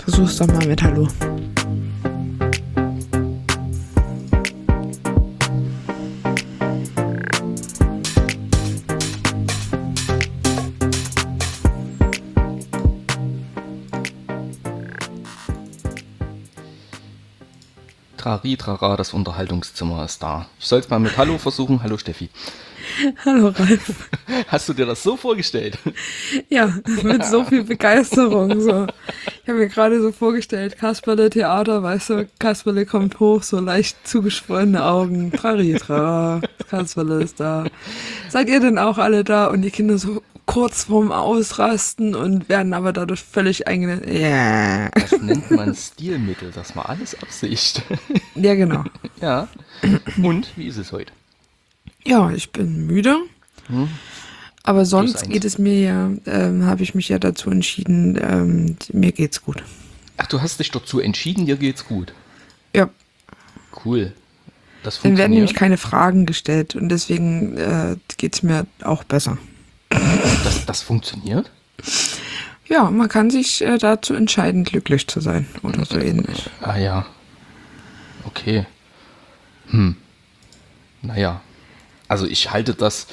Versuch's doch mal mit Hallo. Trari, trara, das Unterhaltungszimmer ist da. Ich soll es mal mit Hallo versuchen. Hallo Steffi. Hallo Ralf. Hast du dir das so vorgestellt? Ja, mit so viel Begeisterung. So. Ich habe mir gerade so vorgestellt, Kasperle Theater, weißt du, Kasperle kommt hoch, so leicht zugeschwollene Augen. Trari, trara, Kasperle ist da. Seid ihr denn auch alle da? Und die Kinder so kurz vorm Ausrasten und werden aber dadurch völlig eingenässt. Ja. Das nennt man Stilmittel, das war alles Absicht. Ja, genau. Ja. Und, wie ist es heute? Ja, ich bin müde. Aber sonst +1. geht es mir ja, habe ich mich ja dazu entschieden, mir geht's gut. Ach, du hast dich dazu entschieden, dir geht's gut. Ja, Cool. Das dann werden nämlich funktioniert. keine Fragen gestellt und deswegen geht's mir auch besser. Das funktioniert? Ja, man kann sich dazu entscheiden, glücklich zu sein oder so ähnlich. Ah ja. Okay. Naja. Also ich halte das,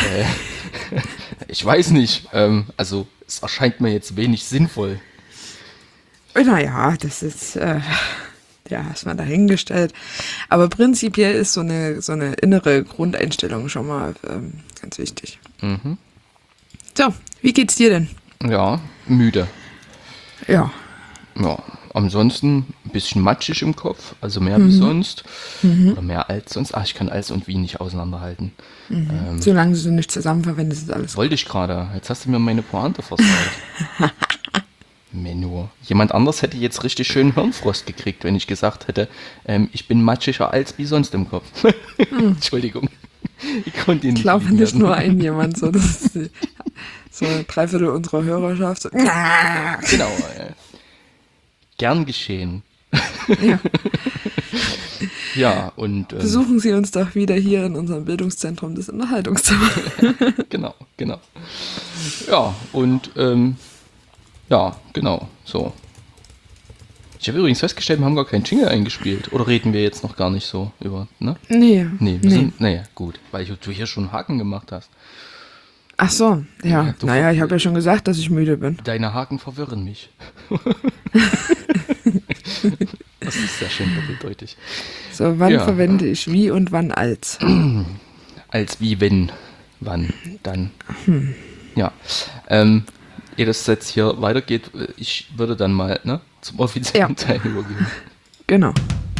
ich weiß nicht, also es erscheint mir jetzt wenig sinnvoll. Naja, das ist ja erstmal dahingestellt. Aber prinzipiell ist so eine innere Grundeinstellung schon mal ganz wichtig. So, wie geht's dir denn? Ja, müde. Ja. Ja, ansonsten ein bisschen matschig im Kopf, also mehr wie sonst. Oder mehr als sonst. Ach, ich kann als und wie nicht auseinanderhalten. Solange du nicht zusammen verwendest, ist alles gut. Wollte ich gerade. Jetzt hast du mir meine Pointe versaut. Menno. Jemand anders hätte jetzt richtig schön Hirnfrost gekriegt, wenn ich gesagt hätte, ich bin matschiger als wie sonst im Kopf. Entschuldigung. Ich konnte ihn Ich nicht glaube lieben nicht lassen. nur ein jemand, so, das ist so 3/4 unserer Hörerschaft. So. Genau. Gern geschehen. Ja. Ja, und Besuchen Sie uns doch wieder hier in unserem Bildungszentrum des Unterhaltungszimmers. genau. Ja, und ja, genau, so. Ich habe übrigens festgestellt, wir haben gar keinen Jingle eingespielt. Oder reden wir jetzt noch gar nicht so über, ne? Nee. Naja, gut, weil du hier schon einen Haken gemacht hast. Ach so, ja. Ja, du- Naja, ich habe ja schon gesagt, dass ich müde bin. Deine Haken verwirren mich. Das ist sehr schön doppeldeutig. So, wann Ja. verwende ich wie und wann als? Als wie, wenn, wann, dann. Ja. Ehe das jetzt hier weitergeht, ich würde dann mal zum offiziellen Ja. Teil übergehen. Genau.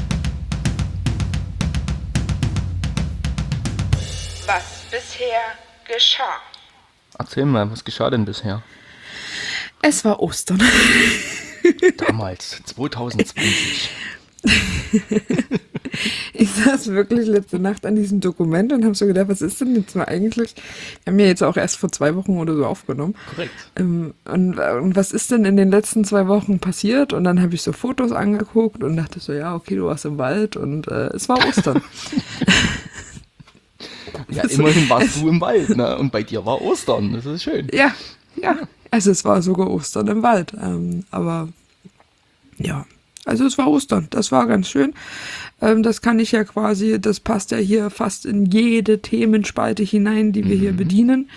Was bisher geschah. Erzähl mal, was geschah denn bisher? Es war Ostern. Damals, 2020. Ich saß wirklich letzte Nacht an diesem Dokument und habe so gedacht, was ist denn jetzt mal eigentlich? Wir haben ja jetzt auch erst vor 2 Wochen oder so aufgenommen. Korrekt. Und was ist denn in den letzten 2 Wochen passiert? Und dann habe ich so Fotos angeguckt und dachte so, ja, okay, du warst im Wald und es war Ostern. Ja, immerhin warst du im Wald, ne? Und bei dir war Ostern. Das ist schön. Ja, also es war sogar Ostern im Wald. Aber ja, also es war Ostern. Das war ganz schön. Das kann ich ja quasi, das passt ja hier fast in jede Themenspalte hinein, die wir hier bedienen.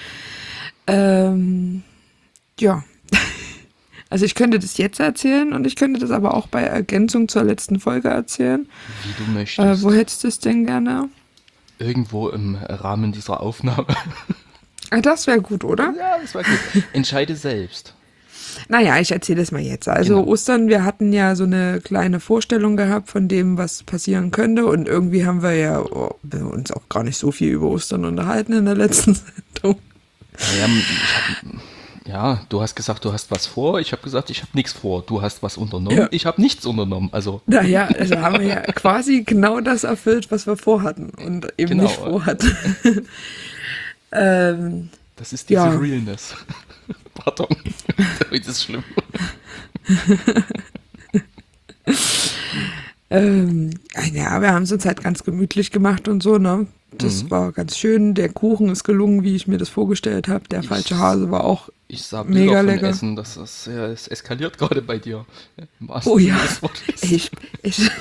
Ja. Also ich könnte das jetzt erzählen und ich könnte das aber auch bei Ergänzung zur letzten Folge erzählen. Wie du möchtest. Wo hättest du es denn gerne? Irgendwo im Rahmen dieser Aufnahme. Das wäre gut, oder? Ja, das war gut. Entscheide selbst. Naja, ich erzähle es mal jetzt. Also Genau. Ostern, wir hatten ja so eine kleine Vorstellung gehabt von dem, was passieren könnte. Und irgendwie haben wir ja uns auch gar nicht so viel über Ostern unterhalten in der letzten Sendung. Ja, du hast gesagt, du hast was vor. Ich habe gesagt, ich habe nichts vor. Du hast was unternommen. Ja. Ich habe nichts unternommen. Also Naja, also haben wir ja quasi genau das erfüllt, was wir vorhatten und eben Genau. nicht vorhatten. das ist diese Ja. Realness. Pardon. Das ist schlimm. Ja, wir haben es uns halt ganz gemütlich gemacht und so, ne? Das war ganz schön. Der Kuchen ist gelungen, wie ich mir das vorgestellt habe. Der falsche Hase war auch Ich sah Mega Bilder von lecker. Essen, es eskaliert gerade bei dir. Im wahrsten Oh ja, Sinne des Wortes. ich,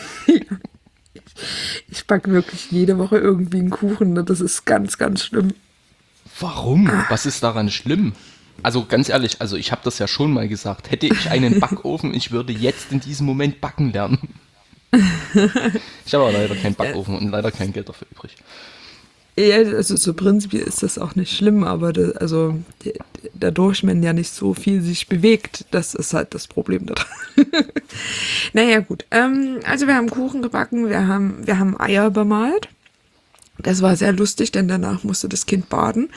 ich backe wirklich jede Woche irgendwie einen Kuchen. Ne? Das ist ganz, ganz schlimm. Warum? Was ist daran schlimm? Also ganz ehrlich, also ich habe das ja schon mal gesagt. Hätte ich einen Backofen, ich würde jetzt in diesem Moment backen lernen. Ich habe aber leider keinen Backofen und leider kein Geld dafür übrig. Ja, also so prinzipiell ist das auch nicht schlimm, aber dadurch, wenn ja nicht so viel sich bewegt, das ist halt das Problem daran. Naja, gut. Also wir haben Kuchen gebacken, wir haben Eier bemalt. Das war sehr lustig, denn danach musste das Kind baden.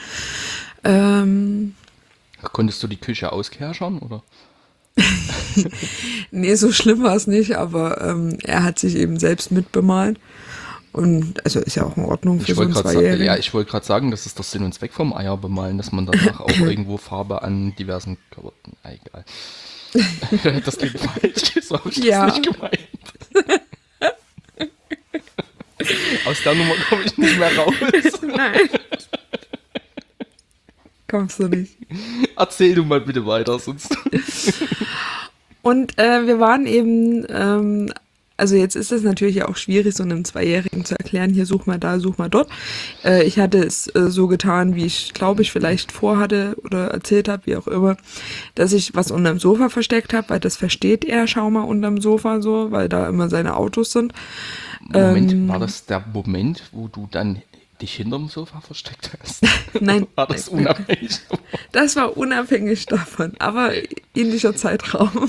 Konntest du die Küche auskerschern, oder? Nee, so schlimm war es nicht, aber er hat sich eben selbst mitbemalt. Und also ist ja auch in Ordnung für Ich so einen wollte gerade sagen, Zweijährigen. ja, ich wollte gerade sagen, das ist der Sinn und Zweck vom Eier bemalen, dass man danach auch irgendwo Farbe an diversen Körper. Egal. Das klingt falsch, so habe ich Ja. das nicht gemeint. Aus der Nummer komme ich nicht mehr raus. Nein. Kommst du nicht. Erzähl du mal bitte weiter, sonst. Und wir waren eben, also jetzt ist es natürlich auch schwierig, so einem Zweijährigen zu erklären, hier such mal da, such mal dort. Ich hatte es so getan, wie ich, glaube ich, vielleicht vorhatte oder erzählt habe, wie auch immer, dass ich was unterm Sofa versteckt habe, weil das versteht er, schau mal unterm Sofa so, weil da immer seine Autos sind. Moment, war das der Moment, wo du dann dich hinterm Sofa versteckt hast? Nein. War das unabhängig? Das war unabhängig davon, aber ähnlicher Zeitraum.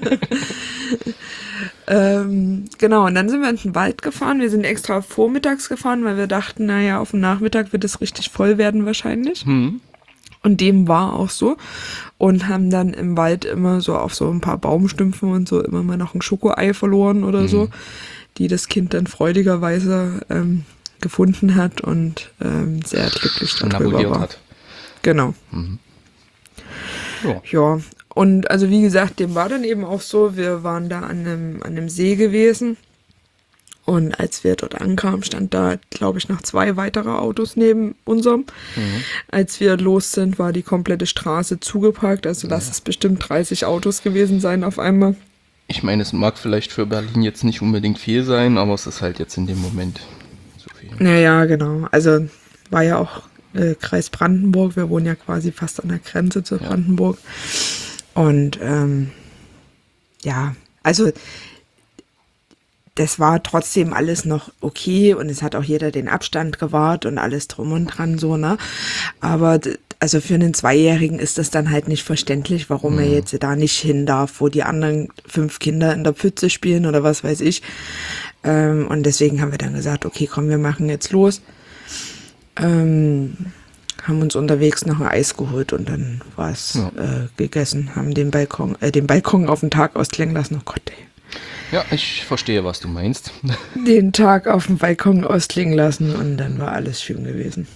Genau, und dann sind wir in den Wald gefahren. Wir sind extra vormittags gefahren, weil wir dachten, naja, auf dem Nachmittag wird es richtig voll werden wahrscheinlich. Und dem war auch so. Und haben dann im Wald immer so auf so ein paar Baumstümpfen und so immer mal noch ein Schokoei verloren oder so, die das Kind dann freudigerweise gefunden hat und sehr glücklich darüber Nabuliert war. hat. Genau. Ja. Ja, und also wie gesagt, dem war dann eben auch so, wir waren da an einem See gewesen und als wir dort ankamen, stand da, glaube ich, noch 2 weitere Autos neben unserem. Als wir los sind, war die komplette Straße zugeparkt, also lass es bestimmt 30 Autos gewesen sein auf einmal. Ich meine, es mag vielleicht für Berlin jetzt nicht unbedingt viel sein, aber es ist halt jetzt in dem Moment so viel. Naja, genau, also war ja auch Kreis Brandenburg, wir wohnen ja quasi fast an der Grenze zu Brandenburg. Und ja, also das war trotzdem alles noch okay und es hat auch jeder den Abstand gewahrt und alles drum und dran so, ne? Aber also für einen Zweijährigen ist das dann halt nicht verständlich, warum er jetzt da nicht hin darf, wo die anderen 5 Kinder in der Pfütze spielen oder was weiß ich. Und deswegen haben wir dann gesagt, okay, komm, wir machen jetzt los. Haben uns unterwegs noch ein Eis geholt und dann war es gegessen, haben den Balkon auf den Tag ausklingen lassen. Oh Gott, ey. Ja, ich verstehe, was du meinst. Den Tag auf dem Balkon ausklingen lassen und dann war alles schön gewesen.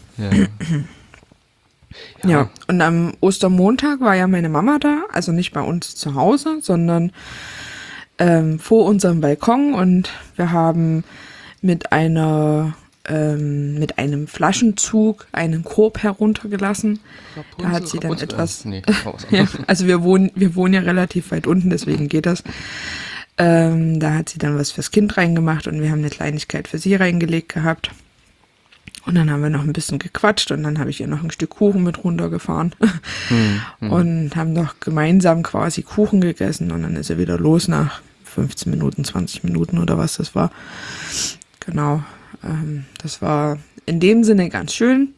Ja, und am Ostermontag war ja meine Mama da, also nicht bei uns zu Hause, sondern vor unserem Balkon und wir haben mit einem Flaschenzug einen Korb heruntergelassen. Da hat sie dann etwas. Nee, Ja, also wir wohnen ja relativ weit unten, deswegen geht das. Da hat sie dann was fürs Kind reingemacht und wir haben eine Kleinigkeit für sie reingelegt gehabt. Und dann haben wir noch ein bisschen gequatscht und dann habe ich ihr noch ein Stück Kuchen mit runtergefahren und haben noch gemeinsam quasi Kuchen gegessen und dann ist er wieder los nach 15 Minuten, 20 Minuten oder was das war. Genau. Das war in dem Sinne ganz schön,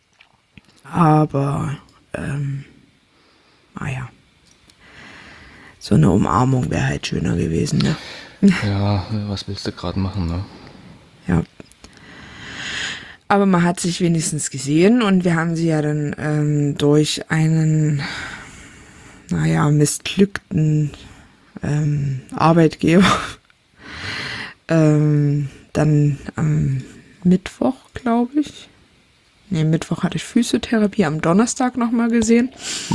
aber naja, so eine Umarmung wäre halt schöner gewesen, ne? Ja, was willst du gerade machen, ne? Ja. Aber man hat sich wenigstens gesehen und wir haben sie ja dann durch einen, naja, missglückten Arbeitgeber dann am Mittwoch, glaube ich. Nee, Mittwoch hatte ich Physiotherapie, am Donnerstag nochmal gesehen.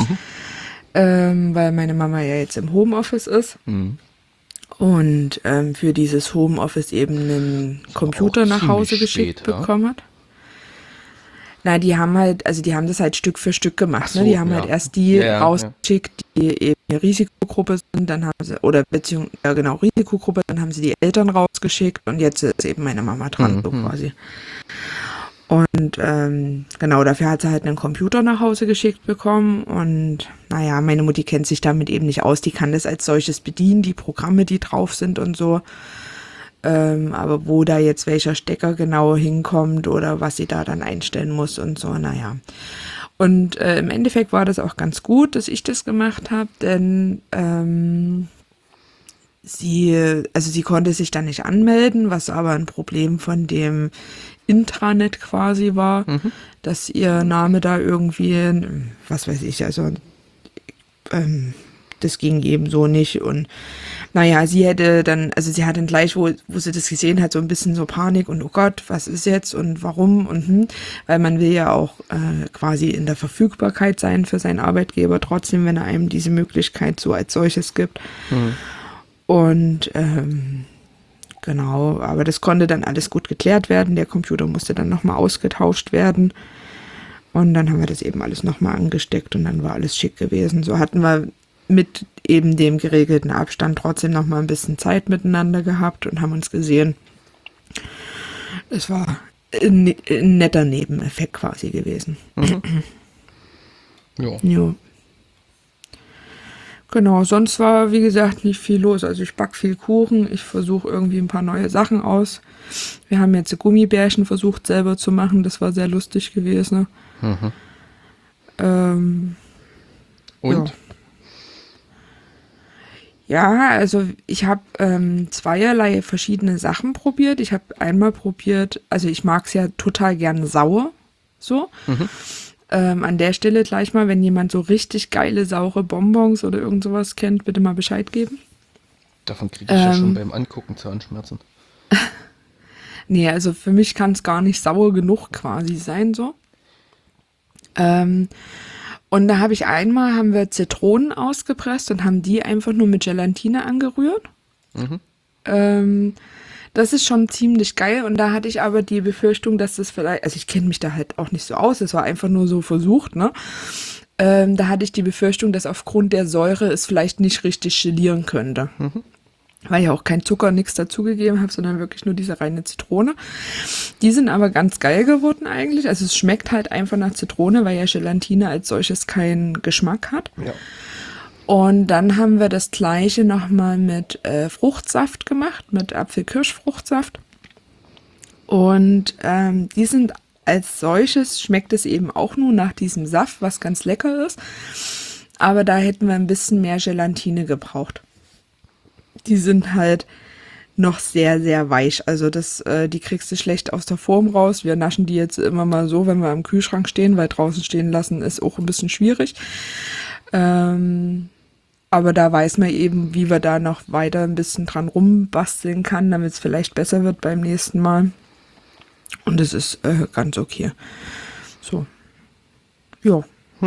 Weil meine Mama ja jetzt im Homeoffice ist. Und für dieses Homeoffice eben einen Computer nach Hause geschickt bekommen hat. Na, die haben halt, also die haben das halt Stück für Stück gemacht, Ach so, ne? Die haben ja. halt erst die Ja, ja, ja. rausgeschickt, die eben eine Risikogruppe sind, dann haben sie, oder beziehungsweise, ja genau, Risikogruppe, dann haben sie die Eltern rausgeschickt und jetzt ist eben meine Mama dran, so quasi. Und genau, dafür hat sie halt einen Computer nach Hause geschickt bekommen und naja, meine Mutti kennt sich damit eben nicht aus, die kann das als solches bedienen, die Programme, die drauf sind und so. Aber wo da jetzt welcher Stecker genau hinkommt oder was sie da dann einstellen muss und so, naja. Und im Endeffekt war das auch ganz gut, dass ich das gemacht habe, denn sie konnte sich dann nicht anmelden, was aber ein Problem von dem Intranet quasi war, dass ihr Name da irgendwie, was weiß ich, also das ging eben so nicht und naja, sie hatte dann gleich, wo sie das gesehen hat, so ein bisschen so Panik und oh Gott, was ist jetzt und warum und weil man will ja auch quasi in der Verfügbarkeit sein für seinen Arbeitgeber, trotzdem, wenn er einem diese Möglichkeit so als solches gibt. Und genau, aber das konnte dann alles gut geklärt werden, der Computer musste dann nochmal ausgetauscht werden und dann haben wir das eben alles nochmal angesteckt und dann war alles schick gewesen. So hatten wir mit eben dem geregelten Abstand trotzdem noch mal ein bisschen Zeit miteinander gehabt und haben uns gesehen. Es war ein netter Nebeneffekt quasi gewesen. Ja. Jo. Genau, sonst war, wie gesagt, nicht viel los. Also ich backe viel Kuchen, ich versuche irgendwie ein paar neue Sachen aus. Wir haben jetzt Gummibärchen versucht selber zu machen, das war sehr lustig gewesen. Und? Ja. Ja, also ich habe zweierlei verschiedene Sachen probiert. Ich habe einmal probiert, also ich mag es ja total gern sauer, so. An der Stelle gleich mal, wenn jemand so richtig geile, saure Bonbons oder irgend sowas kennt, bitte mal Bescheid geben. Davon kriege ich ja schon beim Angucken Zahnschmerzen. Nee, also für mich kann es gar nicht sauer genug quasi sein, so. Und da haben wir Zitronen ausgepresst und haben die einfach nur mit Gelatine angerührt. Das ist schon ziemlich geil und da hatte ich aber die Befürchtung, dass das vielleicht, also ich kenne mich da halt auch nicht so aus, es war einfach nur so versucht, ne? Da hatte ich die Befürchtung, dass aufgrund der Säure es vielleicht nicht richtig gelieren könnte. Weil ich auch kein Zucker, nichts dazugegeben habe, sondern wirklich nur diese reine Zitrone. Die sind aber ganz geil geworden eigentlich. Also es schmeckt halt einfach nach Zitrone, weil ja Gelatine als solches keinen Geschmack hat. Ja. Und dann haben wir das gleiche nochmal mit Fruchtsaft gemacht, mit Apfel-Kirsch-Fruchtsaft. Und die sind als solches, schmeckt es eben auch nur nach diesem Saft, was ganz lecker ist. Aber da hätten wir ein bisschen mehr Gelatine gebraucht. Die sind halt noch sehr, sehr weich. Also die kriegst du schlecht aus der Form raus. Wir naschen die jetzt immer mal so, wenn wir im Kühlschrank stehen, weil draußen stehen lassen ist auch ein bisschen schwierig. Aber da weiß man eben, wie wir da noch weiter ein bisschen dran rumbasteln kann, damit es vielleicht besser wird beim nächsten Mal. Und es ist ganz okay. So. Ja.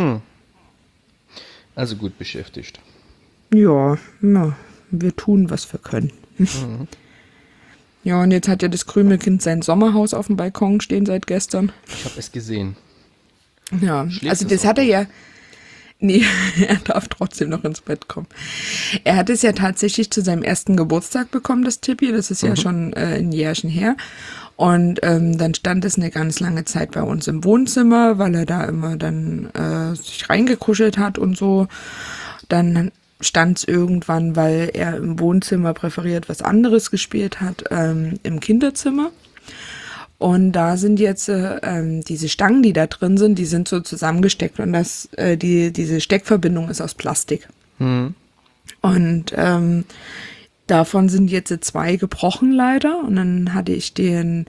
Also gut beschäftigt. Ja, wir tun, was wir können. Ja, und jetzt hat ja das Krümelkind sein Sommerhaus auf dem Balkon stehen seit gestern. Ich habe es gesehen. Ja, Schläft also es das auch hat er ja. Nee, er darf trotzdem noch ins Bett kommen. Er hat es ja tatsächlich zu seinem ersten Geburtstag bekommen, das Tippi. Das ist ja schon ein Jährchen her. Und dann stand es eine ganz lange Zeit bei uns im Wohnzimmer, weil er da immer dann sich reingekuschelt hat und so. Dann stand es irgendwann, weil er im Wohnzimmer präferiert was anderes gespielt hat, im Kinderzimmer. Und da sind jetzt diese Stangen, die da drin sind, die sind so zusammengesteckt und diese Steckverbindung ist aus Plastik. Und davon sind jetzt 2 gebrochen leider. Und dann hatte ich den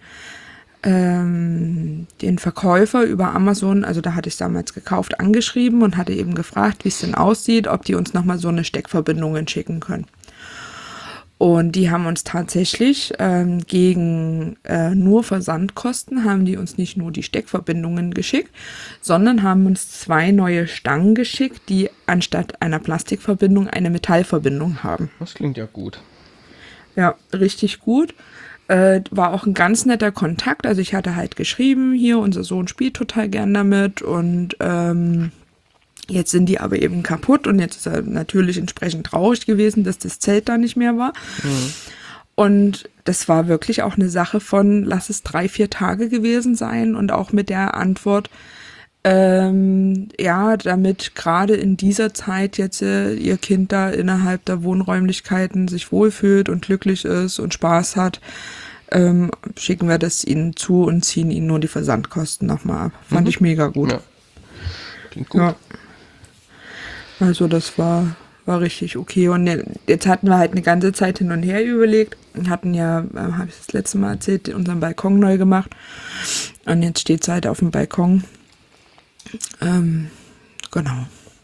Verkäufer über Amazon, also da hatte ich es damals gekauft, angeschrieben und hatte eben gefragt, wie es denn aussieht, ob die uns nochmal so eine Steckverbindung schicken können. Und die haben uns tatsächlich gegen nur Versandkosten, haben die uns nicht nur die Steckverbindungen geschickt, sondern haben uns 2 neue Stangen geschickt, die anstatt einer Plastikverbindung eine Metallverbindung haben. Das klingt ja gut. Ja, richtig gut. War auch ein ganz netter Kontakt. Also ich hatte halt geschrieben, hier, unser Sohn spielt total gern damit und jetzt sind die aber eben kaputt und jetzt ist er natürlich entsprechend traurig gewesen, dass das Zelt da nicht mehr war. Und das war wirklich auch eine Sache von, lass es 3-4 Tage gewesen sein und auch mit der Antwort, ja, damit gerade in dieser Zeit jetzt ihr Kind da innerhalb der Wohnräumlichkeiten sich wohlfühlt und glücklich ist und Spaß hat, schicken wir das ihnen zu und ziehen ihnen nur die Versandkosten nochmal ab. Fand ich mega gut. Ja. Klingt gut. Ja. Also das war richtig okay. Und jetzt hatten wir halt eine ganze Zeit hin und her überlegt. Wir hatten ja, habe ich das letzte Mal erzählt, unseren Balkon neu gemacht. Und jetzt steht es halt auf dem Balkon. Genau.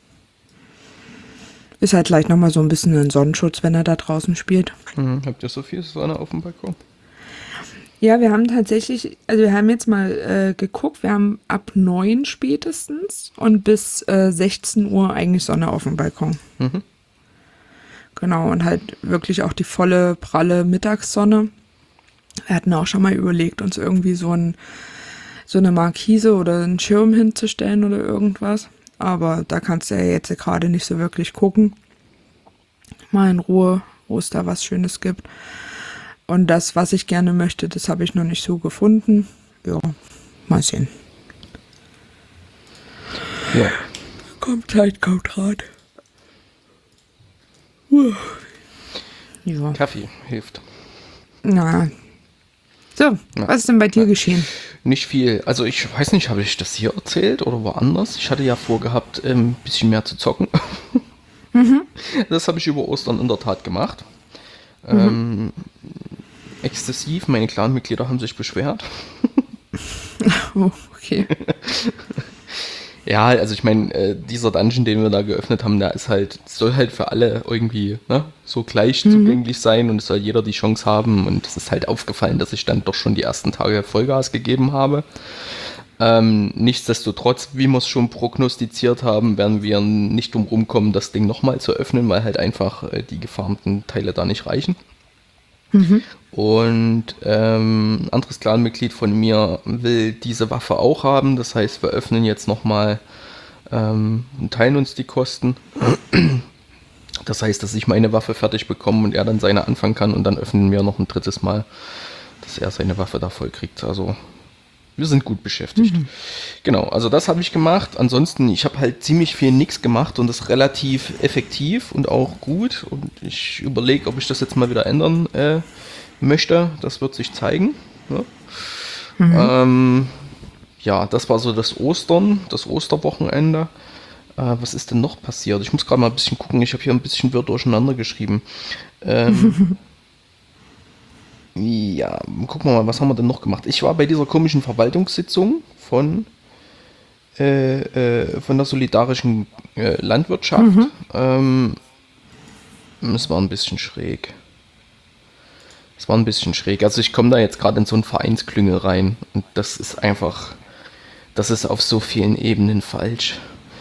Ist halt gleich nochmal so ein bisschen ein Sonnenschutz, wenn er da draußen spielt. Habt ihr so viel Sonne auf dem Balkon? Ja, wir haben tatsächlich, also wir haben jetzt mal geguckt, wir haben ab 9 spätestens und bis 16 Uhr eigentlich Sonne auf dem Balkon. Genau, und halt wirklich auch die volle, pralle Mittagssonne. Wir hatten auch schon mal überlegt, uns irgendwie so eine Markise oder einen Schirm hinzustellen oder irgendwas. Aber da kannst du ja jetzt gerade nicht so wirklich gucken. Mal in Ruhe, wo es da was Schönes gibt. Und das, was ich gerne möchte, das habe ich noch nicht so gefunden. Ja, mal sehen. Ja. Kommt Zeit, kommt Rat. Ja. Kaffee hilft. Na. So, was ist denn bei dir geschehen? Nicht viel. Also ich weiß nicht, habe ich das hier erzählt oder woanders? Ich hatte ja vorgehabt, ein bisschen mehr zu zocken. Das habe ich über Ostern in der Tat gemacht. Exzessiv, meine Clan-Mitglieder haben sich beschwert. Oh, okay. Ja, also ich meine, dieser Dungeon, den wir da geöffnet haben, der ist halt, soll halt für alle irgendwie so gleich zugänglich sein und es soll jeder die Chance haben und es ist halt aufgefallen, dass ich dann doch schon die ersten Tage Vollgas gegeben habe. Nichtsdestotrotz, wie wir es schon prognostiziert haben, werden wir nicht drum rumkommen, das Ding nochmal zu öffnen, weil halt einfach die gefarmten Teile da nicht reichen. Und ein anderes Clan-Mitglied von mir will diese Waffe auch haben. Das heißt, wir öffnen jetzt nochmal und teilen uns die Kosten. Das heißt, dass ich meine Waffe fertig bekomme und er dann seine anfangen kann und dann öffnen wir noch ein drittes Mal, dass er seine Waffe da voll kriegt. Also wir sind gut beschäftigt. Genau, also das habe ich gemacht. Ansonsten, ich habe halt ziemlich viel nix gemacht und das relativ effektiv und auch gut. Und ich überlege, ob ich das jetzt mal wieder ändern möchte. Das wird sich zeigen. Ja, ja, das war so das Osterwochenende. Was ist denn noch passiert? Ich muss gerade mal ein bisschen gucken. Ich habe hier ein bisschen Wörter durcheinander geschrieben. Ja, gucken wir mal, was haben wir denn noch gemacht? Ich war bei dieser komischen Verwaltungssitzung von der solidarischen Landwirtschaft. Es war ein bisschen schräg. Also ich komme da jetzt gerade in so einen Vereinsklüngel rein und das ist einfach, das ist auf so vielen Ebenen falsch.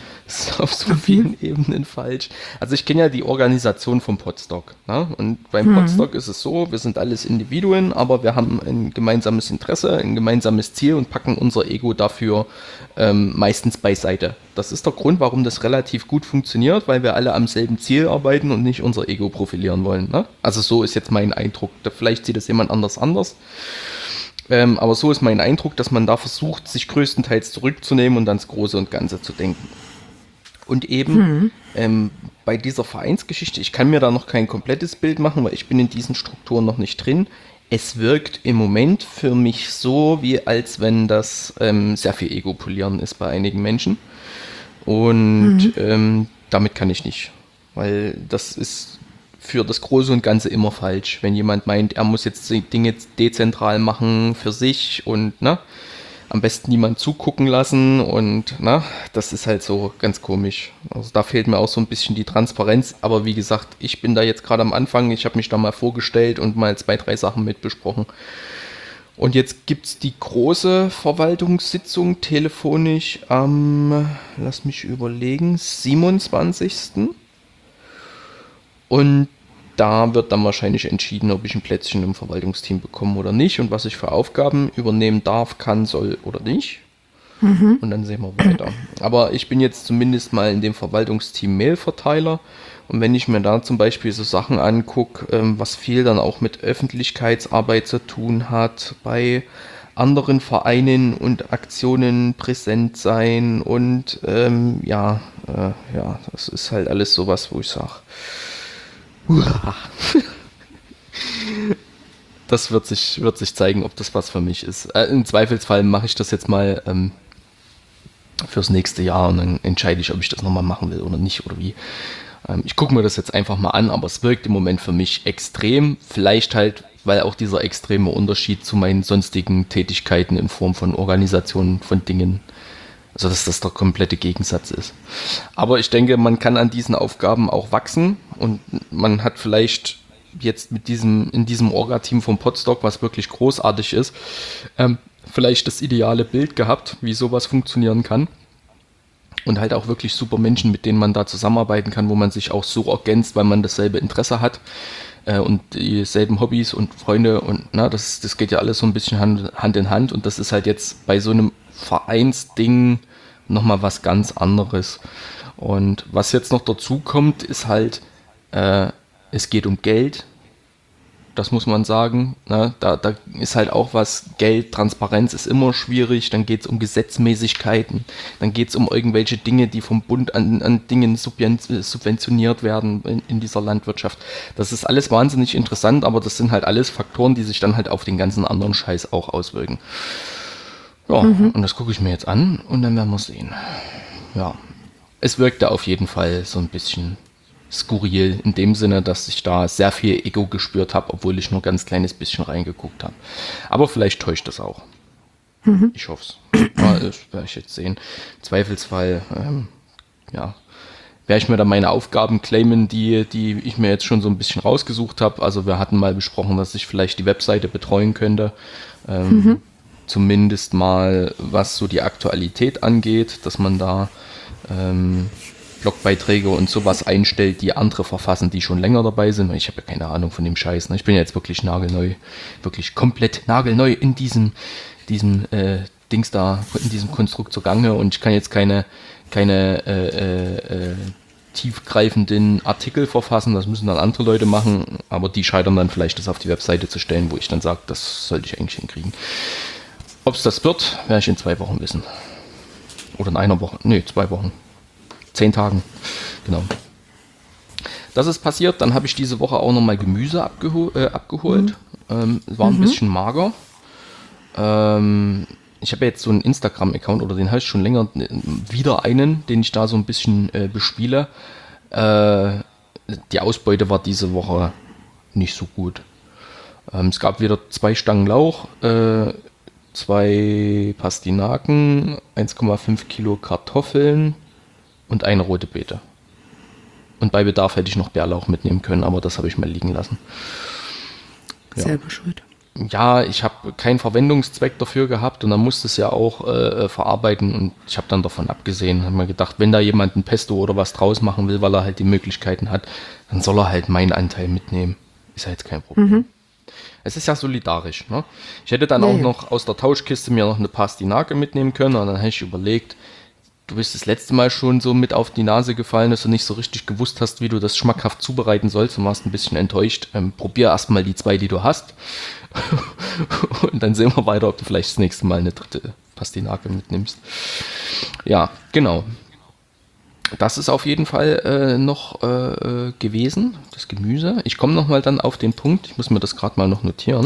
Also ich kenne ja die Organisation vom Podstock. Ne? Und beim Podstock ist es so, wir sind alles Individuen, aber wir haben ein gemeinsames Interesse, ein gemeinsames Ziel und packen unser Ego dafür meistens beiseite. Das ist der Grund, warum das relativ gut funktioniert, weil wir alle am selben Ziel arbeiten und nicht unser Ego profilieren wollen. Ne? Also so ist jetzt mein Eindruck. Vielleicht sieht es jemand anders. Aber so ist mein Eindruck, dass man da versucht, sich größtenteils zurückzunehmen und ans Große und Ganze zu denken. Und eben bei dieser Vereinsgeschichte, ich kann mir da noch kein komplettes Bild machen, weil ich bin in diesen Strukturen noch nicht drin. Es wirkt im Moment für mich so, wie als wenn das sehr viel Ego-Polieren ist bei einigen Menschen. Und damit kann ich nicht, weil das ist für das Große und Ganze immer falsch. Wenn jemand meint, er muss jetzt die Dinge dezentral machen für sich und am besten niemand zugucken lassen und das ist halt so ganz komisch. Also da fehlt mir auch so ein bisschen die Transparenz, aber wie gesagt, ich bin da jetzt gerade am Anfang, ich habe mich da mal vorgestellt und mal 2-3 Sachen mitbesprochen. Und jetzt gibt es die große Verwaltungssitzung telefonisch am, lass mich überlegen, 27. Und da wird dann wahrscheinlich entschieden, ob ich ein Plätzchen im Verwaltungsteam bekomme oder nicht und was ich für Aufgaben übernehmen darf, kann, soll oder nicht. Und dann sehen wir weiter. Aber ich bin jetzt zumindest mal in dem Verwaltungsteam Mailverteiler. Und wenn ich mir da zum Beispiel so Sachen angucke, was viel dann auch mit Öffentlichkeitsarbeit zu tun hat, bei anderen Vereinen und Aktionen präsent sein und das ist halt alles sowas, wo ich sage, das wird sich zeigen, ob das was für mich ist. Im Zweifelsfall mache ich das jetzt mal fürs nächste Jahr und dann entscheide ich, ob ich das nochmal machen will oder nicht oder wie. Ich gucke mir das jetzt einfach mal an, aber es wirkt im Moment für mich extrem. Vielleicht halt, weil auch dieser extreme Unterschied zu meinen sonstigen Tätigkeiten in Form von Organisationen von Dingen, also dass das der komplette Gegensatz ist. Aber ich denke, man kann an diesen Aufgaben auch wachsen und man hat vielleicht jetzt in diesem Orga-Team vom Podstock, was wirklich großartig ist, vielleicht das ideale Bild gehabt, wie sowas funktionieren kann. Und halt auch wirklich super Menschen, mit denen man da zusammenarbeiten kann, wo man sich auch so ergänzt, weil man dasselbe Interesse hat und dieselben Hobbys und Freunde und das geht ja alles so ein bisschen Hand in Hand und das ist halt jetzt bei so einem Vereinsding nochmal was ganz anderes. Und was jetzt noch dazu kommt, ist halt, es geht um Geld. Das muss man sagen. Ne? Da ist halt auch was, Geld, Transparenz ist immer schwierig, dann geht es um Gesetzmäßigkeiten, dann geht es um irgendwelche Dinge, die vom Bund an Dingen subventioniert werden in dieser Landwirtschaft. Das ist alles wahnsinnig interessant, aber das sind halt alles Faktoren, die sich dann halt auf den ganzen anderen Scheiß auch auswirken. Ja, und das gucke ich mir jetzt an und dann werden wir sehen. Ja, es wirkte auf jeden Fall so ein bisschen skurril, in dem Sinne, dass ich da sehr viel Ego gespürt habe, obwohl ich nur ein ganz kleines bisschen reingeguckt habe. Aber vielleicht täuscht das auch. Ich hoffe es. Ja, das werde ich jetzt sehen. Im Zweifelsfall, werde ich mir dann meine Aufgaben claimen, die ich mir jetzt schon so ein bisschen rausgesucht habe. Also wir hatten mal besprochen, dass ich vielleicht die Webseite betreuen könnte. Zumindest mal, was so die Aktualität angeht, dass man da Blogbeiträge und sowas einstellt, die andere verfassen, die schon länger dabei sind. Ich habe ja keine Ahnung von dem Scheiß. Ne? Ich bin ja jetzt wirklich nagelneu, wirklich komplett nagelneu in diesem Dings da, in diesem Konstrukt zugange und ich kann jetzt keine tiefgreifenden Artikel verfassen. Das müssen dann andere Leute machen, aber die scheitern dann vielleicht, das auf die Webseite zu stellen, wo ich dann sage, das sollte ich eigentlich hinkriegen. Ob es das wird, werde ich in 2 Wochen wissen. Oder in einer Woche. 2 Wochen. 10 Tagen, genau. Das ist passiert, dann habe ich diese Woche auch nochmal Gemüse abgeholt. Es war ein bisschen mager. Ich habe jetzt so einen Instagram-Account, oder den habe ich schon länger, wieder einen, den ich da so ein bisschen bespiele. Die Ausbeute war diese Woche nicht so gut. Es gab wieder 2 Stangen Lauch, 2 Pastinaken, 1,5 Kilo Kartoffeln und eine rote Beete. Und bei Bedarf hätte ich noch Bärlauch mitnehmen können, aber das habe ich mal liegen lassen. Ja. Selber schuld. Ja, ich habe keinen Verwendungszweck dafür gehabt und dann musste es ja auch verarbeiten und ich habe dann davon abgesehen. Habe mir gedacht, wenn da jemand ein Pesto oder was draus machen will, weil er halt die Möglichkeiten hat, dann soll er halt meinen Anteil mitnehmen. Ist ja jetzt kein Problem. Es ist ja solidarisch. Ne? Ich hätte dann auch noch aus der Tauschkiste mir noch eine Pastinake mitnehmen können und dann hätte ich überlegt, du bist das letzte Mal schon so mit auf die Nase gefallen, dass du nicht so richtig gewusst hast, wie du das schmackhaft zubereiten sollst und warst ein bisschen enttäuscht. Probier erstmal die 2, die du hast. Und dann sehen wir weiter, ob du vielleicht das nächste Mal eine 3. Pastinake mitnimmst. Ja, genau. Das ist auf jeden Fall noch gewesen, das Gemüse. Ich komme nochmal dann auf den Punkt, ich muss mir das gerade mal noch notieren.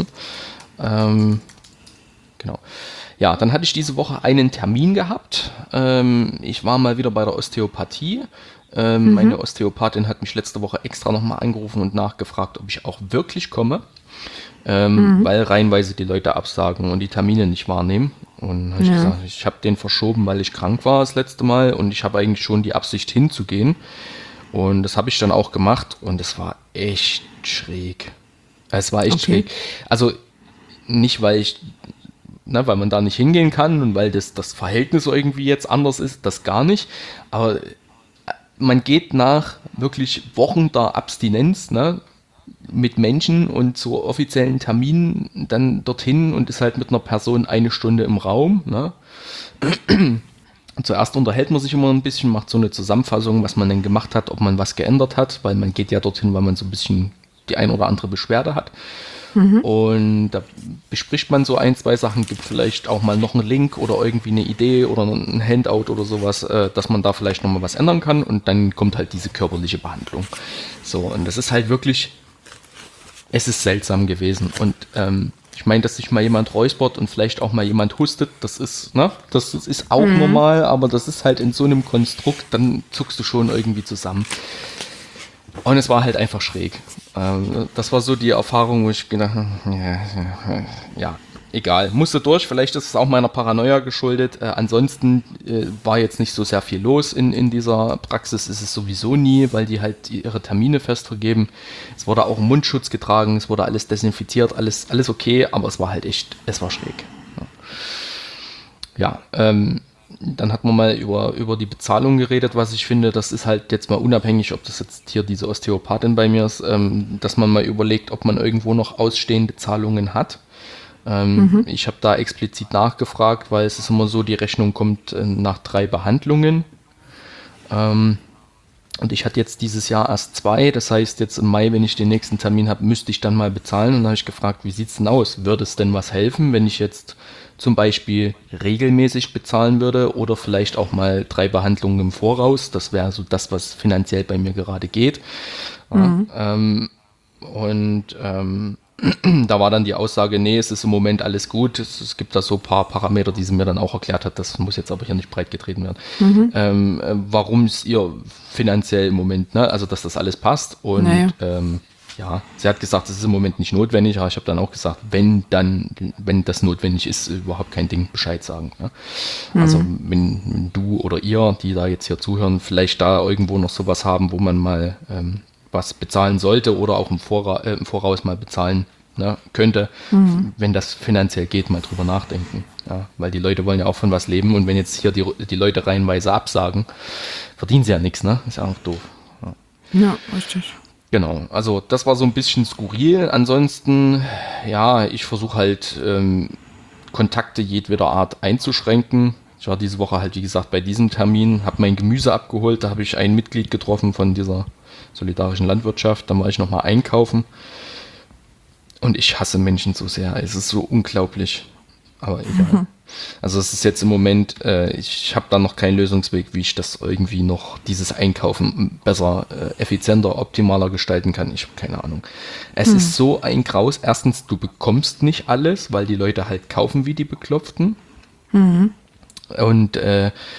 Genau. Ja, dann hatte ich diese Woche einen Termin gehabt. Ich war mal wieder bei der Osteopathie. Meine Osteopathin hat mich letzte Woche extra nochmal angerufen und nachgefragt, ob ich auch wirklich komme, weil reihenweise die Leute absagen und die Termine nicht wahrnehmen. Und habe ich gesagt, ich habe den verschoben, weil ich krank war das letzte Mal und ich habe eigentlich schon die Absicht hinzugehen. Und das habe ich dann auch gemacht und es war echt schräg. Es war echt schräg. Also nicht, weil man da nicht hingehen kann und weil das Verhältnis irgendwie jetzt anders ist, das gar nicht. Aber man geht nach wirklich Wochen der Abstinenz, mit Menschen und zu offiziellen Terminen dann dorthin und ist halt mit einer Person 1 Stunde im Raum. Ne? Zuerst unterhält man sich immer ein bisschen, macht so eine Zusammenfassung, was man denn gemacht hat, ob man was geändert hat, weil man geht ja dorthin, weil man so ein bisschen die ein oder andere Beschwerde hat. Und da bespricht man so 1, 2 Sachen, gibt vielleicht auch mal noch einen Link oder irgendwie eine Idee oder ein Handout oder sowas, dass man da vielleicht nochmal was ändern kann und dann kommt halt diese körperliche Behandlung. So, und das ist halt wirklich, es ist seltsam gewesen und ich meine, dass sich mal jemand räuspert und vielleicht auch mal jemand hustet, das ist, ne, das ist auch normal, aber das ist halt in so einem Konstrukt, dann zuckst du schon irgendwie zusammen. Und es war halt einfach schräg. Das war so die Erfahrung, wo ich gedacht habe, ja, egal, musste durch. Vielleicht ist es auch meiner Paranoia geschuldet. Ansonsten war jetzt nicht so sehr viel los in dieser Praxis. Ist es sowieso nie, weil die halt ihre Termine fest vergeben. Es wurde auch ein Mundschutz getragen, es wurde alles desinfiziert, alles okay, aber es war halt echt, es war schräg. Ja, dann hat man mal über die Bezahlung geredet, was ich finde, das ist halt jetzt mal unabhängig, ob das jetzt hier diese Osteopathin bei mir ist, dass man mal überlegt, ob man irgendwo noch ausstehende Zahlungen hat. Ich habe da explizit nachgefragt, weil es ist immer so, die Rechnung kommt nach 3 Behandlungen. Und ich hatte jetzt dieses Jahr erst 2, das heißt jetzt im Mai, wenn ich den nächsten Termin habe, müsste ich dann mal bezahlen. Und dann habe ich gefragt, wie sieht es denn aus? Würde es denn was helfen, wenn ich jetzt zum Beispiel regelmäßig bezahlen würde oder vielleicht auch mal 3 Behandlungen im Voraus? Das wäre so das, was finanziell bei mir gerade geht. Ja, da war dann die Aussage, nee, es ist im Moment alles gut. Es gibt da so ein paar Parameter, die sie mir dann auch erklärt hat. Das muss jetzt aber hier nicht breit getreten werden. Warum es ihr finanziell im Moment, ne? Also dass das alles passt. Und ja, sie hat gesagt, es ist im Moment nicht notwendig. Aber ich habe dann auch gesagt, wenn das notwendig ist, überhaupt kein Ding, Bescheid sagen. Ne? Also wenn du oder ihr, die da jetzt hier zuhören, vielleicht da irgendwo noch sowas haben, wo man mal was bezahlen sollte oder auch im Voraus mal bezahlen, ne, könnte, wenn das finanziell geht, mal drüber nachdenken. Ja, weil die Leute wollen ja auch von was leben und wenn jetzt hier die Leute reihenweise absagen, verdienen sie ja nichts, ne? Ist ja auch doof. Ja, richtig. Genau, also das war so ein bisschen skurril. Ansonsten, ja, ich versuche halt Kontakte jedweder Art einzuschränken. Ich war diese Woche halt, wie gesagt, bei diesem Termin, habe mein Gemüse abgeholt, da habe ich ein Mitglied getroffen von dieser solidarischen Landwirtschaft, dann war ich nochmal einkaufen und ich hasse Menschen so sehr, es ist so unglaublich, aber egal. Also es ist jetzt im Moment, ich habe da noch keinen Lösungsweg, wie ich das irgendwie noch, dieses Einkaufen besser, effizienter, optimaler gestalten kann, ich habe keine Ahnung. Es ist so ein Graus, erstens, du bekommst nicht alles, weil die Leute halt kaufen wie die Bekloppten und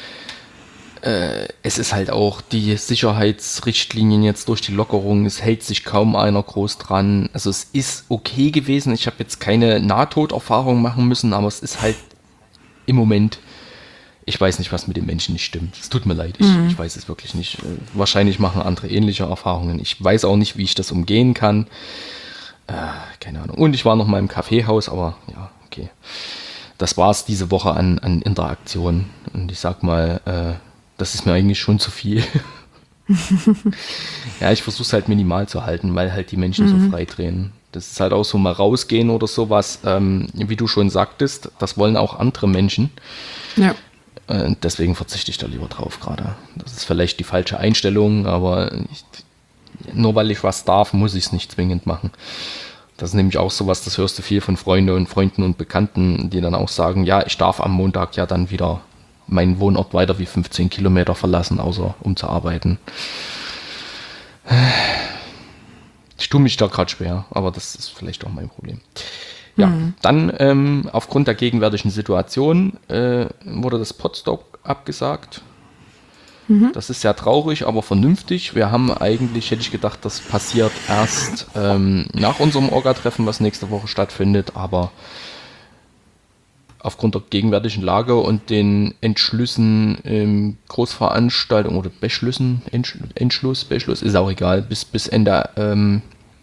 es ist halt auch die Sicherheitsrichtlinien jetzt durch die Lockerung, es hält sich kaum einer groß dran. Also es ist okay gewesen, ich habe jetzt keine Nahtoderfahrung machen müssen, aber es ist halt im Moment, ich weiß nicht, was mit den Menschen nicht stimmt. Es tut mir leid, ich weiß es wirklich nicht. Wahrscheinlich machen andere ähnliche Erfahrungen. Ich weiß auch nicht, wie ich das umgehen kann. Keine Ahnung. Und ich war noch mal im Kaffeehaus, aber ja, okay. Das war es diese Woche an Interaktion. Und ich sag mal, das ist mir eigentlich schon zu viel. Ja, ich versuche es halt minimal zu halten, weil halt die Menschen so frei drehen. Das ist halt auch so mal rausgehen oder sowas. Wie du schon sagtest, das wollen auch andere Menschen. Ja. Deswegen verzichte ich da lieber drauf gerade. Das ist vielleicht die falsche Einstellung, aber nur weil ich was darf, muss ich es nicht zwingend machen. Das ist nämlich auch sowas, das hörst du viel von Freunden und Bekannten, die dann auch sagen, ja, ich darf am Montag ja dann wieder meinen Wohnort weiter wie 15 Kilometer verlassen, außer um zu arbeiten. Ich tue mich da gerade schwer, aber das ist vielleicht auch mein Problem. Ja, dann aufgrund der gegenwärtigen Situation wurde das Podstock abgesagt. Das ist sehr traurig, aber vernünftig. Wir haben eigentlich, hätte ich gedacht, das passiert erst nach unserem Orga-Treffen, was nächste Woche stattfindet, aber aufgrund der gegenwärtigen Lage und den Entschlüssen Großveranstaltungen oder Beschlüssen, Beschluss, ist auch egal, bis Ende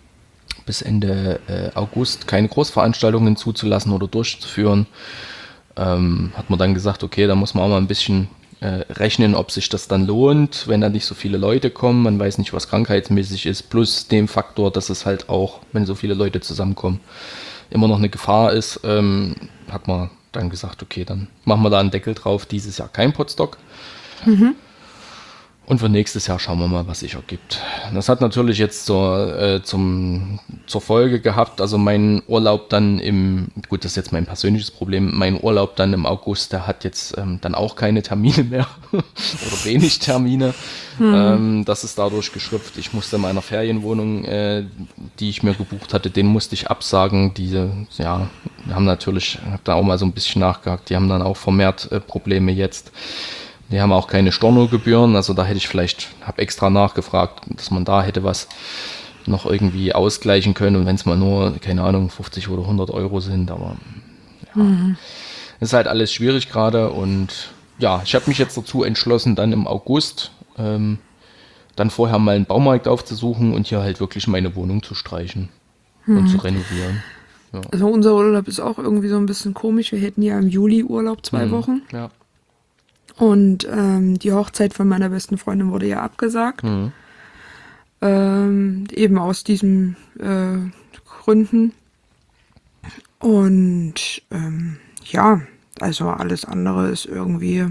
August keine Großveranstaltungen zuzulassen oder durchzuführen, hat man dann gesagt, okay, da muss man auch mal ein bisschen rechnen, ob sich das dann lohnt, wenn da nicht so viele Leute kommen. Man weiß nicht, was krankheitsmäßig ist, plus dem Faktor, dass es halt auch, wenn so viele Leute zusammenkommen, immer noch eine Gefahr ist, hat man dann gesagt, okay, dann machen wir da einen Deckel drauf. Dieses Jahr kein Potstock. Und für nächstes Jahr schauen wir mal, was sich ergibt. Das hat natürlich jetzt zur Folge gehabt, also mein Urlaub dann gut, das ist jetzt mein persönliches Problem, mein Urlaub dann im August, der hat jetzt dann auch keine Termine mehr oder wenig Termine. Das ist dadurch geschrüpft. Ich musste meiner Ferienwohnung, die ich mir gebucht hatte, den musste ich absagen. Wir haben natürlich, ich habe da auch mal so ein bisschen nachgehakt, die haben dann auch vermehrt Probleme jetzt. Die haben auch keine Stornogebühren, also da hätte ich habe extra nachgefragt, dass man da hätte was noch irgendwie ausgleichen können und wenn es mal nur, keine Ahnung, 50 oder 100 Euro sind, aber ist halt alles schwierig gerade und ja, ich habe mich jetzt dazu entschlossen, dann im August dann vorher mal einen Baumarkt aufzusuchen und hier halt wirklich meine Wohnung zu streichen und zu renovieren. Ja. Also unser Urlaub ist auch irgendwie so ein bisschen komisch. Wir hätten ja im Juli Urlaub 2 Wochen. Ja. Und die Hochzeit von meiner besten Freundin wurde ja abgesagt. Eben aus diesen Gründen. Und ja, also alles andere ist irgendwie,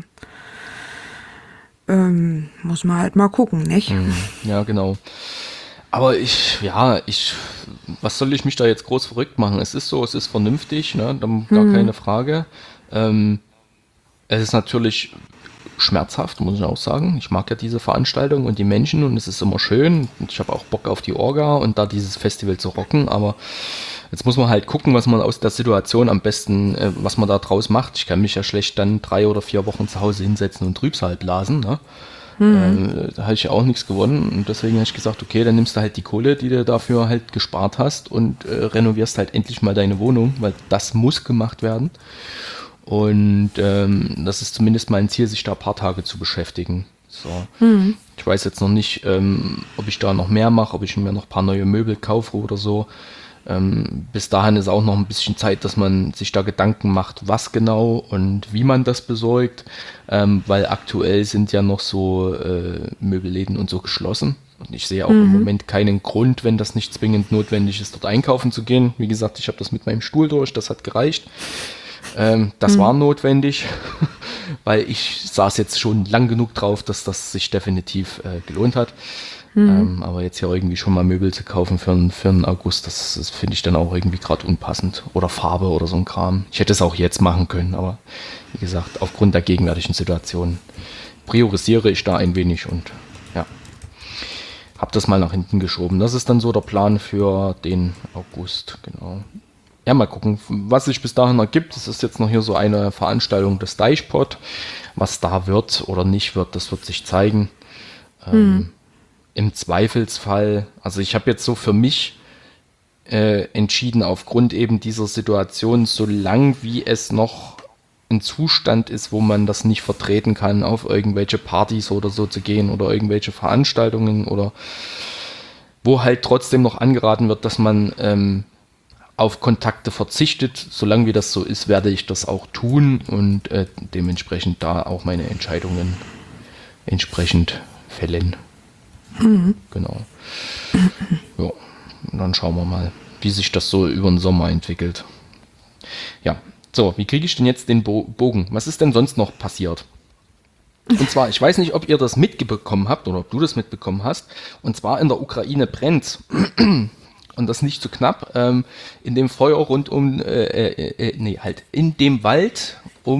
muss man halt mal gucken, nicht? Ja, genau. Aber was soll ich mich da jetzt groß verrückt machen? Es ist so, es ist vernünftig, ne? Gar keine Frage. Es ist natürlich schmerzhaft, muss ich auch sagen. Ich mag ja diese Veranstaltung und die Menschen und es ist immer schön. Ich habe auch Bock auf die Orga und da dieses Festival zu rocken, aber jetzt muss man halt gucken, was man aus der Situation am besten, was man da draus macht. Ich kann mich ja schlecht dann 3 oder 4 Wochen zu Hause hinsetzen und Trübsal blasen, ne? Da habe ich ja auch nichts gewonnen und deswegen habe ich gesagt, okay, dann nimmst du halt die Kohle, die du dafür halt gespart hast und renovierst halt endlich mal deine Wohnung, weil das muss gemacht werden. Und das ist zumindest mein Ziel, sich da ein paar Tage zu beschäftigen. So. Ich weiß jetzt noch nicht, ob ich da noch mehr mache, ob ich mir noch ein paar neue Möbel kaufe oder so. Bis dahin ist auch noch ein bisschen Zeit, dass man sich da Gedanken macht, was genau und wie man das besorgt. Weil aktuell sind ja noch so Möbelläden und so geschlossen. Und ich sehe auch im Moment keinen Grund, wenn das nicht zwingend notwendig ist, dort einkaufen zu gehen. Wie gesagt, ich habe das mit meinem Stuhl durch, das hat gereicht. Das war notwendig, weil ich saß jetzt schon lang genug drauf, dass das sich definitiv gelohnt hat. Aber jetzt hier irgendwie schon mal Möbel zu kaufen für einen August, das finde ich dann auch irgendwie gerade unpassend. Oder Farbe oder so ein Kram. Ich hätte es auch jetzt machen können, aber wie gesagt, aufgrund der gegenwärtigen Situation priorisiere ich da ein wenig und ja, habe das mal nach hinten geschoben. Das ist dann so der Plan für den August, genau. Ja, mal gucken, was sich bis dahin ergibt. Es ist jetzt noch hier so eine Veranstaltung des Deichpot. Was da wird oder nicht wird, das wird sich zeigen. Im Zweifelsfall, also ich habe jetzt so für mich entschieden, aufgrund eben dieser Situation, solange wie es noch ein Zustand ist, wo man das nicht vertreten kann, auf irgendwelche Partys oder so zu gehen oder irgendwelche Veranstaltungen oder wo halt trotzdem noch angeraten wird, dass man auf Kontakte verzichtet. Solange wie das so ist, werde ich das auch tun und dementsprechend da auch meine Entscheidungen entsprechend fällen. Genau. Ja, und dann schauen wir mal, wie sich das so über den Sommer entwickelt. Ja, so, wie kriege ich denn jetzt den Bogen? Was ist denn sonst noch passiert? Und zwar, ich weiß nicht, ob ihr das mitbekommen habt oder ob du das mitbekommen hast. Und zwar in der Ukraine brennt. Und das nicht zu knapp, in dem Feuer rund um, in dem Wald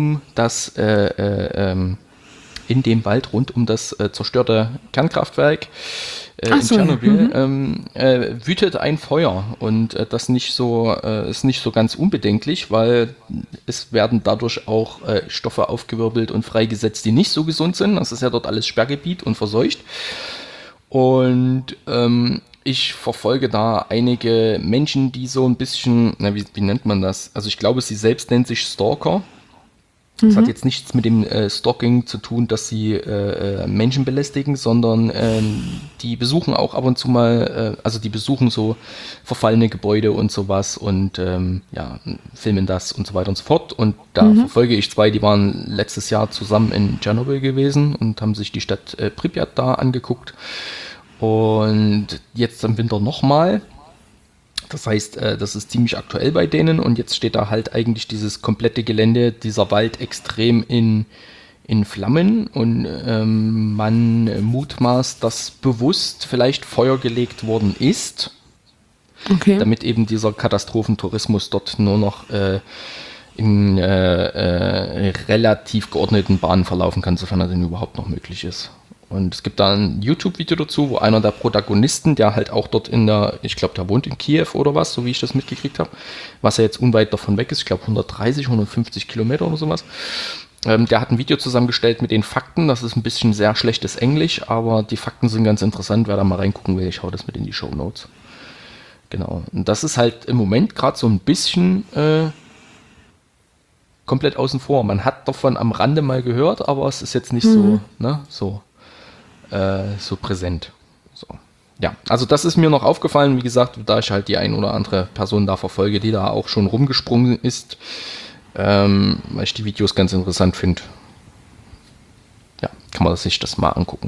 rund um das zerstörte Kernkraftwerk in Tschernobyl wütet ein Feuer und das ist nicht so ganz unbedenklich, weil es werden dadurch auch Stoffe aufgewirbelt und freigesetzt, die nicht so gesund sind. Das ist ja dort alles Sperrgebiet und verseucht. Und ich verfolge da einige Menschen, die so ein bisschen, wie nennt man das? Also ich glaube, sie selbst nennt sich Stalker. Das hat jetzt nichts mit dem Stalking zu tun, dass sie Menschen belästigen, sondern die besuchen auch ab und zu mal, also die besuchen so verfallene Gebäude und sowas und filmen das und so weiter und so fort. Und da verfolge ich zwei, die waren letztes Jahr zusammen in Tschernobyl gewesen und haben sich die Stadt Pripyat da angeguckt. Und jetzt im Winter nochmal. Das heißt, das ist ziemlich aktuell bei denen und jetzt steht da halt eigentlich dieses komplette Gelände, dieser Wald extrem in Flammen und man mutmaßt, dass bewusst vielleicht Feuer gelegt worden ist, damit eben dieser Katastrophentourismus dort nur noch in relativ geordneten Bahnen verlaufen kann, sofern er denn überhaupt noch möglich ist. Und es gibt da ein YouTube-Video dazu, wo einer der Protagonisten, der halt auch dort ich glaube, der wohnt in Kiew oder was, so wie ich das mitgekriegt habe, was ja jetzt unweit davon weg ist, ich glaube 130, 150 Kilometer oder sowas, der hat ein Video zusammengestellt mit den Fakten, das ist ein bisschen sehr schlechtes Englisch, aber die Fakten sind ganz interessant, wer da mal reingucken will, ich hau das mit in die Shownotes. Genau, und das ist halt im Moment gerade so ein bisschen komplett außen vor. Man hat davon am Rande mal gehört, aber es ist jetzt nicht so präsent. So. Ja, also das ist mir noch aufgefallen, wie gesagt, da ich halt die ein oder andere Person da verfolge, die da auch schon rumgesprungen ist, weil ich die Videos ganz interessant finde. Ja, kann man sich das mal angucken.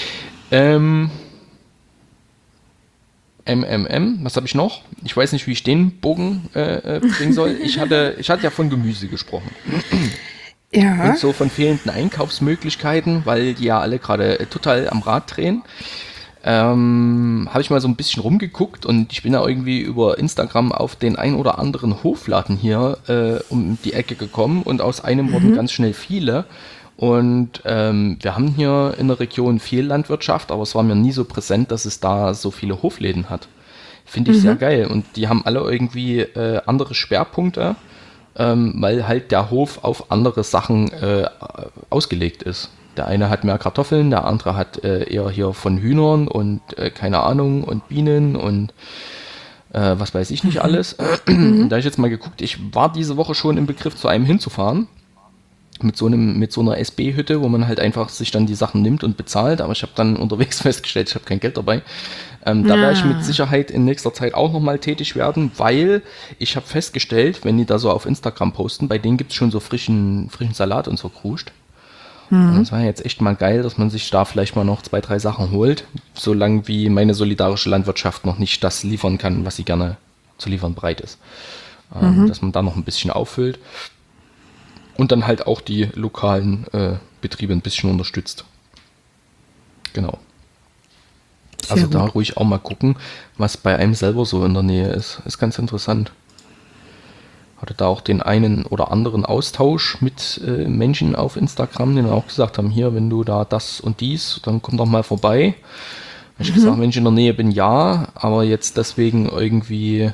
Was habe ich noch? Ich weiß nicht, wie ich den Bogen bringen soll. Ich hatte ja von Gemüse gesprochen. Ja. Und so von fehlenden Einkaufsmöglichkeiten, weil die ja alle gerade total am Rad drehen. Habe ich mal so ein bisschen rumgeguckt und ich bin da irgendwie über Instagram auf den ein oder anderen Hofladen hier um die Ecke gekommen und aus einem wurden ganz schnell viele. Und wir haben hier in der Region viel Landwirtschaft, aber es war mir nie so präsent, dass es da so viele Hofläden hat. Finde ich sehr geil. Und die haben alle irgendwie andere Schwerpunkte, weil halt der Hof auf andere Sachen ausgelegt ist. Der eine hat mehr Kartoffeln, der andere hat eher hier von Hühnern und keine Ahnung und Bienen und was weiß ich nicht alles. Da habe ich jetzt mal geguckt, ich war diese Woche schon im Begriff, zu einem hinzufahren. Mit so einer SB-Hütte, wo man halt einfach sich dann die Sachen nimmt und bezahlt, aber ich habe dann unterwegs festgestellt, ich habe kein Geld dabei. Da werde ich mit Sicherheit in nächster Zeit auch nochmal tätig werden, weil ich habe festgestellt, wenn die da so auf Instagram posten, bei denen gibt es schon so frischen Salat und so kruscht. Und das war jetzt echt mal geil, dass man sich da vielleicht mal noch 2, 3 Sachen holt, solange wie meine solidarische Landwirtschaft noch nicht das liefern kann, was sie gerne zu liefern bereit ist. Dass man da noch ein bisschen auffüllt. Und dann halt auch die lokalen Betriebe ein bisschen unterstützt. Genau. Also da ruhig auch mal gucken, was bei einem selber so in der Nähe ist. Ist ganz interessant. Hatte da auch den einen oder anderen Austausch mit Menschen auf Instagram, die dann auch gesagt haben, hier, wenn du da das und dies, dann komm doch mal vorbei. Hab ich gesagt, wenn ich in der Nähe bin, ja, aber jetzt deswegen irgendwie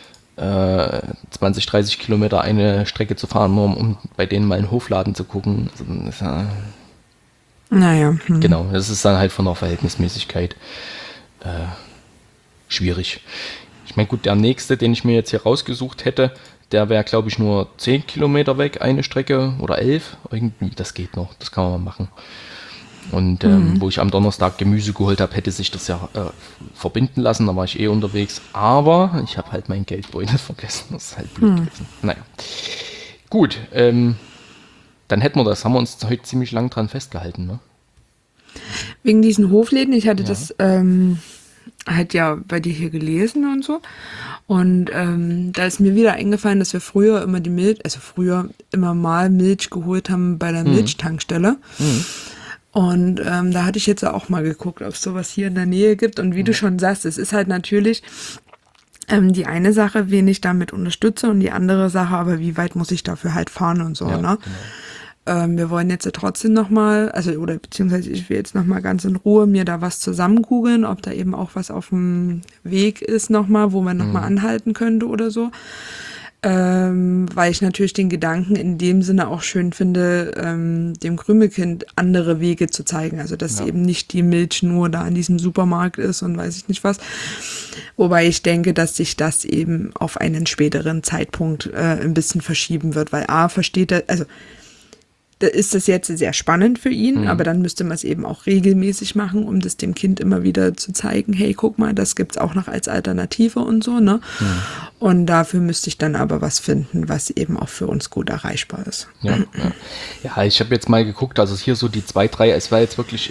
20, 30 Kilometer eine Strecke zu fahren, nur um bei denen mal einen Hofladen zu gucken. Naja. Genau, das ist dann halt von der Verhältnismäßigkeit schwierig. Ich meine, gut, der nächste, den ich mir jetzt hier rausgesucht hätte, der wäre, glaube ich, nur 10 Kilometer weg, eine Strecke oder 11. Irgendwie, das geht noch, das kann man mal machen. Und wo ich am Donnerstag Gemüse geholt habe, hätte sich das ja verbinden lassen, da war ich unterwegs. Aber ich habe halt meinen Geldbeutel vergessen, das ist halt blöd gewesen. Naja, gut, dann hätten wir das, haben wir uns heute ziemlich lang dran festgehalten, ne? Wegen diesen Hofläden, ich hatte das halt ja bei dir hier gelesen und so. Und da ist mir wieder eingefallen, dass wir früher immer immer mal Milch geholt haben bei der Milchtankstelle. Und da hatte ich jetzt auch mal geguckt, ob es sowas hier in der Nähe gibt. Und wie du schon sagst, es ist halt natürlich die eine Sache, wen ich damit unterstütze und die andere Sache, aber wie weit muss ich dafür halt fahren und so, ne? Genau. Wir wollen jetzt ja trotzdem nochmal, beziehungsweise ich will jetzt nochmal ganz in Ruhe mir da was zusammen googeln, ob da eben auch was auf dem Weg ist nochmal, wo man nochmal anhalten könnte oder so. Weil ich natürlich den Gedanken in dem Sinne auch schön finde, dem Krümelkind andere Wege zu zeigen. Also, dass eben nicht die Milch nur da in diesem Supermarkt ist und weiß ich nicht was. Wobei ich denke, dass sich das eben auf einen späteren Zeitpunkt ein bisschen verschieben wird, weil versteht er, also da ist das jetzt sehr spannend für ihn, aber dann müsste man es eben auch regelmäßig machen, um das dem Kind immer wieder zu zeigen, hey, guck mal, das gibt's auch noch als Alternative und so, ne? Und dafür müsste ich dann aber was finden, was eben auch für uns gut erreichbar ist. Ja, ich habe jetzt mal geguckt, also hier so die 2, 3, es war jetzt wirklich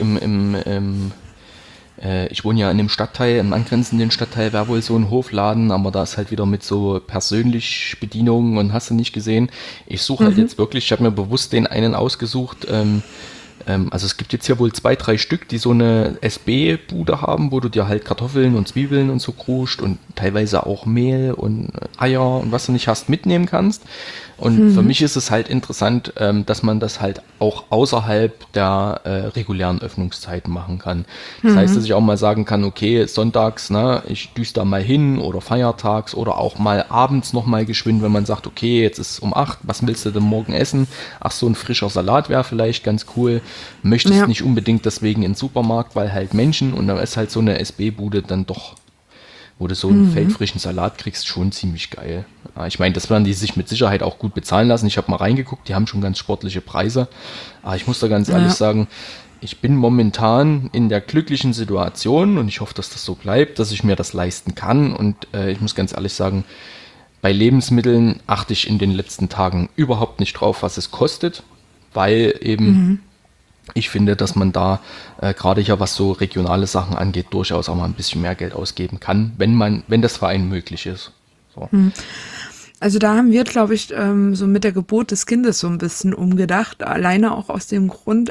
ich wohne ja in dem Stadtteil, im angrenzenden Stadtteil wäre wohl so ein Hofladen, aber da ist halt wieder mit so persönlich Bedienungen und hast du nicht gesehen. Ich suche halt jetzt wirklich, ich habe mir bewusst den einen ausgesucht, also es gibt jetzt hier wohl 2, 3 Stück, die so eine SB-Bude haben, wo du dir halt Kartoffeln und Zwiebeln und so kruscht und teilweise auch Mehl und Eier und was du nicht hast mitnehmen kannst. Und für mich ist es halt interessant, dass man das halt auch außerhalb der regulären Öffnungszeiten machen kann. Das heißt, dass ich auch mal sagen kann, okay, sonntags, ne, ich düse da mal hin oder feiertags oder auch mal abends nochmal geschwind, wenn man sagt, okay, jetzt ist um 8, was willst du denn morgen essen? Ach, so ein frischer Salat wäre vielleicht ganz cool. Möchtest nicht unbedingt deswegen in den Supermarkt, weil halt Menschen und dann ist halt so eine SB-Bude dann doch, wo du so einen feldfrischen Salat kriegst, schon ziemlich geil. Ich meine, das werden die sich mit Sicherheit auch gut bezahlen lassen. Ich habe mal reingeguckt, die haben schon ganz sportliche Preise. Aber ich muss da ganz ehrlich sagen, ich bin momentan in der glücklichen Situation und ich hoffe, dass das so bleibt, dass ich mir das leisten kann. Und ich muss ganz ehrlich sagen, bei Lebensmitteln achte ich in den letzten Tagen überhaupt nicht drauf, was es kostet, weil eben ich finde, dass man da gerade ja, was so regionale Sachen angeht, durchaus auch mal ein bisschen mehr Geld ausgeben kann, wenn das für einen möglich ist. So. Also da haben wir, glaube ich, so mit der Geburt des Kindes so ein bisschen umgedacht, alleine auch aus dem Grund,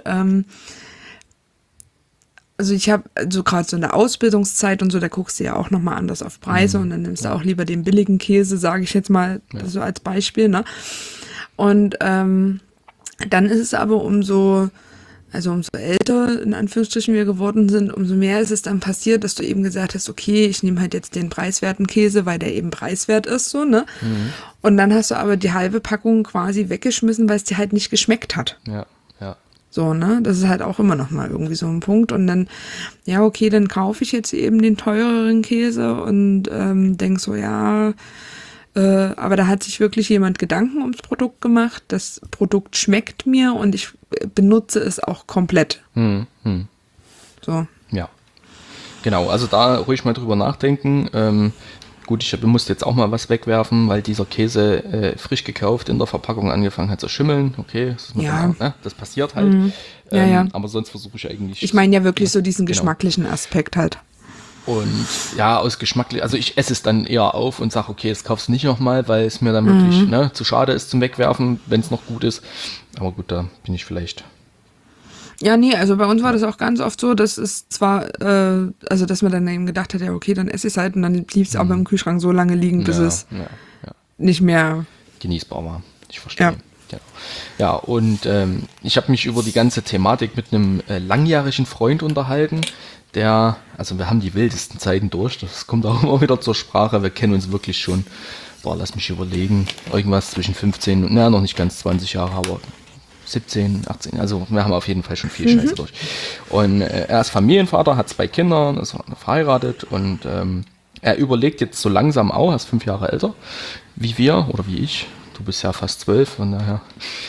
also ich habe so gerade so in der Ausbildungszeit und so, da guckst du ja auch nochmal anders auf Preise und dann nimmst du auch lieber den billigen Käse, sage ich jetzt mal so als Beispiel, ne? Und dann ist es aber umso älter, in Anführungsstrichen, wir geworden sind, umso mehr ist es dann passiert, dass du eben gesagt hast, okay, ich nehme halt jetzt den preiswerten Käse, weil der eben preiswert ist, so, ne? Und dann hast du aber die halbe Packung quasi weggeschmissen, weil es dir halt nicht geschmeckt hat. Ja. So, ne? Das ist halt auch immer noch mal irgendwie so ein Punkt. Und dann, ja, okay, dann kaufe ich jetzt eben den teureren Käse und denk so, ja, aber da hat sich wirklich jemand Gedanken ums Produkt gemacht. Das Produkt schmeckt mir und ich benutze es auch komplett. So. Ja, genau. Also da ruhig mal drüber nachdenken. Gut, ich musste jetzt auch mal was wegwerfen, weil dieser Käse frisch gekauft in der Verpackung angefangen hat zu schimmeln. Okay, das, das passiert halt. Aber sonst versuche ich eigentlich... Ich meine ja wirklich so diesen geschmacklichen Aspekt halt. Und ja, aus geschmacklich, also ich esse es dann eher auf und sage, okay, das kaufst du nicht nochmal, weil es mir dann wirklich zu schade ist zum Wegwerfen, wenn es noch gut ist. Aber gut, da bin ich vielleicht... Ja, nee, also bei uns war das auch ganz oft so, dass es zwar, dass man dann eben gedacht hat, ja okay, dann esse ich es halt und dann blieb es aber im Kühlschrank so lange liegen, bis es nicht mehr genießbar war. Ich verstehe. Ja, und ich habe mich über die ganze Thematik mit einem langjährigen Freund unterhalten, also wir haben die wildesten Zeiten durch, das kommt auch immer wieder zur Sprache, wir kennen uns wirklich schon, lass mich überlegen, irgendwas zwischen 15 und, noch nicht ganz 20 Jahre, aber 17, 18, also wir haben auf jeden Fall schon viel Scheiße durch. Und er ist Familienvater, hat 2 Kinder, ist verheiratet und er überlegt jetzt so langsam auch, er ist 5 Jahre älter, wie wir oder wie ich, du bist ja fast 12, von daher...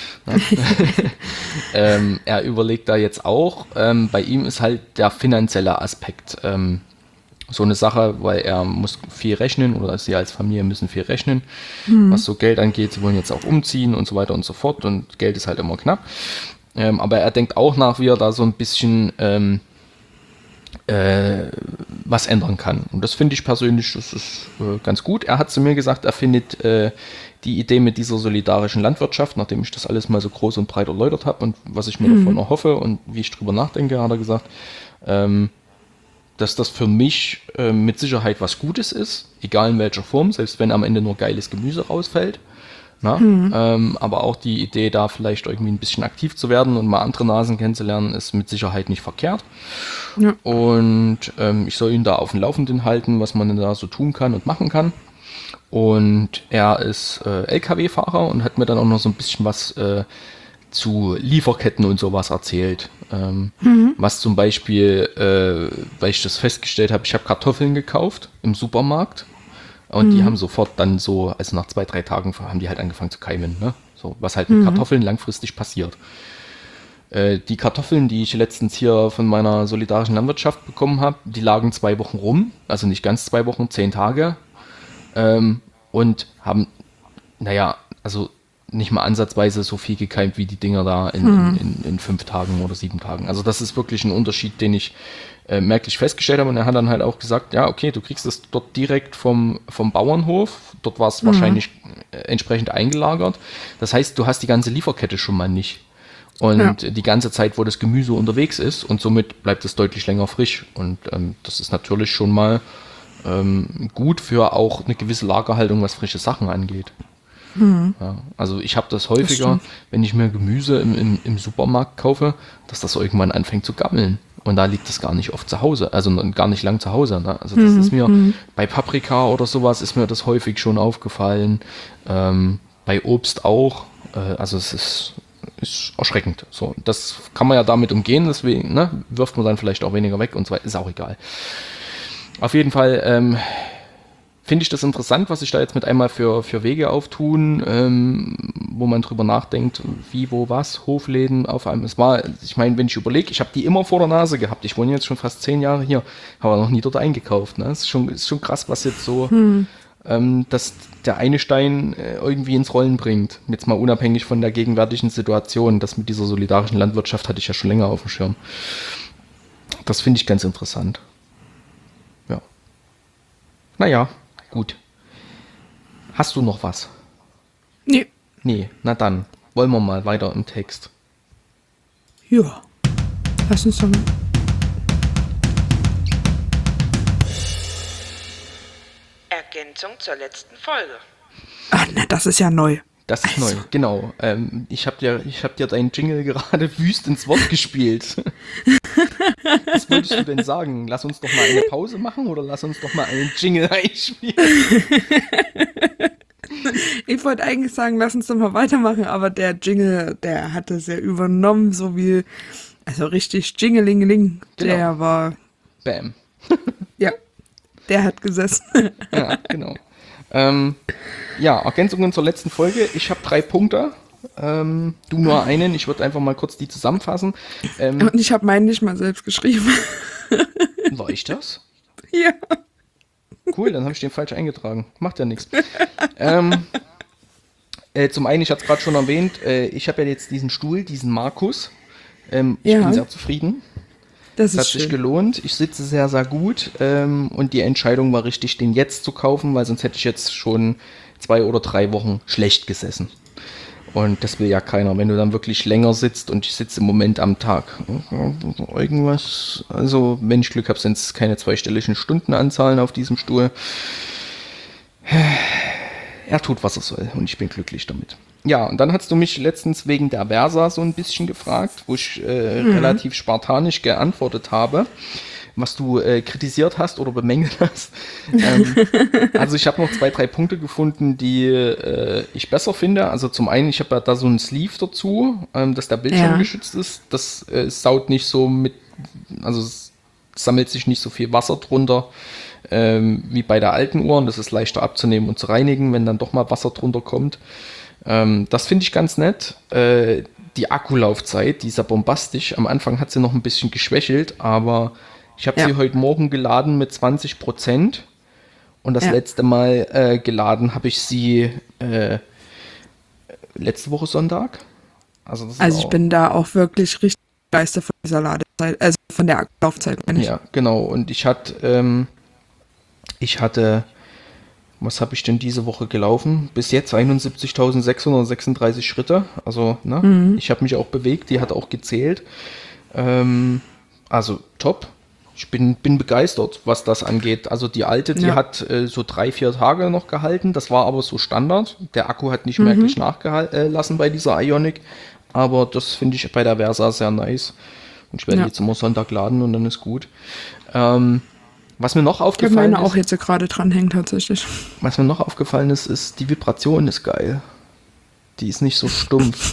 er überlegt da jetzt auch, bei ihm ist halt der finanzielle Aspekt so eine Sache, weil er muss viel rechnen oder sie als Familie müssen viel rechnen, was so Geld angeht. Sie wollen jetzt auch umziehen und so weiter und so fort und Geld ist halt immer knapp. Aber er denkt auch nach, wie er da so ein bisschen was ändern kann. Und das finde ich persönlich, das ist ganz gut. Er hat zu mir gesagt, er findet die Idee mit dieser solidarischen Landwirtschaft, nachdem ich das alles mal so groß und breit erläutert habe und was ich mir davon erhoffe und wie ich drüber nachdenke, hat er gesagt, dass das für mich mit Sicherheit was Gutes ist, egal in welcher Form, selbst wenn am Ende nur geiles Gemüse rausfällt. Aber auch die Idee, da vielleicht irgendwie ein bisschen aktiv zu werden und mal andere Nasen kennenzulernen, ist mit Sicherheit nicht verkehrt. Ja. Und ich soll ihn da auf dem Laufenden halten, was man da so tun kann und machen kann. Und er ist LKW-Fahrer und hat mir dann auch noch so ein bisschen was zu Lieferketten und sowas erzählt. Was zum Beispiel, weil ich das festgestellt habe, ich habe Kartoffeln gekauft im Supermarkt und die haben sofort dann so, also nach 2-3 Tagen haben die halt angefangen zu keimen, ne? So, was halt mit Kartoffeln langfristig passiert. Die Kartoffeln, die ich letztens hier von meiner solidarischen Landwirtschaft bekommen habe, die lagen 2 Wochen rum, also nicht ganz 2 Wochen, 10 Tage, und haben, naja, also nicht mal ansatzweise so viel gekeimt wie die Dinger da in 5 Tagen oder 7 Tagen. Also das ist wirklich ein Unterschied, den ich merklich festgestellt habe. Und er hat dann halt auch gesagt, ja, okay, du kriegst es dort direkt vom Bauernhof. Dort war es wahrscheinlich entsprechend eingelagert. Das heißt, du hast die ganze Lieferkette schon mal nicht. Und die ganze Zeit, wo das Gemüse unterwegs ist, und somit bleibt es deutlich länger frisch. Und das ist natürlich schon mal gut für auch eine gewisse Lagerhaltung, was frische Sachen angeht. Ja, also ich habe das häufiger, wenn ich mir Gemüse im Supermarkt kaufe, dass das irgendwann anfängt zu gammeln. Und da liegt das gar nicht oft zu Hause, also gar nicht lang zu Hause. Ne? Also das ist mir bei Paprika oder sowas ist mir das häufig schon aufgefallen. Bei Obst auch. Also es ist erschreckend. So, das kann man ja damit umgehen, deswegen wirft man dann vielleicht auch weniger weg und so weiter. Ist auch egal. Auf jeden Fall finde ich das interessant, was sich da jetzt mit einmal für Wege auftun, wo man drüber nachdenkt, wie, wo, was, Hofläden auf einem. Ich meine, wenn ich überlege, ich habe die immer vor der Nase gehabt. Ich wohne jetzt schon fast 10 Jahre hier, habe noch nie dort eingekauft. Ne? Das ist schon krass, was jetzt so, dass der eine Stein irgendwie ins Rollen bringt. Jetzt mal unabhängig von der gegenwärtigen Situation. Das mit dieser solidarischen Landwirtschaft hatte ich ja schon länger auf dem Schirm. Das finde ich ganz interessant. Ja. Naja. Gut. Hast du noch was? Nee. Nee, na dann. Wollen wir mal weiter im Text. Ja. Lass uns dann. Ergänzung zur letzten Folge. Ach, na, das ist ja neu. Das ist neu, genau. Ich hab dir deinen Jingle gerade wüst ins Wort gespielt. Was wolltest du denn sagen? Lass uns doch mal eine Pause machen oder lass uns doch mal einen Jingle einspielen? Ich wollte eigentlich sagen, lass uns doch mal weitermachen, aber der Jingle, der hat es ja übernommen, so wie, also richtig Jingelingeling. Genau. Der war, Bam. ja, der hat gesessen. Ja, genau. Ja, Ergänzungen zur letzten Folge. Ich habe 3 Punkte. Du nur einen. Ich würde einfach mal kurz die zusammenfassen. Und ich habe meinen nicht mal selbst geschrieben. War ich das? Ja. Cool, dann habe ich den falsch eingetragen. Macht ja nichts. Zum einen, ich hatte es gerade schon erwähnt, ich habe ja jetzt diesen Stuhl, diesen Markus. Ich bin sehr zufrieden. Das hat ist sich schön. gelohnt. Ich sitze sehr, sehr gut. Und die Entscheidung war richtig, den jetzt zu kaufen, weil sonst hätte ich jetzt schon 2 oder 3 Wochen schlecht gesessen. Und das will ja keiner. Wenn du dann wirklich länger sitzt, und ich sitze im Moment am Tag irgendwas, also wenn ich Glück habe, sind es keine 2-stelligen Stundenanzahlen auf diesem Stuhl. Er tut, was er soll, und ich bin glücklich damit. Ja, und dann hast du mich letztens wegen der Versa so ein bisschen gefragt, wo ich relativ spartanisch geantwortet habe, was du kritisiert hast oder bemängelt hast. Also ich habe noch 2, 3 Punkte gefunden, die ich besser finde. Also zum einen, ich habe ja da so ein Sleeve dazu, dass der Bildschirm geschützt ist. Das saut nicht so mit, also es sammelt sich nicht so viel Wasser drunter wie bei der alten Uhr. Und das ist leichter abzunehmen und zu reinigen, wenn dann doch mal Wasser drunter kommt. Das finde ich ganz nett. Die Akkulaufzeit, die ist ja bombastisch. Am Anfang hat sie noch ein bisschen geschwächelt, aber ich habe sie heute Morgen geladen mit 20%. Und das letzte Mal geladen habe ich sie letzte Woche Sonntag. Also ich bin da auch wirklich richtig begeistert von dieser Ladezeit, also von der Akkulaufzeit. Ja, genau. Und ich hatte, was habe ich denn diese Woche gelaufen? Bis jetzt 71.636 Schritte. Also, ich habe mich auch bewegt, die hat auch gezählt. Also top. Ich bin begeistert, was das angeht. Also die alte, die hat so 3, 4 Tage noch gehalten. Das war aber so Standard. Der Akku hat nicht merklich nachgelassen bei dieser Ioniq. Aber das finde ich bei der Versa sehr nice. Und ich werde jetzt immer Sonntag laden und dann ist gut. Was mir noch aufgefallen ist... auch jetzt gerade dranhängen tatsächlich. Was mir noch aufgefallen ist, ist, die Vibration ist geil. Die ist nicht so stumpf.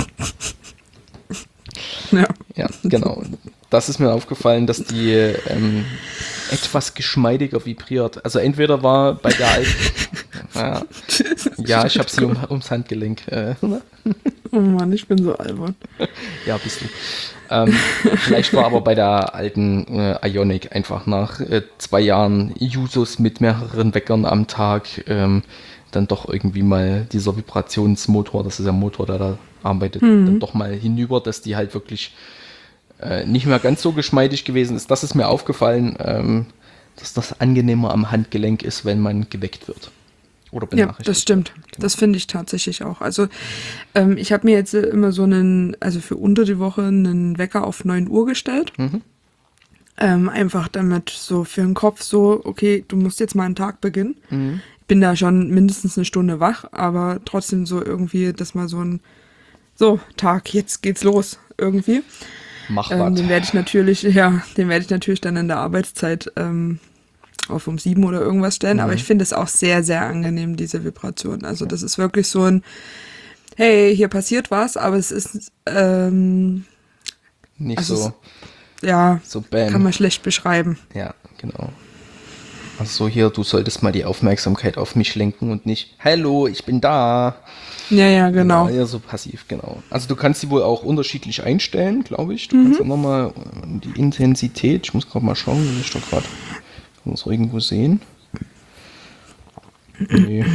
Ja, genau. Das ist mir aufgefallen, dass die etwas geschmeidiger vibriert. Also entweder war bei der alten... ja, ich habe sie ums Handgelenk. Oh Mann, ich bin so albern. Ja, bist du. Vielleicht war aber bei der alten Ioniq einfach nach 2 Jahren Usus mit mehreren Weckern am Tag dann doch irgendwie mal dieser Vibrationsmotor, das ist der Motor, der da arbeitet, dann doch mal hinüber, dass die halt wirklich nicht mehr ganz so geschmeidig gewesen ist. Das ist mir aufgefallen, dass das angenehmer am Handgelenk ist, wenn man geweckt wird. Oder benachrichtigt. Ja, das stimmt. Genau. Das finde ich tatsächlich auch. Also ich habe mir jetzt immer so also für unter die Woche einen Wecker auf 9 Uhr gestellt. Einfach damit so für den Kopf so, okay, du musst jetzt mal einen Tag beginnen. Ich bin da schon mindestens eine Stunde wach, aber trotzdem so irgendwie, dass mal so, Tag, jetzt geht's los irgendwie. Mach was. Den werde ich natürlich dann in der Arbeitszeit auf um 7 oder irgendwas stellen, aber ich finde es auch sehr, sehr angenehm, diese Vibration. Also das ist wirklich so ein, hey, hier passiert was, aber es ist Nicht also so, ja, so bam. kann man schlecht beschreiben. Ja, genau. Also hier, du solltest mal die Aufmerksamkeit auf mich lenken und nicht, hallo, ich bin da. Ja, genau. Ja, so passiv, genau. Also du kannst die wohl auch unterschiedlich einstellen, glaube ich. Du kannst auch nochmal die Intensität, ich muss gerade mal schauen, wie ich da gerade, kann man es irgendwo sehen? Nee.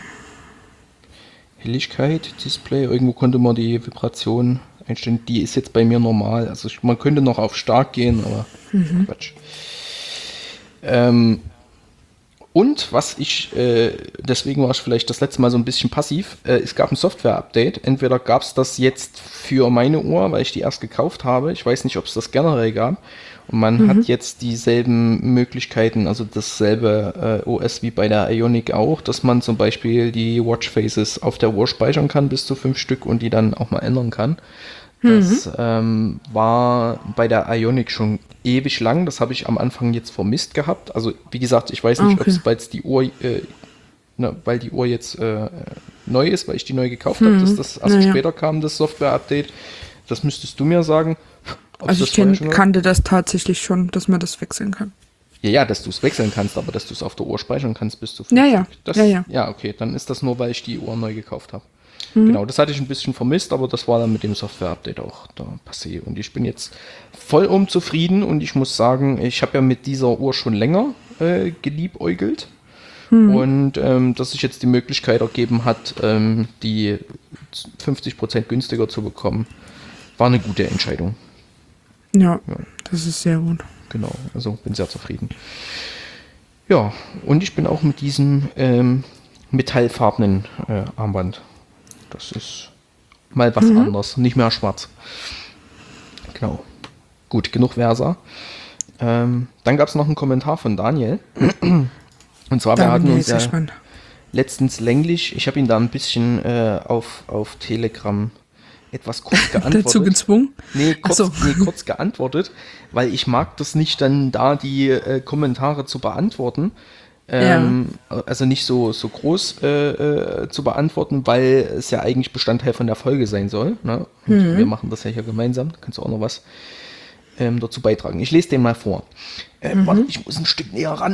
Helligkeit, Display, irgendwo konnte man die Vibration einstellen. Die ist jetzt bei mir normal. Also man könnte noch auf stark gehen, aber Quatsch. Und was ich, deswegen war ich vielleicht das letzte Mal so ein bisschen passiv, es gab ein Software-Update. Entweder gab es das jetzt für meine Uhr, weil ich die erst gekauft habe. Ich weiß nicht, ob es das generell gab. Und man hat jetzt dieselben Möglichkeiten, also dasselbe OS wie bei der Ioniq auch, dass man zum Beispiel die Watchfaces auf der Uhr speichern kann, bis zu 5 Stück, und die dann auch mal ändern kann. Das war bei der Ioniq schon ewig lang. Das habe ich am Anfang jetzt vermisst gehabt. Also wie gesagt, ich weiß nicht, ob es, weil die Uhr, weil die Uhr jetzt neu ist, weil ich die neu gekauft habe, dass das erst später kam, das Software-Update. Das müsstest du mir sagen. Also ich kannte das tatsächlich schon, dass man das wechseln kann. Ja, dass du es wechseln kannst, aber dass du es auf der Uhr speichern kannst, bis zu 5 Ja. Ja, okay, dann ist das nur, weil ich die Uhr neu gekauft habe. Genau, das hatte ich ein bisschen vermisst, aber das war dann mit dem Software-Update auch da passé. Und ich bin jetzt vollum zufrieden, und ich muss sagen, ich habe ja mit dieser Uhr schon länger geliebäugelt. Und dass sich jetzt die Möglichkeit ergeben hat, die 50% günstiger zu bekommen, war eine gute Entscheidung. Ja, das ist sehr gut. Genau, also bin sehr zufrieden. Ja, und ich bin auch mit diesem metallfarbenen Armband. Das ist mal was anderes, nicht mehr schwarz. Genau. Gut, genug Versa. Dann gab es noch einen Kommentar von Daniel. Und zwar, wir hatten uns ja letztens länglich, ich habe ihn da ein bisschen auf Telegram etwas kurz geantwortet. Dazu gezwungen? Nee, kurz geantwortet, weil ich mag das nicht, dann da die Kommentare zu beantworten. Also nicht so groß zu beantworten, weil es ja eigentlich Bestandteil von der Folge sein soll. Ne? Und wir machen das ja hier gemeinsam. Da kannst du auch noch was dazu beitragen. Ich lese den mal vor. Warte, ich muss ein Stück näher ran.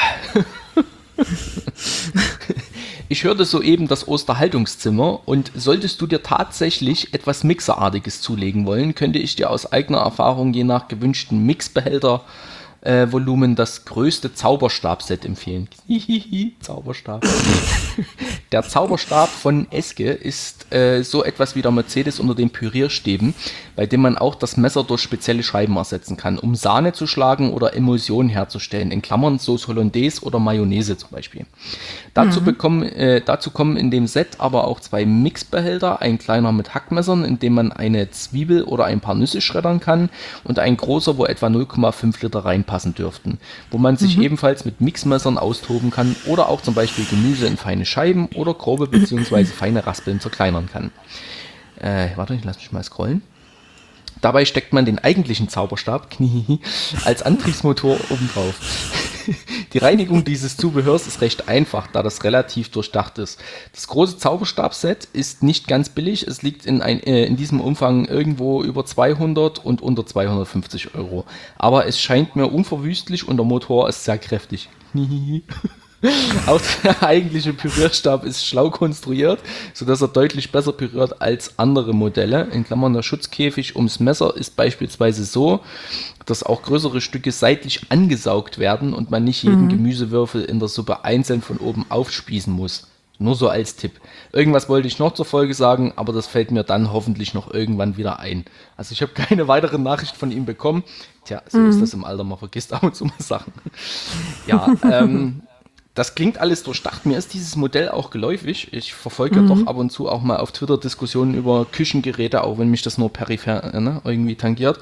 Ich hörte soeben das Osterhaltungszimmer, und solltest du dir tatsächlich etwas Mixerartiges zulegen wollen, könnte ich dir aus eigener Erfahrung je nach gewünschten Mixbehälter Volumen das größte Zauberstab-Set empfehlen. Zauberstab. Der Zauberstab von Eske ist so etwas wie der Mercedes unter den Pürierstäben, bei dem man auch das Messer durch spezielle Scheiben ersetzen kann, um Sahne zu schlagen oder Emulsionen herzustellen, in Klammern Sauce Hollandaise oder Mayonnaise zum Beispiel. Dazu kommen in dem Set aber auch 2 Mixbehälter, ein kleiner mit Hackmessern, in dem man eine Zwiebel oder ein paar Nüsse schreddern kann, und ein großer, wo etwa 0,5 Liter reinpassen dürften, wo man sich ebenfalls mit Mixmessern austoben kann oder auch zum Beispiel Gemüse in feine Scheiben oder grobe bzw. feine Raspeln zerkleinern kann. Warte, ich lasse mich mal scrollen. Dabei steckt man den eigentlichen Zauberstab als Antriebsmotor obendrauf. Die Reinigung dieses Zubehörs ist recht einfach, da das relativ durchdacht ist. Das große Zauberstabset ist nicht ganz billig. Es liegt in diesem Umfang irgendwo über 200 und unter 250 Euro. Aber es scheint mir unverwüstlich und der Motor ist sehr kräftig. Auch der eigentliche Pürierstab ist schlau konstruiert, sodass er deutlich besser püriert als andere Modelle. In Klammern der Schutzkäfig ums Messer ist beispielsweise so, dass auch größere Stücke seitlich angesaugt werden und man nicht jeden Gemüsewürfel in der Suppe einzeln von oben aufspießen muss. Nur so als Tipp. Irgendwas wollte ich noch zur Folge sagen, aber das fällt mir dann hoffentlich noch irgendwann wieder ein. Also ich habe keine weitere Nachricht von ihm bekommen. Tja, so ist das im Alter, man vergisst ab und zu mal Sachen. Ja, das klingt alles durchdacht. Mir ist dieses Modell auch geläufig. Ich verfolge ja doch ab und zu auch mal auf Twitter Diskussionen über Küchengeräte, auch wenn mich das nur peripher irgendwie tangiert.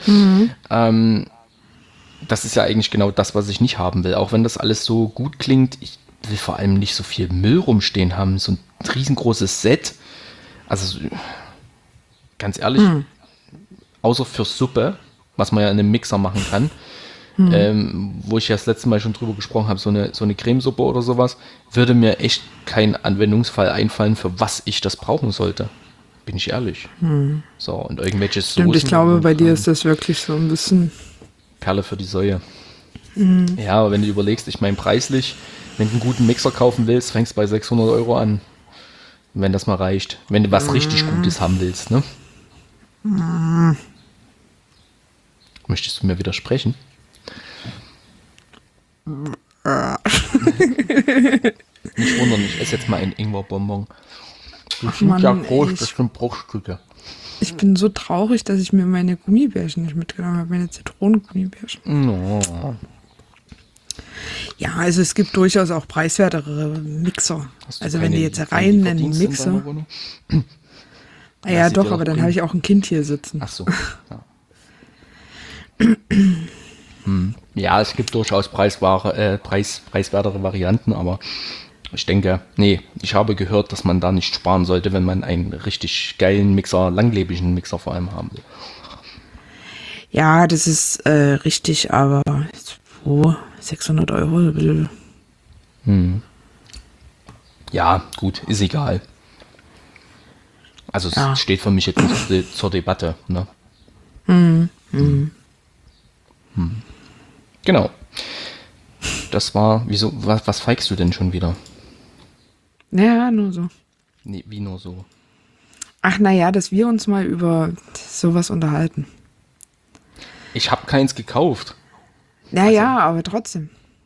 Das ist ja eigentlich genau das, was ich nicht haben will. Auch wenn das alles so gut klingt, ich will vor allem nicht so viel Müll rumstehen haben. So ein riesengroßes Set. Also ganz ehrlich, außer für Suppe, was man ja in einem Mixer machen kann, wo ich ja das letzte Mal schon drüber gesprochen habe, so eine Cremesuppe oder sowas, würde mir echt kein Anwendungsfall einfallen, für was ich das brauchen sollte. Bin ich ehrlich. So, und irgendwelche Soßen. Stimmt, ich glaube, bei dir ist das wirklich so ein bisschen Perle für die Säue. Ja, aber wenn du überlegst, ich meine preislich, wenn du einen guten Mixer kaufen willst, fängst du bei 600 Euro an. Wenn das mal reicht. Wenn du was richtig Gutes haben willst, ne? Möchtest du mir widersprechen? Nicht wundern, ich esse jetzt mal einen Ingwer-Bonbon. Die sind Mann, ja groß, ich- das sind Bruchstücke. Ich bin so traurig, dass ich mir meine Gummibärchen nicht mitgenommen habe, meine Zitronengummibärchen. No. Ja, also es gibt durchaus auch preiswertere Mixer. Hast du Also wenn keine die jetzt keine rein einen Lieferdienste in Mixer. deiner Wohnung? Ja, sie dir doch, doch aber dann bringen. habe ich auch ein Kind hier sitzen. Ach so. Ja. Ja, es gibt durchaus preiswertere Varianten, aber ich denke, ich habe gehört, dass man da nicht sparen sollte, wenn man einen richtig geilen Mixer, langlebigen Mixer vor allem haben will. Ja, das ist richtig, aber 600 Euro. Ja, gut, ist egal. Also Ja. es steht für mich jetzt nicht zur Debatte. Ne? Genau. Das war, was feigst du denn schon wieder? Ja, nur so. Nee, wie nur so? Ach naja, dass wir uns mal über sowas unterhalten. Ich habe keins gekauft. Naja, aber trotzdem.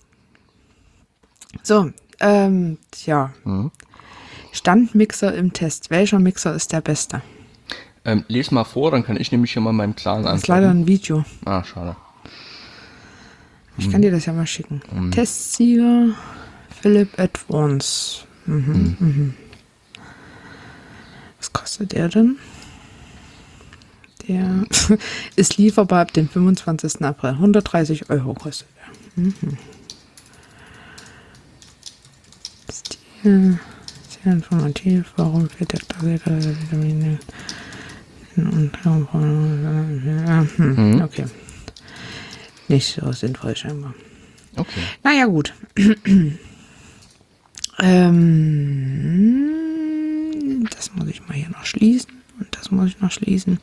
So, tja. Standmixer im Test. Welcher Mixer ist der beste? Lies mal vor, dann kann ich nämlich hier mal meinem Clan Das ist leider antworten. ein Video. Ah, schade. Ich kann dir das ja mal schicken. Testsieger Philipp Advance. Was kostet der denn? Der ist lieferbar ab dem 25. April. 130 Euro kostet er. Stil, sehr informativ. Warum fehlt der Klassiker der Vitamine? Okay. Nicht so sinnvoll scheinbar. Okay. Naja, gut. Das muss ich mal hier noch schließen. Und das muss ich noch schließen.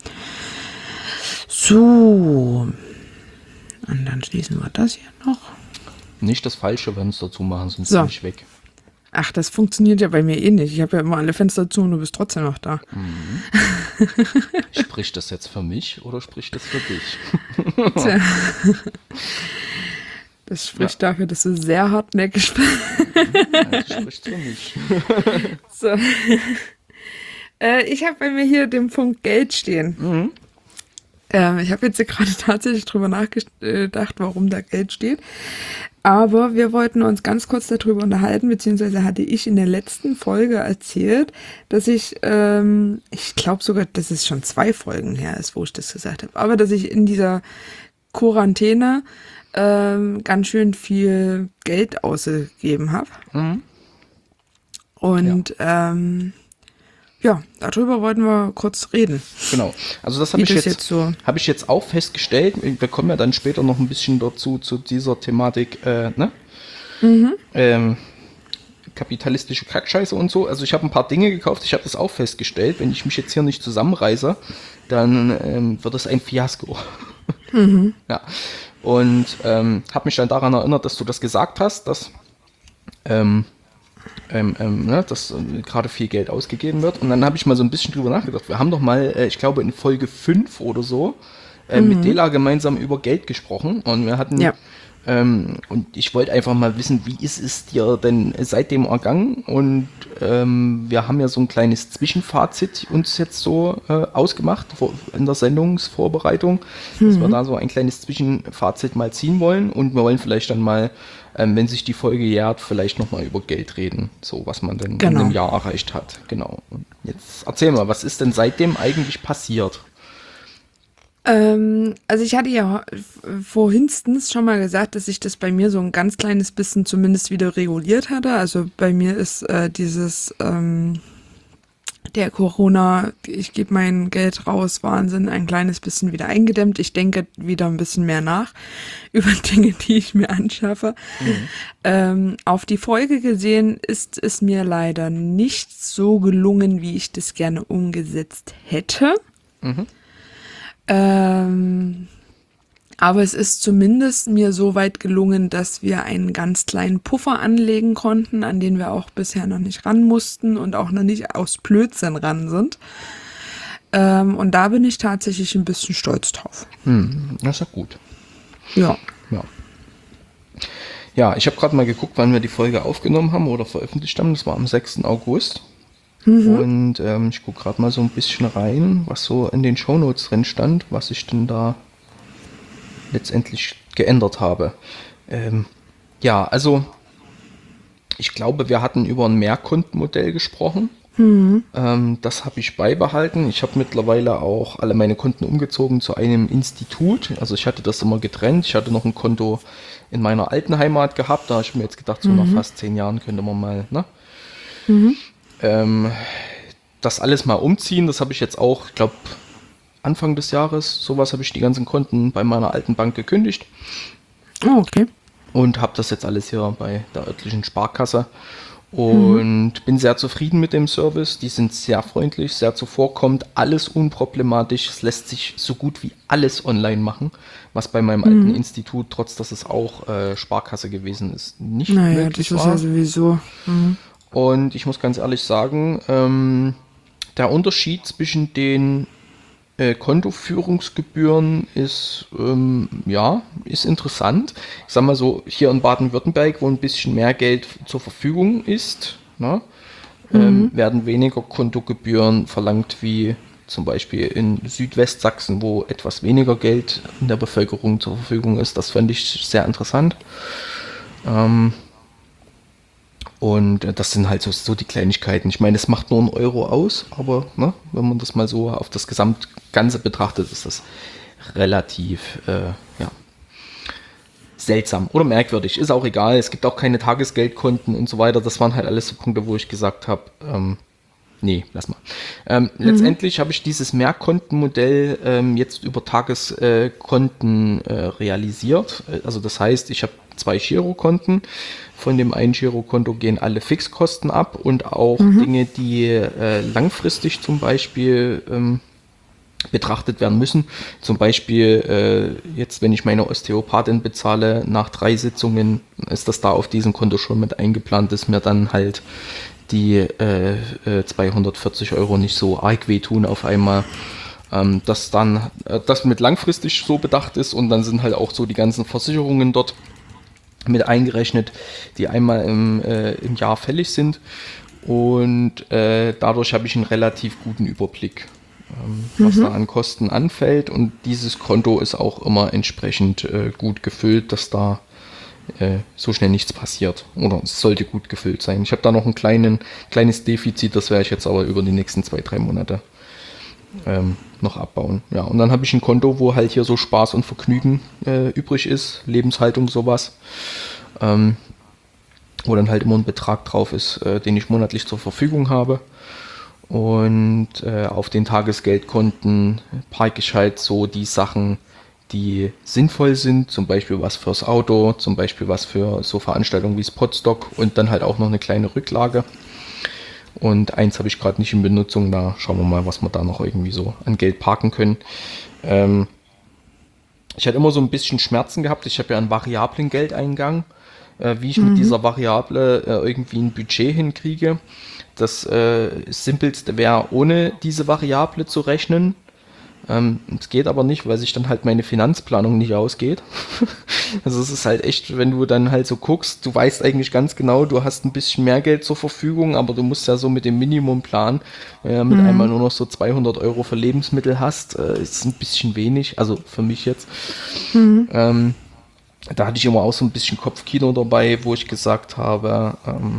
So. Und dann schließen wir das hier noch. Nicht das falsche Fenster zumachen, sonst So. bin ich weg. Ach, das funktioniert ja bei mir eh nicht. Ich habe ja immer alle Fenster zu und du bist trotzdem noch da. Spricht das jetzt für mich oder spricht das für dich? Tja. Das spricht dafür, dass du sehr hartnäckig bist. Das spricht für mich. So. Ich habe bei mir hier den Punkt Geld stehen. Ich habe jetzt gerade tatsächlich drüber nachgedacht, warum da Geld steht. Aber wir wollten uns ganz kurz darüber unterhalten, beziehungsweise hatte ich in der letzten Folge erzählt, dass ich glaube sogar, dass es schon 2 Folgen her ist, wo ich das gesagt habe, aber dass ich in dieser Quarantäne ganz schön viel Geld ausgegeben habe. Und ja, darüber wollten wir kurz reden. Genau. Also das Wie habe ich das jetzt, jetzt so- habe ich jetzt auch festgestellt. Wir kommen ja dann später noch ein bisschen dazu, zu dieser Thematik, kapitalistische Kackscheiße und so. Also ich habe ein paar Dinge gekauft. Ich habe das auch festgestellt. Wenn ich mich jetzt hier nicht zusammenreiße, dann wird es ein Fiasko. Ja. Und habe mich dann daran erinnert, dass du das gesagt hast, dass dass gerade viel Geld ausgegeben wird. Und dann habe ich mal so ein bisschen drüber nachgedacht. Wir haben doch mal, ich glaube in Folge 5 oder so, mit Dela gemeinsam über Geld gesprochen. Und wir hatten, Ja. und ich wollte einfach mal wissen, wie ist es dir denn seitdem ergangen? Und wir haben ja so ein kleines Zwischenfazit uns jetzt so ausgemacht in der Sendungsvorbereitung, dass wir da so ein kleines Zwischenfazit mal ziehen wollen. Und wir wollen vielleicht dann mal, wenn sich die Folge jährt, vielleicht nochmal über Geld reden. So, was man denn in Genau. einem Jahr erreicht hat. Genau. Und jetzt erzähl mal, was ist denn seitdem eigentlich passiert? Also ich hatte ja vorhinstens schon mal gesagt, dass sich das bei mir so ein ganz kleines bisschen zumindest wieder reguliert hatte. Also bei mir ist der Corona, ich gebe mein Geld raus, Wahnsinn, ein kleines bisschen wieder eingedämmt. Ich denke wieder ein bisschen mehr nach über Dinge, die ich mir anschaffe. Auf die Folge gesehen ist es mir leider nicht so gelungen, wie ich das gerne umgesetzt hätte. Aber es ist zumindest mir so weit gelungen, dass wir einen ganz kleinen Puffer anlegen konnten, an den wir auch bisher noch nicht ran mussten und auch noch nicht aus Blödsinn ran sind. Und da bin ich tatsächlich ein bisschen stolz drauf. Das ist ja gut. Ja. Ja. Ja, ich habe gerade mal geguckt, wann wir die Folge aufgenommen haben oder veröffentlicht haben. Das war am 6. August. Und ich gucke gerade mal so ein bisschen rein, was so in den Shownotes drin stand, was ich denn da letztendlich geändert habe. Ja, also ich glaube, wir hatten über ein Mehrkontenmodell gesprochen. Das habe ich beibehalten. Ich habe mittlerweile auch alle meine Konten umgezogen zu einem Institut. Also ich hatte das immer getrennt. Ich hatte noch ein Konto in meiner alten Heimat gehabt. Da habe ich mir jetzt gedacht, so nach fast 10 Jahren könnte man mal, ne? Das alles mal umziehen. Das habe ich jetzt auch, ich glaube, Anfang des Jahres, sowas habe ich die ganzen Konten bei meiner alten Bank gekündigt. Oh, okay. Und habe das jetzt alles hier bei der örtlichen Sparkasse und bin sehr zufrieden mit dem Service. Die sind sehr freundlich, sehr zuvorkommend, alles unproblematisch. Es lässt sich so gut wie alles online machen, was bei meinem alten Institut, trotz dass es auch Sparkasse gewesen ist, nicht Naja, möglich das ist war. ja sowieso. Und ich muss ganz ehrlich sagen, der Unterschied zwischen den Kontoführungsgebühren ist, ist interessant. Ich sag mal so, hier in Baden-Württemberg, wo ein bisschen mehr Geld zur Verfügung ist, ne, werden weniger Kontogebühren verlangt wie zum Beispiel in Südwestsachsen, wo etwas weniger Geld in der Bevölkerung zur Verfügung ist. Das fand ich sehr interessant. Und das sind halt so die Kleinigkeiten. Ich meine, es macht nur 1 Euro aus, aber ne, wenn man das mal so auf das Ganze betrachtet, ist das relativ seltsam oder merkwürdig. Ist auch egal. Es gibt auch keine Tagesgeldkonten und so weiter. Das waren halt alles so Punkte, wo ich gesagt habe, nee, lass mal. Letztendlich habe ich dieses Mehrkontenmodell jetzt über Tageskonten realisiert. Also das heißt, ich habe 2 Girokonten. Von dem einen Girokonto gehen alle Fixkosten ab und auch Dinge, die langfristig zum Beispiel betrachtet werden müssen. Zum Beispiel jetzt, wenn ich meine Osteopathin bezahle, nach 3 Sitzungen ist das da auf diesem Konto schon mit eingeplant, dass mir dann halt die 240 Euro nicht so arg wehtun auf einmal. Dass dann das mit langfristig so bedacht ist und dann sind halt auch so die ganzen Versicherungen dort mit eingerechnet, die einmal im Jahr fällig sind und dadurch habe ich einen relativ guten Überblick, was da an Kosten anfällt und dieses Konto ist auch immer entsprechend gut gefüllt, dass da so schnell nichts passiert oder es sollte gut gefüllt sein. Ich habe da noch ein kleines Defizit, das werde ich jetzt aber über die nächsten 2-3 Monate noch abbauen. Ja, und dann habe ich ein Konto, wo halt hier so Spaß und Vergnügen übrig ist, Lebenshaltung, sowas, wo dann halt immer ein Betrag drauf ist, den ich monatlich zur Verfügung habe. Und auf den Tagesgeldkonten parke ich halt so die Sachen, die sinnvoll sind, zum Beispiel was fürs Auto, zum Beispiel was für so Veranstaltungen wie Spotstock und dann halt auch noch eine kleine Rücklage. Und eins habe ich gerade nicht in Benutzung, da schauen wir mal, was wir da noch irgendwie so an Geld parken können. Ich hatte immer so ein bisschen Schmerzen gehabt, ich habe ja einen variablen Geldeingang. wie ich mit dieser Variable irgendwie ein Budget hinkriege. Das Simpelste wäre, ohne diese Variable zu rechnen. Es geht aber nicht, weil sich dann halt meine Finanzplanung nicht ausgeht. Also es ist halt echt, wenn du dann halt so guckst, du weißt eigentlich ganz genau, du hast ein bisschen mehr Geld zur Verfügung, aber du musst ja so mit dem Minimumplan, mit einmal nur noch so 200 Euro für Lebensmittel hast, ist ein bisschen wenig, also für mich jetzt. Da hatte ich immer auch so ein bisschen Kopfkino dabei, wo ich gesagt habe,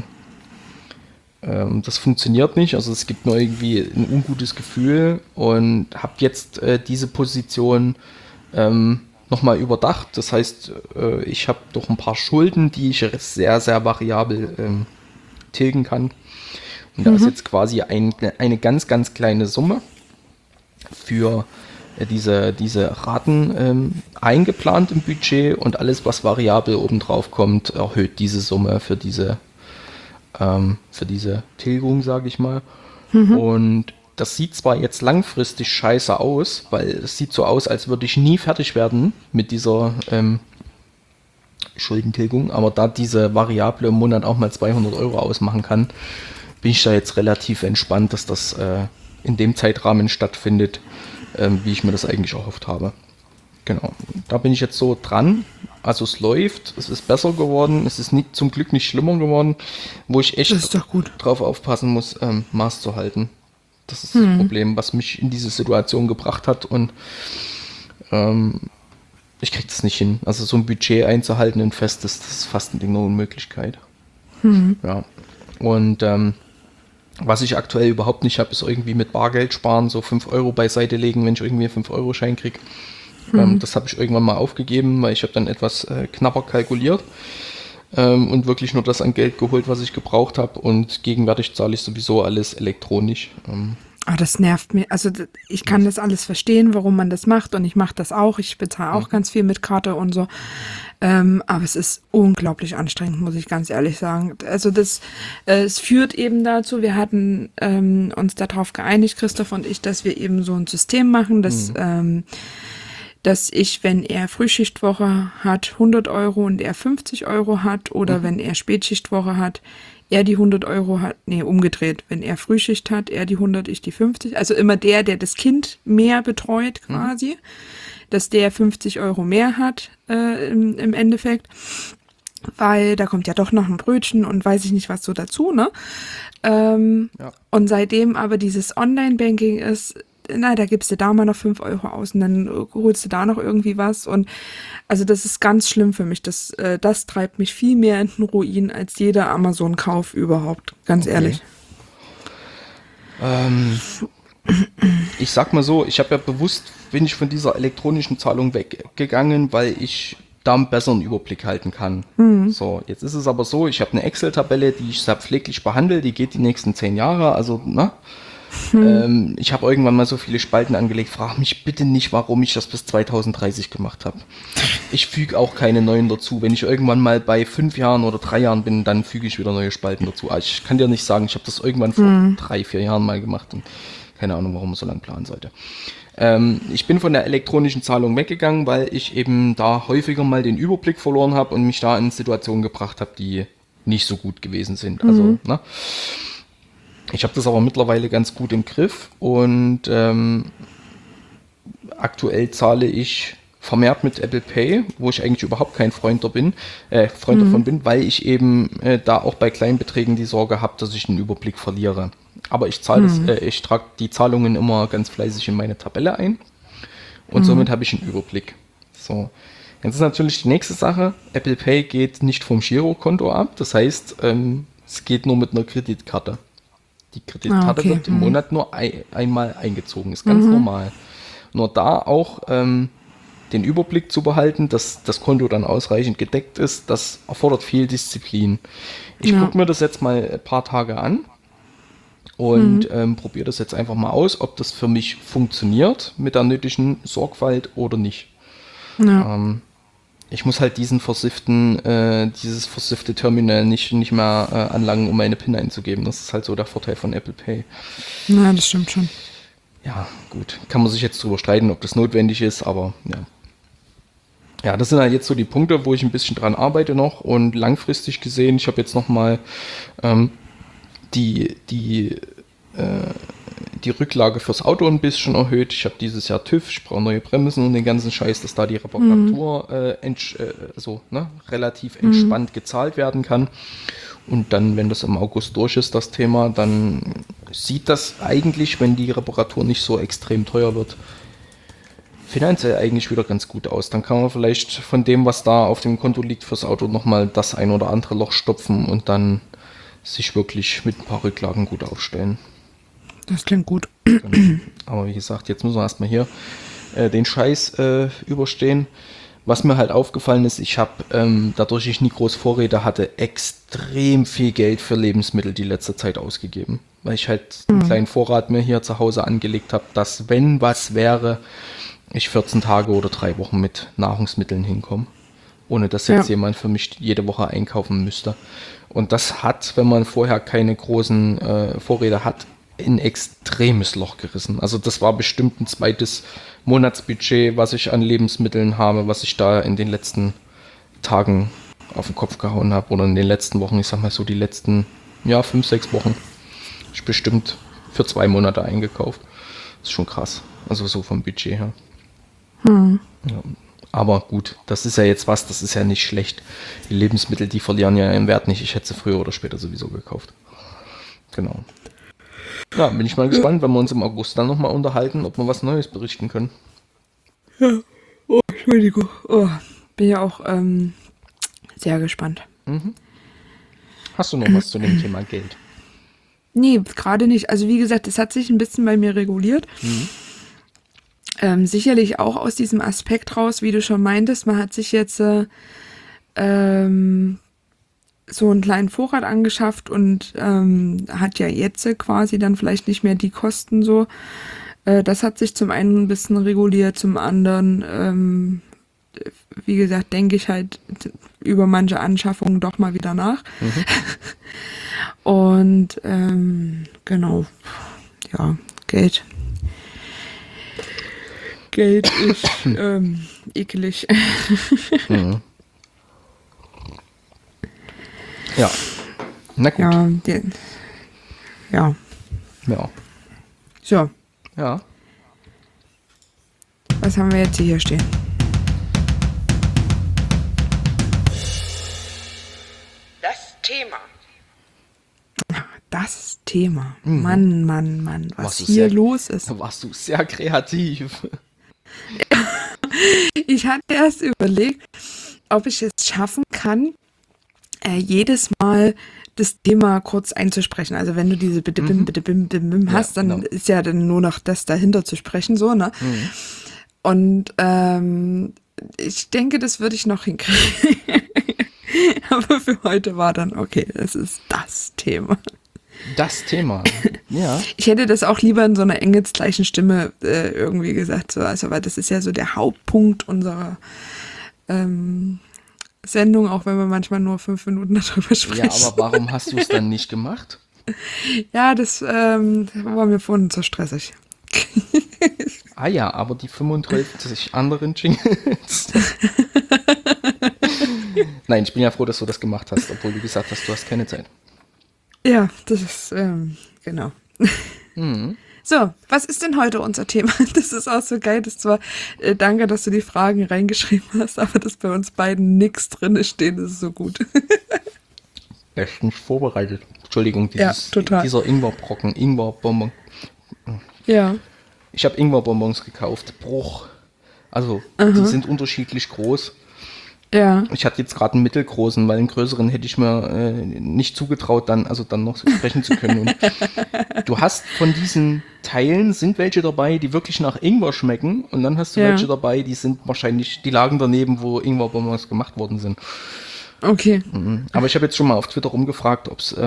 das funktioniert nicht, also es gibt nur irgendwie ein ungutes Gefühl und habe jetzt diese Position nochmal überdacht. Das heißt, ich habe doch ein paar Schulden, die ich sehr, sehr variabel tilgen kann. Und da ist jetzt quasi eine ganz, ganz kleine Summe für diese Raten eingeplant im Budget und alles, was variabel obendrauf kommt, erhöht diese Summe für diese Tilgung, sage ich mal. Und das sieht zwar jetzt langfristig scheiße aus, weil es sieht so aus, als würde ich nie fertig werden mit dieser Schuldentilgung, aber da diese Variable im Monat auch mal 200 Euro ausmachen kann, bin ich da jetzt relativ entspannt, dass das in dem Zeitrahmen stattfindet, wie ich mir das eigentlich erhofft habe. Genau, da bin ich jetzt so dran. Also es läuft, es ist besser geworden, es ist zum Glück nicht schlimmer geworden, wo ich echt Das ist doch gut. drauf aufpassen muss, Maß zu halten. Das ist das Problem, was mich in diese Situation gebracht hat und ich kriege das nicht hin. Also so ein Budget einzuhalten, ein festes, das ist fast eine Unmöglichkeit. Ja. Und was ich aktuell überhaupt nicht habe, ist irgendwie mit Bargeld sparen, so 5 Euro beiseite legen, wenn ich irgendwie einen 5-Euro-Schein kriege. Das habe ich irgendwann mal aufgegeben, weil ich habe dann etwas knapper kalkuliert und wirklich nur das an Geld geholt, was ich gebraucht habe. Und gegenwärtig zahle ich sowieso alles elektronisch. Das nervt mich. Also ich kann das alles verstehen, warum man das macht und ich mache das auch. Ich bezahle auch ganz viel mit Karte und so. Aber es ist unglaublich anstrengend, muss ich ganz ehrlich sagen. Also es führt eben dazu, wir hatten uns darauf geeinigt, Christoph und ich, dass wir eben so ein System machen, dass ich, wenn er Frühschichtwoche hat, 100 Euro und er 50 Euro hat oder wenn er Spätschichtwoche hat, er die 100 Euro hat, umgedreht, wenn er Frühschicht hat, er die 100, ich die 50, also immer der das Kind mehr betreut quasi, dass der 50 Euro mehr hat im Endeffekt, weil da kommt ja doch noch ein Brötchen und weiß ich nicht was so dazu, ne? Und seitdem aber dieses Online-Banking ist, da gibst du da mal noch 5 Euro aus und dann holst du da noch irgendwie was und also das ist ganz schlimm für mich. Das treibt mich viel mehr in den Ruin als jeder Amazon-Kauf überhaupt, ganz ehrlich. Ich sag mal so, ich habe ja bewusst, bin ich von dieser elektronischen Zahlung weggegangen, weil ich da einen besseren Überblick halten kann. So, jetzt ist es aber so, ich habe eine Excel-Tabelle, die ich sehr pfleglich behandle, die geht die nächsten 10 Jahre, also, ne? Ich habe irgendwann mal so viele Spalten angelegt. Frag mich bitte nicht, warum ich das bis 2030 gemacht habe. Ich füge auch keine neuen dazu. Wenn ich irgendwann mal bei 5 Jahren oder 3 Jahren bin, dann füge ich wieder neue Spalten dazu. Also ich kann dir nicht sagen, ich habe das irgendwann vor 3-4 Jahren mal gemacht und keine Ahnung, warum man so lange planen sollte. Ich bin von der elektronischen Zahlung weggegangen, weil ich eben da häufiger mal den Überblick verloren habe und mich da in Situationen gebracht habe, die nicht so gut gewesen sind. Also, ne? Ich habe das aber mittlerweile ganz gut im Griff und aktuell zahle ich vermehrt mit Apple Pay, wo ich eigentlich überhaupt kein Freund davon bin, weil ich eben da auch bei Kleinbeträgen die Sorge habe, dass ich den Überblick verliere. Aber ich ich trage die Zahlungen immer ganz fleißig in meine Tabelle ein und somit habe ich einen Überblick. So. Jetzt ist natürlich die nächste Sache, Apple Pay geht nicht vom Girokonto ab, das heißt, es geht nur mit einer Kreditkarte. Die Kreditkarte wird im Monat nur einmal eingezogen, ist ganz normal. Nur da auch den Überblick zu behalten, dass das Konto dann ausreichend gedeckt ist, das erfordert viel Disziplin. Ich gucke mir das jetzt mal ein paar Tage an und probiere das jetzt einfach mal aus, ob das für mich funktioniert mit der nötigen Sorgfalt oder nicht. Ja. Ich muss halt dieses versiffte Terminal nicht mehr anlangen, um meine PIN einzugeben. Das ist halt so der Vorteil von Apple Pay. Na, das stimmt schon. Ja, gut. Kann man sich jetzt drüber streiten, ob das notwendig ist, aber ja. Ja, das sind halt jetzt so die Punkte, wo ich ein bisschen dran arbeite noch und langfristig gesehen, ich habe jetzt nochmal die, die, die Rücklage fürs Auto ein bisschen erhöht. Ich habe dieses Jahr TÜV, ich brauche neue Bremsen und den ganzen Scheiß, dass da die Reparatur relativ entspannt gezahlt werden kann. Und dann, wenn das im August durch ist, das Thema, dann sieht das eigentlich, wenn die Reparatur nicht so extrem teuer wird, finanziell eigentlich wieder ganz gut aus. Dann kann man vielleicht von dem, was da auf dem Konto liegt fürs Auto, nochmal das ein oder andere Loch stopfen und dann sich wirklich mit ein paar Rücklagen gut aufstellen. Das klingt gut. Genau. Aber wie gesagt, jetzt müssen wir erstmal hier den Scheiß überstehen. Was mir halt aufgefallen ist, ich habe, dadurch ich nie groß Vorräte hatte, extrem viel Geld für Lebensmittel die letzte Zeit ausgegeben. Weil ich halt einen kleinen Vorrat mir hier zu Hause angelegt habe, dass, wenn was wäre, ich 14 Tage oder 3 Wochen mit Nahrungsmitteln hinkomme. Ohne dass jetzt jemand für mich jede Woche einkaufen müsste. Und das hat, wenn man vorher keine großen Vorräte hat, ein extremes Loch gerissen. Also das war bestimmt ein zweites Monatsbudget, was ich an Lebensmitteln habe, was ich da in den letzten Tagen auf den Kopf gehauen habe oder in den letzten Wochen, ich sag mal so die letzten 5, 6 Wochen. Ich bestimmt für 2 Monate eingekauft. Das ist schon krass. Also so vom Budget her. Ja. Aber gut, das ist ja jetzt was, das ist ja nicht schlecht. Die Lebensmittel, die verlieren ja im Wert nicht. Ich hätte sie früher oder später sowieso gekauft. Genau. Ja, bin ich mal gespannt, wenn wir uns im August dann nochmal unterhalten, ob wir was Neues berichten können. Ja. Oh, Entschuldigung. Oh, bin ja auch sehr gespannt. Hast du noch was zu dem Thema Geld? Nee, gerade nicht. Also wie gesagt, es hat sich ein bisschen bei mir reguliert. Sicherlich auch aus diesem Aspekt raus, wie du schon meintest, man hat sich jetzt so einen kleinen Vorrat angeschafft und hat ja jetzt quasi dann vielleicht nicht mehr die Kosten so. Das hat sich zum einen ein bisschen reguliert, zum anderen, wie gesagt, denke ich halt über manche Anschaffungen doch mal wieder nach. Und genau, ja, Geld ist eklig. Ja, na gut. Ja. So, Ja. was haben wir jetzt hier stehen? Das Thema. Das Thema. Mann, was hier los ist. Da warst du sehr kreativ. Ich hatte erst überlegt, ob ich es schaffen kann, jedes Mal das Thema kurz einzusprechen. Also wenn du diese bitte bim hast, dann ist ja dann nur noch das dahinter zu sprechen, so, ne? Und ich denke, das würde ich noch hinkriegen. Aber für heute war dann, okay, es ist das Thema. Das Thema, ja. Ich hätte das auch lieber in so einer engelsgleichen Stimme irgendwie gesagt, so, also weil das ist ja so der Hauptpunkt unserer Sendung, auch wenn wir manchmal nur 5 Minuten darüber sprechen. Ja, aber warum hast du es dann nicht gemacht? Ja, das war mir vorhin zu stressig. Ah ja, aber die 35 anderen Jingles. Nein, ich bin ja froh, dass du das gemacht hast, obwohl du gesagt hast, du hast keine Zeit. Ja, das ist, genau. So, was ist denn heute unser Thema? Das ist auch so geil. Das zwar, danke, dass du die Fragen reingeschrieben hast, aber dass bei uns beiden nichts drin steht, das ist so gut. Bestens vorbereitet. Entschuldigung, dieser Ingwerbrocken, Ingwerbonbon. Ja. Ich habe Ingwerbonbons gekauft. Bruch. Also, die sind unterschiedlich groß. Ja. Ich hatte jetzt gerade einen mittelgroßen, weil einen größeren hätte ich mir nicht zugetraut, dann noch sprechen zu können. Und du hast von diesen Teilen, sind welche dabei, die wirklich nach Ingwer schmecken. Und dann hast du welche dabei, die sind wahrscheinlich, die lagen daneben, wo Ingwerbonbons gemacht worden sind. Okay. Aber ich habe jetzt schon mal auf Twitter rumgefragt, ob es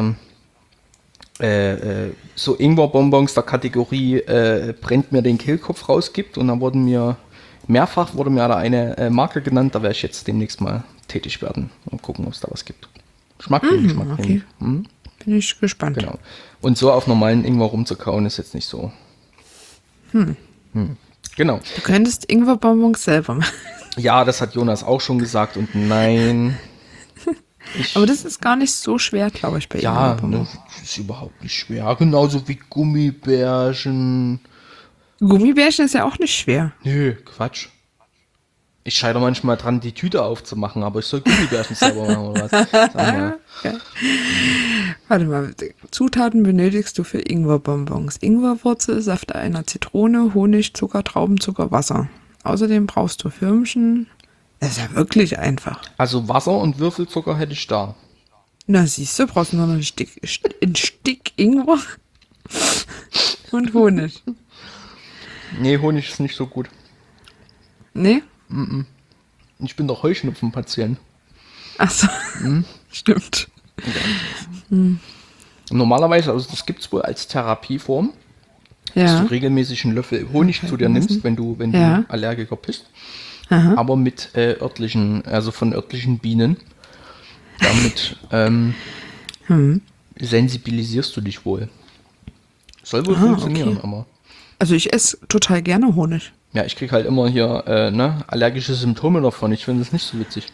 so Ingwerbonbons der Kategorie brennt mir den Kehlkopf rausgibt. Und dann wurde mir da eine Marke genannt, da werde ich jetzt demnächst mal tätig werden und gucken, ob es da was gibt. Geschmack Okay. Bin ich gespannt. Genau. Und so auf normalen Ingwer rumzukauen ist jetzt nicht so. Genau. Du könntest Ingwerbonbons selber machen. Ja, das hat Jonas auch schon gesagt und nein. Aber das ist gar nicht so schwer, glaube ich, bei Ja, Ingwerbonbons. das ist überhaupt nicht schwer. Genauso wie Gummibärchen. Gummibärchen ist ja auch nicht schwer. Nö, Quatsch. Ich scheitere manchmal dran, die Tüte aufzumachen, aber ich soll Gummibärchen selber machen oder was? Sag mal. Warte mal, Zutaten benötigst du für Ingwerbonbons. Ingwerwurzel, Saft einer Zitrone, Honig, Zucker, Traubenzucker, Wasser. Außerdem brauchst du Firmchen. Das ist ja wirklich einfach. Also Wasser und Würfelzucker hätte ich da. Na siehst du, brauchst du nur noch ein Stick Ingwer und Honig. Nee, Honig ist nicht so gut. Nee? Ich bin doch Heuschnupfenpatient. Achso, stimmt. Normalerweise, also das gibt es wohl als Therapieform, dass Ja. du regelmäßig einen Löffel Honig zu dir nimmst, wenn du Ja. Allergiker bist. Aha. Aber mit also von örtlichen Bienen. Damit sensibilisierst du dich wohl. Soll wohl funktionieren, okay. aber Also ich esse total gerne Honig. ja, ich krieg halt immer hier allergische Symptome davon. Ich finde das nicht so witzig.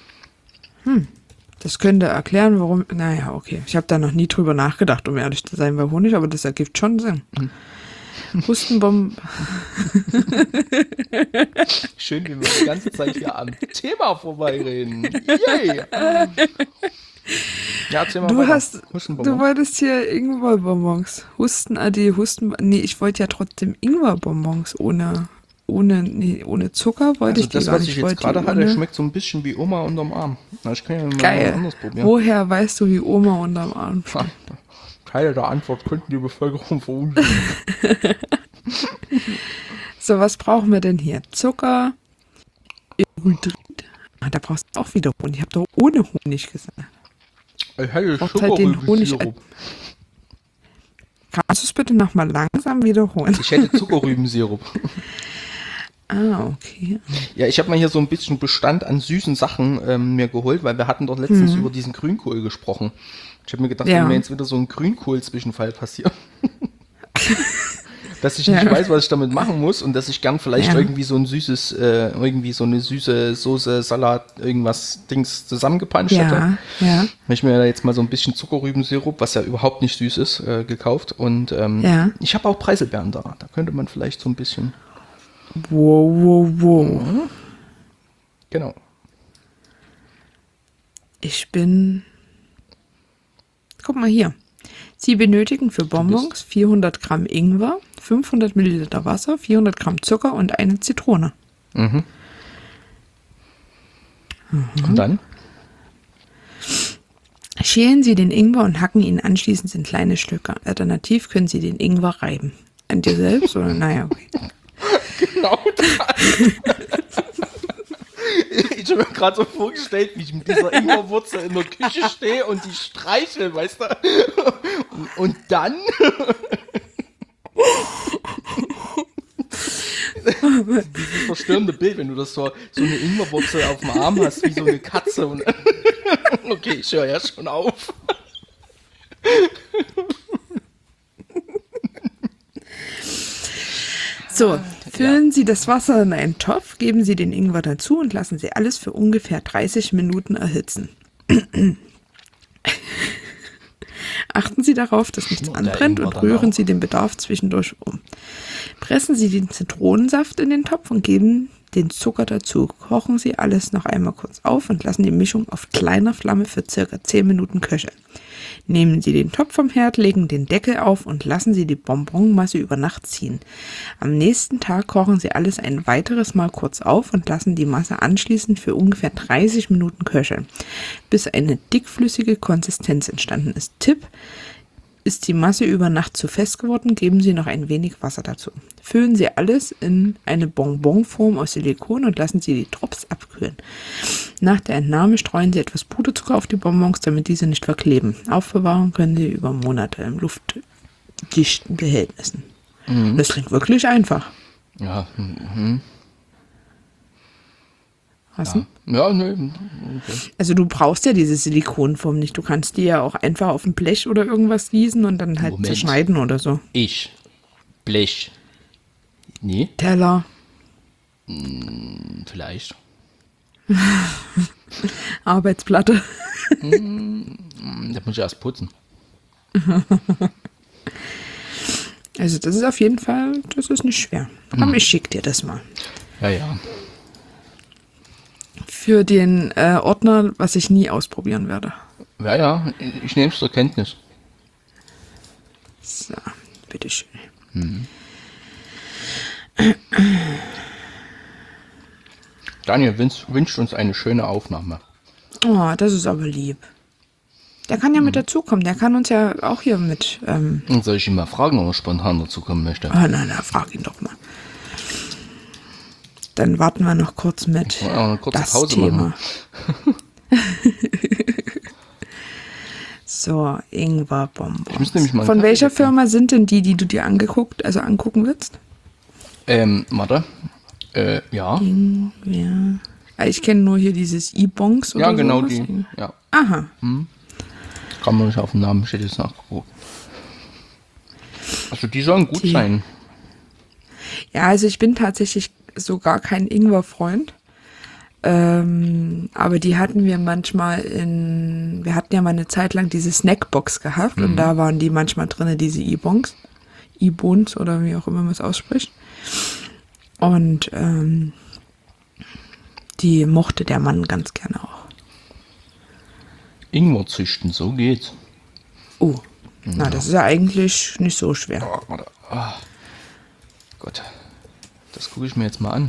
Das könnte erklären, warum. Naja, okay. Ich habe da noch nie drüber nachgedacht, um ehrlich zu sein, bei Honig, aber das ergibt schon Sinn. Hustenbomben. Schön, wie wir die ganze Zeit hier am Thema vorbeireden. Yay! Ja, erzähl mal Du weiter. hast. Hustenbonbon. Du wolltest hier Ingwerbonbons. Nee, ich wollte ja trotzdem Ingwerbonbons ohne Zucker wollte Also ich die das, gar was nicht. ich jetzt wollte die gerade hatte, ohne- schmeckt so ein bisschen wie Oma unterm Arm. Na, ich kann ja mal was Geil. anderes probieren. Woher weißt du, wie Oma unterm Arm steht? Ha, Teile der Antwort könnten die Bevölkerung verunsichern. So, was brauchen wir denn hier? Zucker, Erythrit. Ah, da brauchst du auch wieder Honig. Ich habe doch ohne Honig gesagt. Ich hätte Braucht halt den Honig. Zuckerrübensirup. Kannst du es bitte nochmal langsam wiederholen? Ich hätte Zuckerrübensirup. Ah, okay. Ja, ich habe mal hier so ein bisschen Bestand an süßen Sachen mir geholt, weil wir hatten doch letztens über diesen Grünkohl gesprochen. Ich habe mir gedacht, Ja. wenn mir jetzt wieder so ein Grünkohl-Zwischenfall passiert, dass ich nicht Ja. weiß, was ich damit machen muss und dass ich gern vielleicht Ja. irgendwie so ein süßes, irgendwie so eine süße Soße, Salat, irgendwas Dings zusammengepanscht hätte. Ja, ja. Habe ich mir da jetzt mal so ein bisschen Zuckerrübensirup, was ja überhaupt nicht süß ist, gekauft. Und Ja. ich habe auch Preiselbeeren da. Da könnte man vielleicht so ein bisschen. Wow. Genau. Guck mal hier. Sie benötigen für Bonbons 400 Gramm Ingwer, 500 Milliliter Wasser, 400 Gramm Zucker und eine Zitrone. Und dann? Schälen Sie den Ingwer und hacken ihn anschließend in kleine Stücke. Alternativ können Sie den Ingwer reiben. An dir selbst oder? Naja, okay. Genau das. Ich habe mir gerade so vorgestellt, wie ich mit dieser Ingwerwurzel in der Küche stehe und die streichel, weißt du? Und dann? Dieses verstörende Bild, wenn du das so eine Ingwerwurzel auf dem Arm hast, wie so eine Katze. Und okay, ich höre ja schon auf. So, füllen Sie das Wasser in einen Topf, geben Sie den Ingwer dazu und lassen Sie alles für ungefähr 30 Minuten erhitzen. Achten Sie darauf, dass nichts Der anbrennt Ingwer und dann rühren auch. Sie den Bedarf zwischendurch um. Pressen Sie den Zitronensaft in den Topf und geben den Zucker dazu. Kochen Sie alles noch einmal kurz auf und lassen die Mischung auf kleiner Flamme für circa 10 Minuten köcheln. Nehmen Sie den Topf vom Herd, legen den Deckel auf und lassen Sie die Bonbonmasse über Nacht ziehen. Am nächsten Tag kochen Sie alles ein weiteres Mal kurz auf und lassen die Masse anschließend für ungefähr 30 Minuten köcheln, bis eine dickflüssige Konsistenz entstanden ist. Tipp: Ist die Masse über Nacht zu fest geworden, geben Sie noch ein wenig Wasser dazu. Füllen Sie alles in eine Bonbonform aus Silikon und lassen Sie die Drops abkühlen. Nach der Entnahme streuen Sie etwas Puderzucker auf die Bonbons, damit diese nicht verkleben. Aufbewahren können Sie über Monate in luftdichten Behältnissen. Das klingt wirklich einfach. Ja, Was denn? ja, nee, okay. Also du brauchst ja diese Silikonform nicht. Du kannst die ja auch einfach auf ein Blech oder irgendwas gießen und dann halt Moment. zerschneiden oder so. Blech. Nee, Teller. vielleicht. Arbeitsplatte. Da muss ich erst putzen. Also das ist auf jeden Fall, das ist nicht schwer. Aber ich schicke dir das mal. Ja, ja. Für den Ordner, was ich nie ausprobieren werde. Ja, ja, ich nehme es zur Kenntnis. So, bitteschön. Daniel wünscht uns eine schöne Aufnahme. Oh, das ist aber lieb. Der kann ja mit dazukommen. Der kann uns ja auch hier mit. Und soll ich ihn mal fragen, ob er spontan dazukommen möchte? Nein, frag ihn doch mal. Dann warten wir noch kurz mit Ja, eine kurze das Pause Thema. machen. So, Ingwer-Bonbons. Ich müsste nämlich mal einen Von Kaffee welcher wechseln. Firma sind denn die du dir angucken willst? Warte. Ja. Ja. Ich kenne nur hier dieses E-Bongs oder Ja, genau sowas. die. Ja. Aha. Kann man nicht auf den Namen, steht jetzt nachgeguckt. Also die sollen gut sein. Ja, also ich bin tatsächlich so gar kein Ingwer-Freund. Aber die hatten wir manchmal wir hatten ja mal eine Zeit lang diese Snackbox gehabt und da waren die manchmal drin, diese E-Bongs. E-Bones oder wie auch immer man es ausspricht. Und die mochte der Mann ganz gerne auch. Ingwer züchten, so geht's. Oh, na, das ist ja eigentlich nicht so schwer. Oh, warte. Ah. Gott. Das gucke ich mir jetzt mal an.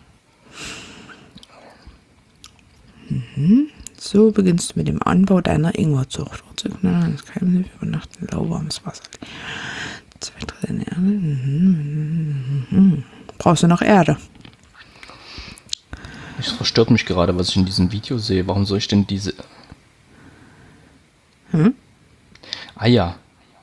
So beginnst du mit dem Anbau deiner Ingwerzucht. Das Keimsieb über Nacht in lauwarmes Wasser. 2 Drittel Erde. Brauchst du noch Erde? Es verstört mich gerade, was ich in diesem Video sehe. Warum soll ich denn diese... Ah ja.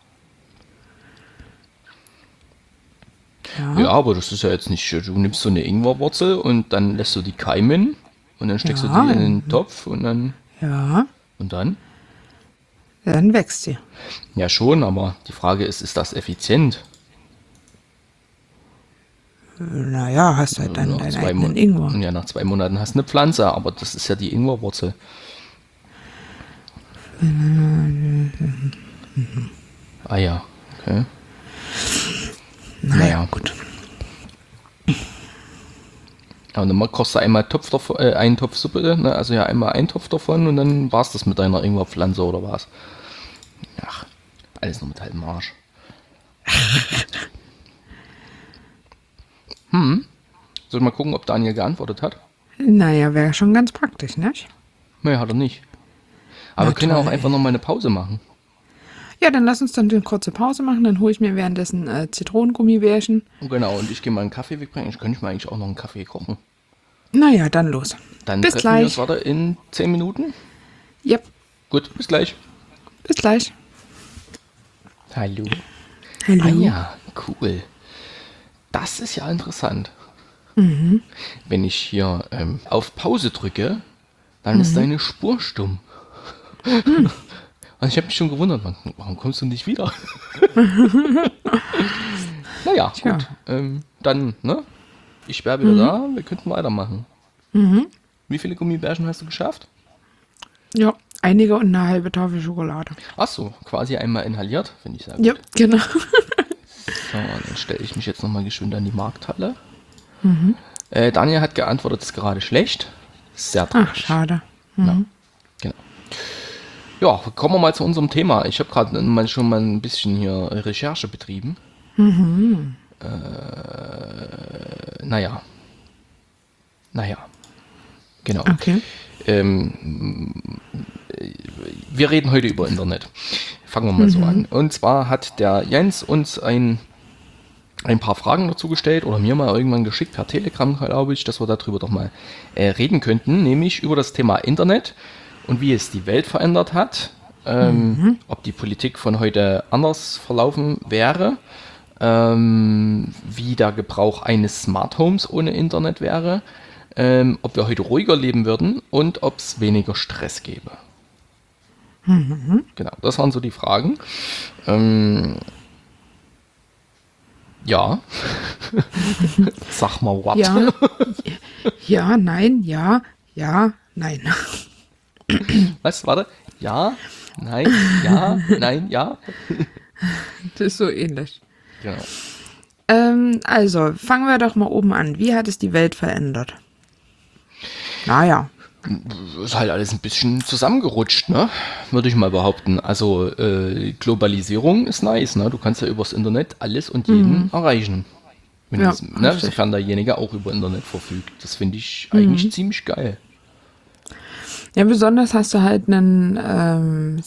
Ja, aber das ist ja jetzt nicht... Du nimmst so eine Ingwerwurzel und dann lässt du die keimen und dann steckst du die in den Topf und dann... Ja, Und dann? dann wächst sie. Ja schon, aber die Frage ist das effizient? Naja, hast halt dann Nach deinen 2 eigenen Ingwer. Ja, nach 2 Monaten hast du eine Pflanze, aber das ist ja die Ingwerwurzel. Ah ja, okay. Naja, gut. Ja, und dann kochst du einmal einen Topf Suppe, ne? Also ja einmal einen Topf davon und dann war's das mit deiner Ingwerpflanze oder was? Ach, alles nur mit halbem Arsch. Soll ich mal gucken, ob Daniel geantwortet hat? Naja, wäre schon ganz praktisch, nicht? Nee, hat er nicht. Aber wir können ja auch einfach noch mal eine Pause machen. Ja, dann lass uns dann eine kurze Pause machen. Dann hole ich mir währenddessen Zitronengummibärchen. Genau, und ich gehe mal einen Kaffee wegbringen. Ich könnte mir eigentlich auch noch einen Kaffee kochen. Naja, dann los. Dann Bis treffen gleich. wir uns weiter in 10 Minuten. Yep, Gut, bis gleich. bis gleich. Hallo. Hallo. Ah ja, cool. Das ist ja interessant. Wenn ich hier auf Pause drücke, dann ist deine Spur stumm. Und ich habe mich schon gewundert, warum kommst du nicht wieder? Naja, Tja. gut. Dann, ne? Ich wäre wieder da, wir könnten weitermachen. Wie viele Gummibärchen hast du geschafft? Ja, einige und eine halbe Tafel Schokolade. Ach so, quasi einmal inhaliert, finde ich sehr gut. Ja, genau. So, dann stelle ich mich jetzt nochmal geschwind an die Markthalle. Daniel hat geantwortet, ist gerade schlecht. Sehr Ach, traurig. schade. Ja, genau. Ja, kommen wir mal zu unserem Thema. Ich habe gerade schon mal ein bisschen hier Recherche betrieben. Naja. Genau. Okay. Wir reden heute über Internet. Fangen wir mal so an. Und zwar hat der Jens uns ein paar Fragen dazu gestellt oder mir mal irgendwann geschickt per Telegram, glaube ich, dass wir darüber doch mal reden könnten, nämlich über das Thema Internet und wie es die Welt verändert hat, ob die Politik von heute anders verlaufen wäre, wie der Gebrauch eines Smart Homes ohne Internet wäre, ob wir heute ruhiger leben würden und ob es weniger Stress gäbe. Genau, das waren so die Fragen. Ja. Sag mal, what? Ja. Ja, nein, ja, Ja, nein. Was? Warte. Ja, nein, ja, nein, ja. Das ist so ähnlich. Genau. Also, fangen wir doch mal oben an. Wie hat es die Welt verändert? Naja. Ist halt alles ein bisschen zusammengerutscht, ne? Würde ich mal behaupten. Also Globalisierung ist nice, ne? Du kannst ja übers Internet alles und jeden erreichen. Wenn Ja, das, ne? richtig. Sofern derjenige auch über Internet verfügt. Das finde ich eigentlich ziemlich geil. Ja, besonders hast du halt einen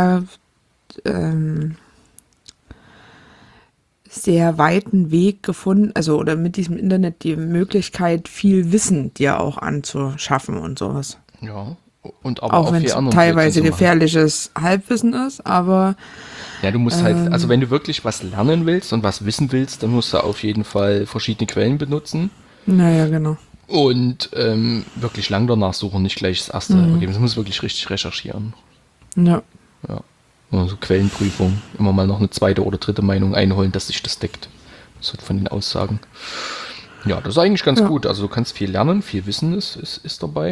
sehr weiten Weg gefunden, also oder mit diesem Internet die Möglichkeit, viel Wissen dir auch anzuschaffen und sowas. Ja. Und aber Auch auch wenn viel es anderen teilweise Blödsinn zu machen. gefährliches Halbwissen ist, aber Ja, du musst halt, also wenn du wirklich was lernen willst und was wissen willst, dann musst du auf jeden Fall verschiedene Quellen benutzen naja, genau. und wirklich lang danach suchen, nicht gleich das erste Ergebnis. Du musst wirklich richtig recherchieren. Ja. Ja. Also Quellenprüfung, immer mal noch eine zweite oder dritte Meinung einholen, dass sich das deckt. So von den Aussagen. Ja, das ist eigentlich ganz gut. Also du kannst viel lernen, viel Wissen ist dabei.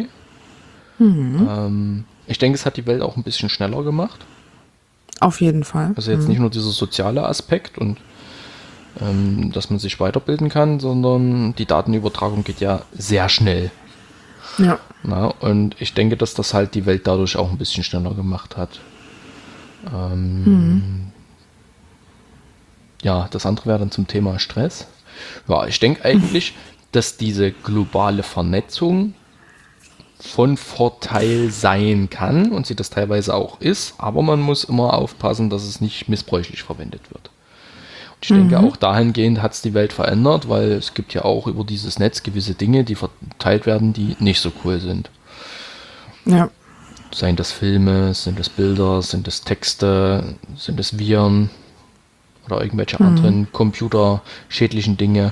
Ich denke, es hat die Welt auch ein bisschen schneller gemacht. Auf jeden Fall. Also jetzt nicht nur dieser soziale Aspekt und dass man sich weiterbilden kann, sondern die Datenübertragung geht ja sehr schnell. Ja. Na, und ich denke, dass das halt die Welt dadurch auch ein bisschen schneller gemacht hat. Ja, das andere wäre dann zum Thema Stress. Ja, ich denke eigentlich, dass diese globale Vernetzung von Vorteil sein kann und sie das teilweise auch ist, aber man muss immer aufpassen, dass es nicht missbräuchlich verwendet wird. Und ich denke, auch dahingehend hat es die Welt verändert, weil es gibt ja auch über dieses Netz gewisse Dinge, die verteilt werden, die nicht so cool sind. Ja. Seien das Filme, sind das Bilder, sind das Texte, sind das Viren oder irgendwelche anderen computerschädlichen Dinge.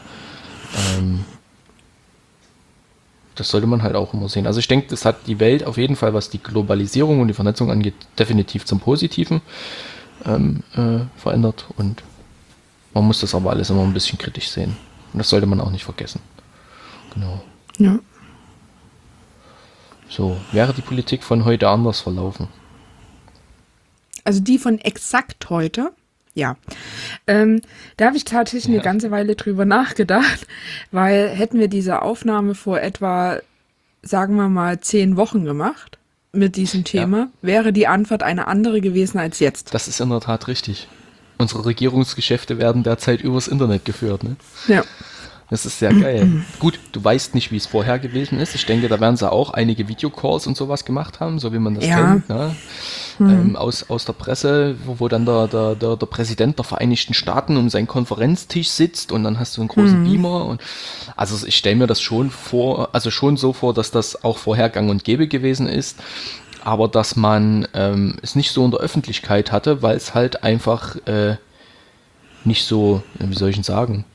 Das sollte man halt auch immer sehen. Also ich denke, das hat die Welt auf jeden Fall, was die Globalisierung und die Vernetzung angeht, definitiv zum Positiven verändert. Und man muss das aber alles immer ein bisschen kritisch sehen. Und das sollte man auch nicht vergessen. Genau. Ja. So, wäre die Politik von heute anders verlaufen? Also die von exakt heute, ja. Da habe ich tatsächlich eine ganze Weile drüber nachgedacht, weil hätten wir diese Aufnahme vor etwa, sagen wir mal, 10 Wochen gemacht mit diesem Thema, wäre die Antwort eine andere gewesen als jetzt. Das ist in der Tat richtig. Unsere Regierungsgeschäfte werden derzeit übers Internet geführt, ne? Ja. Das ist sehr geil. Gut, du weißt nicht, wie es vorher gewesen ist. Ich denke, da werden sie auch einige Videocalls und sowas gemacht haben, so wie man das kennt. Ne? Aus der Presse, wo dann der Präsident der Vereinigten Staaten um seinen Konferenztisch sitzt und dann hast du einen großen Beamer. Und, also ich stelle mir das schon so vor, dass das auch vorher gang und gäbe gewesen ist. Aber dass man es nicht so in der Öffentlichkeit hatte, weil es halt einfach nicht so, wie soll ich denn sagen,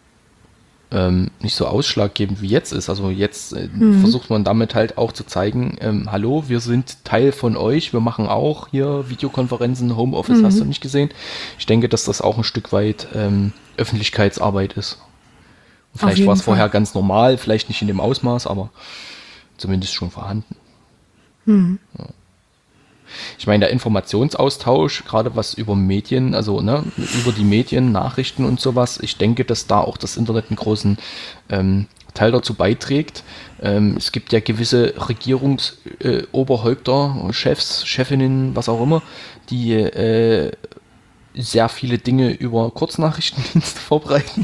nicht so ausschlaggebend wie jetzt ist. Also jetzt versucht man damit halt auch zu zeigen, hallo, wir sind Teil von euch, wir machen auch hier Videokonferenzen, Homeoffice, hast du nicht gesehen. Ich denke, dass das auch ein Stück weit Öffentlichkeitsarbeit ist. Und vielleicht war es vorher ganz normal, vielleicht nicht in dem Ausmaß, aber zumindest schon vorhanden. Ja. Ich meine, der Informationsaustausch, gerade was über Medien, also ne, über die Medien, Nachrichten und sowas, ich denke, dass da auch das Internet einen großen Teil dazu beiträgt. Es gibt ja gewisse Regierungsoberhäupter, Chefs, Chefinnen, was auch immer, die sehr viele Dinge über Kurznachrichtendienste verbreiten.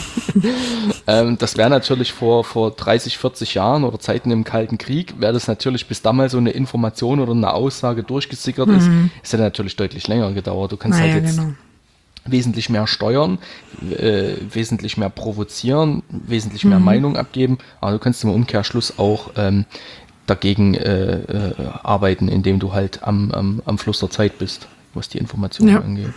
Das wäre natürlich vor 30, 40 Jahren oder Zeiten im Kalten Krieg, wäre das natürlich, bis damals so eine Information oder eine Aussage durchgesickert ist, ist ja natürlich deutlich länger gedauert. Du kannst halt jetzt wesentlich mehr steuern, wesentlich mehr provozieren, wesentlich mehr Meinung abgeben, aber du kannst im Umkehrschluss auch dagegen arbeiten, indem du halt am Fluss der Zeit bist, was die Informationen angeht.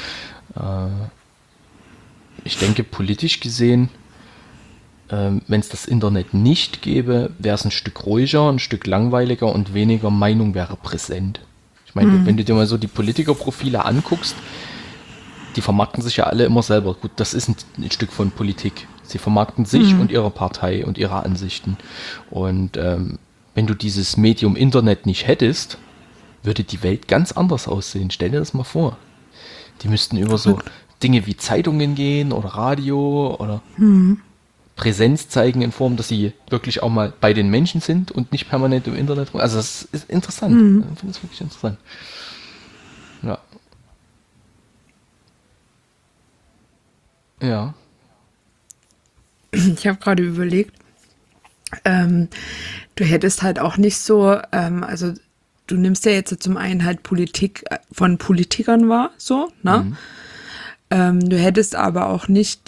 Ich denke, politisch gesehen, wenn es das Internet nicht gäbe, wäre es ein Stück ruhiger, ein Stück langweiliger und weniger Meinung wäre präsent. Ich meine, wenn du dir mal so die Politikerprofile anguckst, die vermarkten sich ja alle immer selber. Gut, das ist ein Stück von Politik. Sie vermarkten sich und ihre Partei und ihre Ansichten. Und wenn wenn du dieses Medium Internet nicht hättest, würde die Welt ganz anders aussehen. Stell dir das mal vor. Die müssten über so Dinge wie Zeitungen gehen oder Radio oder Präsenz zeigen in Form, dass sie wirklich auch mal bei den Menschen sind und nicht permanent im Internet. Also das ist interessant. Ich finde das wirklich interessant. Ja. Ja. Ich habe gerade überlegt, du hättest halt auch nicht so, also du nimmst ja jetzt zum einen halt Politik von Politikern wahr, so, ne? Du hättest aber auch nicht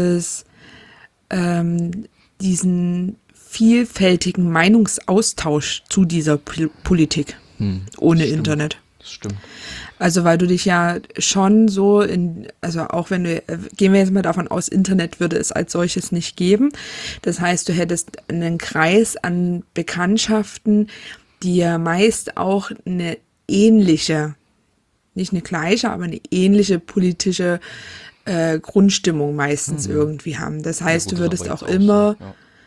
diesen vielfältigen Meinungsaustausch zu dieser Politik ohne Internet. Das stimmt. Also weil du dich ja schon so also auch wenn gehen wir jetzt mal davon aus, Internet würde es als solches nicht geben. Das heißt, du hättest einen Kreis an Bekanntschaften, die ja meist auch eine ähnliche, nicht eine gleiche, aber eine ähnliche politische Grundstimmung meistens irgendwie haben. Das heißt, du würdest auch immer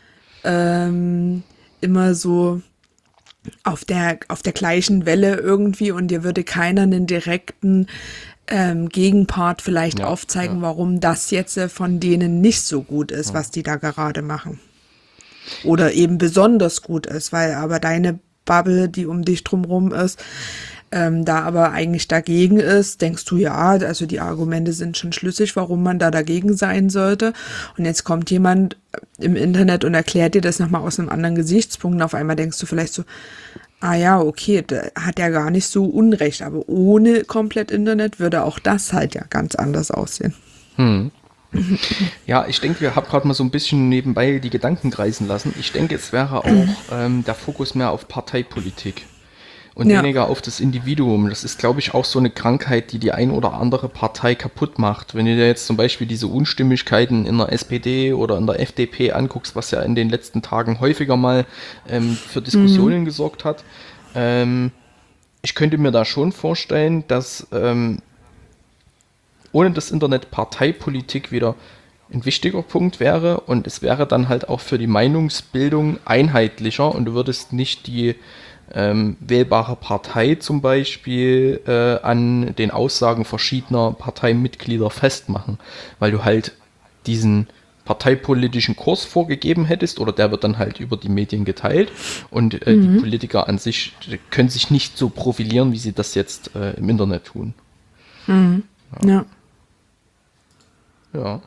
immer so auf der gleichen Welle irgendwie und dir würde keiner einen direkten Gegenpart vielleicht aufzeigen, warum das jetzt von denen nicht so gut ist, was die da gerade machen. Oder eben besonders gut ist, weil aber deine Bubble, die um dich drumherum ist, da aber eigentlich dagegen ist, denkst du, ja, also die Argumente sind schon schlüssig, warum man da dagegen sein sollte. Und jetzt kommt jemand im Internet und erklärt dir das nochmal aus einem anderen Gesichtspunkt. Und auf einmal denkst du vielleicht so, ah ja, okay, der hat ja gar nicht so Unrecht. Aber ohne komplett Internet würde auch das halt ja ganz anders aussehen. Ja, ich denke, ich habe gerade mal so ein bisschen nebenbei die Gedanken kreisen lassen. Ich denke, es wäre auch der Fokus mehr auf Parteipolitik und weniger auf das Individuum. Das ist, glaube ich, auch so eine Krankheit, die ein oder andere Partei kaputt macht. Wenn du dir jetzt zum Beispiel diese Unstimmigkeiten in der SPD oder in der FDP anguckst, was ja in den letzten Tagen häufiger mal für Diskussionen gesorgt hat. Ich könnte mir da schon vorstellen, dass ohne das Internet Parteipolitik wieder ein wichtiger Punkt wäre und es wäre dann halt auch für die Meinungsbildung einheitlicher und du würdest nicht die wählbare Partei zum Beispiel an den Aussagen verschiedener Parteimitglieder festmachen, weil du halt diesen parteipolitischen Kurs vorgegeben hättest oder der wird dann halt über die Medien geteilt und die Politiker an sich können sich nicht so profilieren, wie sie das jetzt im Internet tun. Ja. Ja.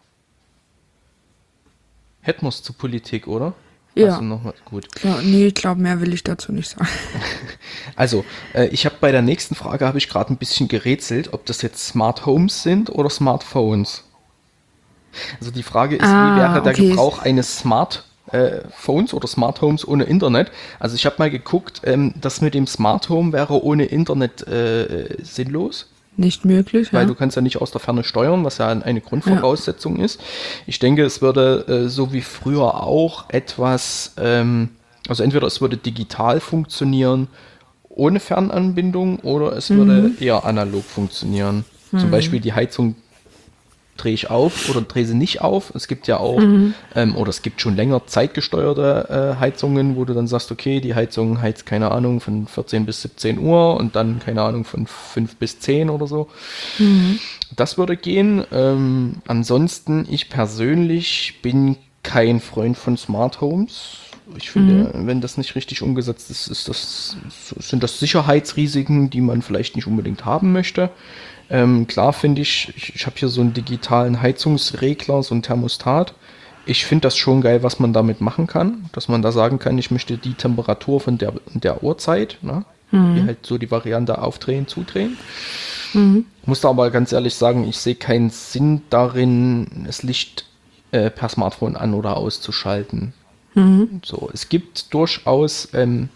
Hätten wir es zur Politik, oder? Ja. Also noch mal, gut. Ja, nee, ich glaube, mehr will ich dazu nicht sagen. Also, ich habe bei der nächsten Frage habe ich gerade ein bisschen gerätselt, ob das jetzt Smart Homes sind oder Smartphones. Also die Frage ist, wie wäre der Gebrauch eines Smartphones oder Smart Homes ohne Internet? Also ich habe mal geguckt, das mit dem Smart Home wäre ohne Internet sinnlos. Nicht möglich, weil du kannst ja nicht aus der Ferne steuern, was ja eine Grundvoraussetzung ist. Ich denke, es würde so wie früher auch etwas, also entweder es würde digital funktionieren ohne Fernanbindung oder es würde eher analog funktionieren. Zum Beispiel die Heizung drehe ich auf oder drehe sie nicht auf. Es gibt ja auch, oder es gibt schon länger zeitgesteuerte Heizungen, wo du dann sagst, okay, die Heizung heizt, keine Ahnung, von 14 bis 17 Uhr und dann, keine Ahnung, von 5 bis 10 oder so. Das würde gehen. Ansonsten, ich persönlich bin kein Freund von Smart Homes. Ich finde, wenn das nicht richtig umgesetzt ist, sind das Sicherheitsrisiken, die man vielleicht nicht unbedingt haben möchte. Klar finde ich habe hier so einen digitalen Heizungsregler, so ein Thermostat. Ich finde das schon geil, was man damit machen kann. Dass man da sagen kann, ich möchte die Temperatur von der Uhrzeit, ne? Die halt so die Variante aufdrehen, zudrehen. Muss da aber ganz ehrlich sagen, ich sehe keinen Sinn darin, das Licht per Smartphone an- oder auszuschalten. So, es gibt durchaus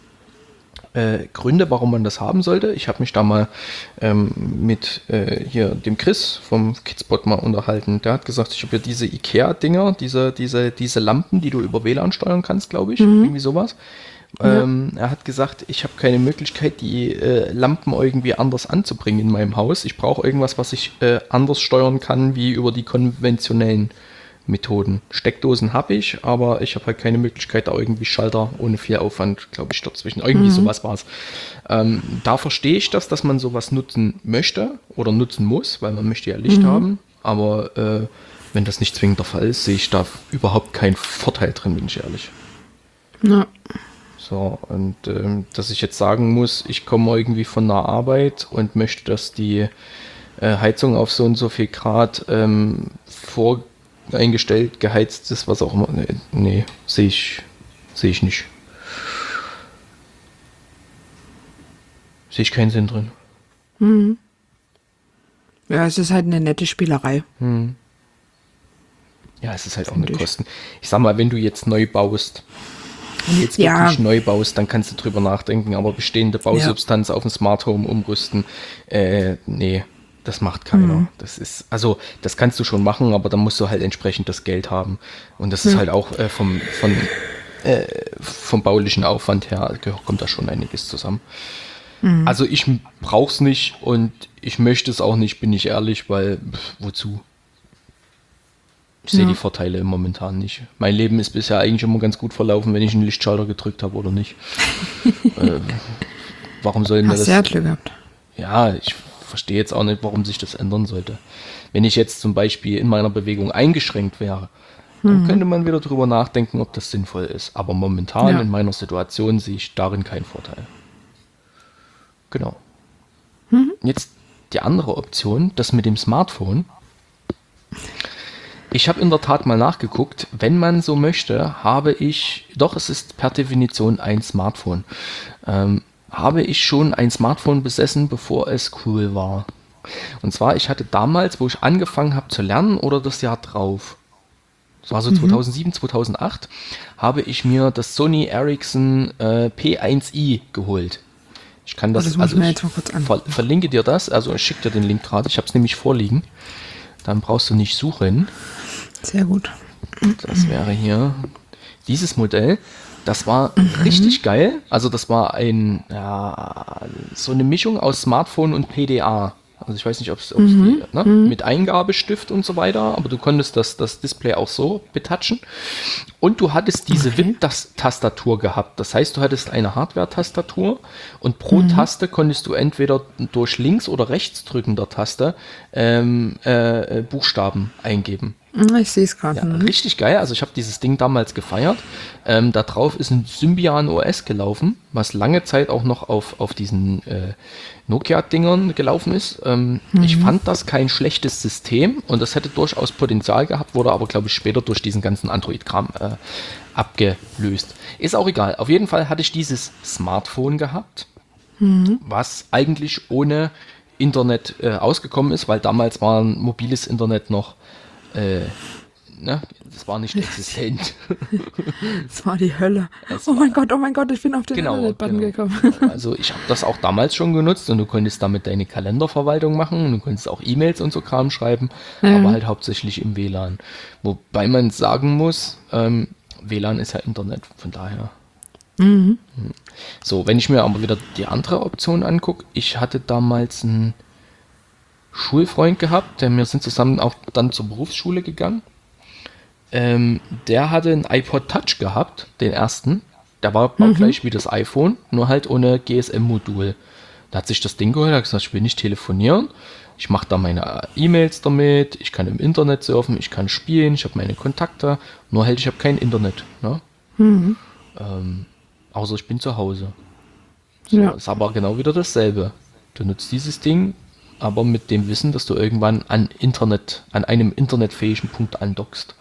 Gründe, warum man das haben sollte. Ich habe mich da mal mit hier dem Chris vom Kidspot mal unterhalten. Der hat gesagt, ich habe ja diese Ikea-Dinger, diese Lampen, die du über WLAN steuern kannst, glaube ich, irgendwie sowas. Er hat gesagt, ich habe keine Möglichkeit, die Lampen irgendwie anders anzubringen in meinem Haus. Ich brauche irgendwas, was ich anders steuern kann, wie über die konventionellen Methoden. Steckdosen habe ich, aber ich habe halt keine Möglichkeit, da irgendwie Schalter ohne viel Aufwand, glaube ich, dazwischen. Irgendwie sowas war es. Da verstehe ich das, dass man sowas nutzen möchte oder nutzen muss, weil man möchte ja Licht haben. Aber wenn das nicht zwingend der Fall ist, sehe ich da überhaupt keinen Vorteil drin, bin ich ehrlich. Ja. So, und dass ich jetzt sagen muss, ich komme irgendwie von der Arbeit und möchte, dass die Heizung auf so und so viel Grad voreingestellt, geheizt ist, was auch immer. Nee, sehe ich nicht. Sehe ich keinen Sinn drin. Ja, es ist halt eine nette Spielerei. Ja, es ist halt auch Find eine ich. Kosten. Ich sag mal, wenn du jetzt neu baust, wirklich neu baust, dann kannst du drüber nachdenken, aber bestehende Bausubstanz auf ein Smart Home umrüsten, nee, das macht keiner. Das ist, also, das kannst du schon machen, aber dann musst du halt entsprechend das Geld haben. Und das ist halt auch vom baulichen Aufwand her, kommt da schon einiges zusammen. Also ich brauch's nicht und ich möchte es auch nicht, bin ich ehrlich, weil wozu? Ich sehe die Vorteile momentan nicht. Mein Leben ist bisher eigentlich immer ganz gut verlaufen, wenn ich einen Lichtschalter gedrückt habe oder nicht. Warum soll mir Hast das... sehr Glück gehabt. Ja, ich verstehe jetzt auch nicht, warum sich das ändern sollte. Wenn ich jetzt zum Beispiel in meiner Bewegung eingeschränkt wäre, dann könnte man wieder drüber nachdenken, ob das sinnvoll ist. Aber momentan in meiner Situation sehe ich darin keinen Vorteil. Genau. Jetzt die andere Option, das mit dem Smartphone. Ich habe in der Tat mal nachgeguckt, wenn man so möchte, es ist per Definition ein Smartphone. Habe ich schon ein Smartphone besessen, bevor es cool war. Und zwar, ich hatte damals, wo ich angefangen habe zu lernen, oder das Jahr drauf, das war so 2007, 2008, habe ich mir das Sony Ericsson P1i geholt. Ich kann das, das muss ich mir jetzt mal kurz an. Verlinke dir das, also ich schicke dir den Link gerade, ich habe es nämlich vorliegen. Dann brauchst du nicht suchen. Sehr gut. Das wäre hier dieses Modell. Das war richtig geil. Also das war so eine Mischung aus Smartphone und PDA. Also ich weiß nicht, ob es mit Eingabestift und so weiter, aber du konntest das Display auch so betatschen. Und du hattest diese VIP-Tastatur gehabt. Das heißt, du hattest eine Hardware-Tastatur und pro Taste konntest du entweder durch links oder rechts drücken der Taste Buchstaben eingeben. Ich sehe es gerade. Ja, richtig geil. Also ich habe dieses Ding damals gefeiert. Da drauf ist ein Symbian OS gelaufen, was lange Zeit auch noch auf diesen Nokia-Dingern gelaufen ist. Ich fand das kein schlechtes System und das hätte durchaus Potenzial gehabt, wurde aber, glaube ich, später durch diesen ganzen Android-Kram abgelöst. Ist auch egal. Auf jeden Fall hatte ich dieses Smartphone gehabt, was eigentlich ohne Internet ausgekommen ist, weil damals war ein mobiles Internet noch das war nicht existent. Das war die Hölle. Oh mein Gott, ich bin auf den Internet-Button gekommen. Also ich habe das auch damals schon genutzt und du konntest damit deine Kalenderverwaltung machen und du konntest auch E-Mails und so Kram schreiben, aber halt hauptsächlich im WLAN. Wobei man sagen muss, WLAN ist ja Internet, von daher. So, wenn ich mir aber wieder die andere Option angucke, ich hatte damals einen Schulfreund gehabt, wir sind zusammen auch dann zur Berufsschule gegangen. Der hatte einen iPod Touch gehabt, den ersten. Der war gleich wie das iPhone, nur halt ohne GSM-Modul. Da hat sich das Ding geholt, hat gesagt, ich will nicht telefonieren. Ich mache da meine E-Mails damit, ich kann im Internet surfen, ich kann spielen, ich habe meine Kontakte. Nur halt, ich habe kein Internet. Ne? Außer ich bin zu Hause. So, ist aber genau wieder dasselbe. Du nutzt dieses Ding, aber mit dem Wissen, dass du irgendwann an einem internetfähigen Punkt andockst.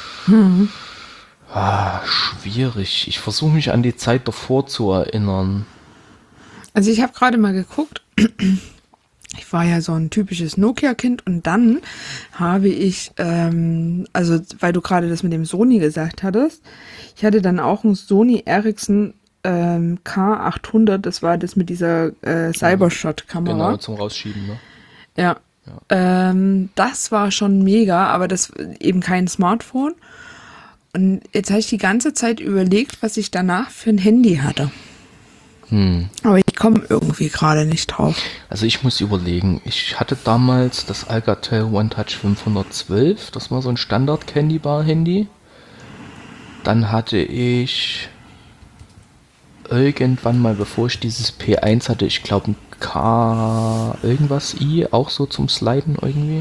Schwierig. Ich versuche mich an die Zeit davor zu erinnern. Also ich habe gerade mal geguckt. Ich war ja so ein typisches Nokia-Kind und dann habe ich, also weil du gerade das mit dem Sony gesagt hattest, ich hatte dann auch ein Sony Ericsson K800, das war das mit dieser Cybershot-Kamera. Genau, zum Rausschieben, ne? Ja. Das war schon mega, aber das eben kein Smartphone. Und jetzt habe ich die ganze Zeit überlegt, was ich danach für ein Handy hatte. Aber ich komme irgendwie gerade nicht drauf. Also ich muss überlegen, ich hatte damals das Alcatel OneTouch 512, das war so ein Standard-Candy-Bar-Handy. Dann hatte ich irgendwann mal, bevor ich dieses P1 hatte, ich glaube ein K irgendwas I, auch so zum Sliden irgendwie.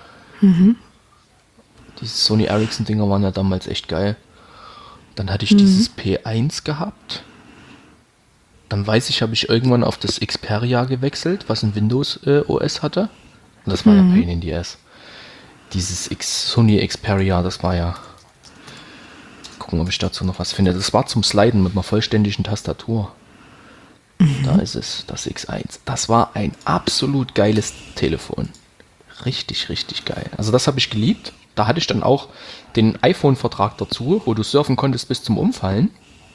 Diese Sony Ericsson Dinger waren ja damals echt geil. Dann hatte ich dieses P1 gehabt. Dann weiß ich, habe ich irgendwann auf das Xperia gewechselt, was ein Windows OS hatte. Und das war ja Pain in the Ass. Dieses Sony Xperia, das war ja... Gucken, ob ich dazu noch was finde. Das war zum Sliden mit einer vollständigen Tastatur. Da ist es, das X1. Das war ein absolut geiles Telefon. Richtig, richtig geil. Also das habe ich geliebt. Da hatte ich dann auch den iPhone-Vertrag dazu, wo du surfen konntest bis zum Umfallen.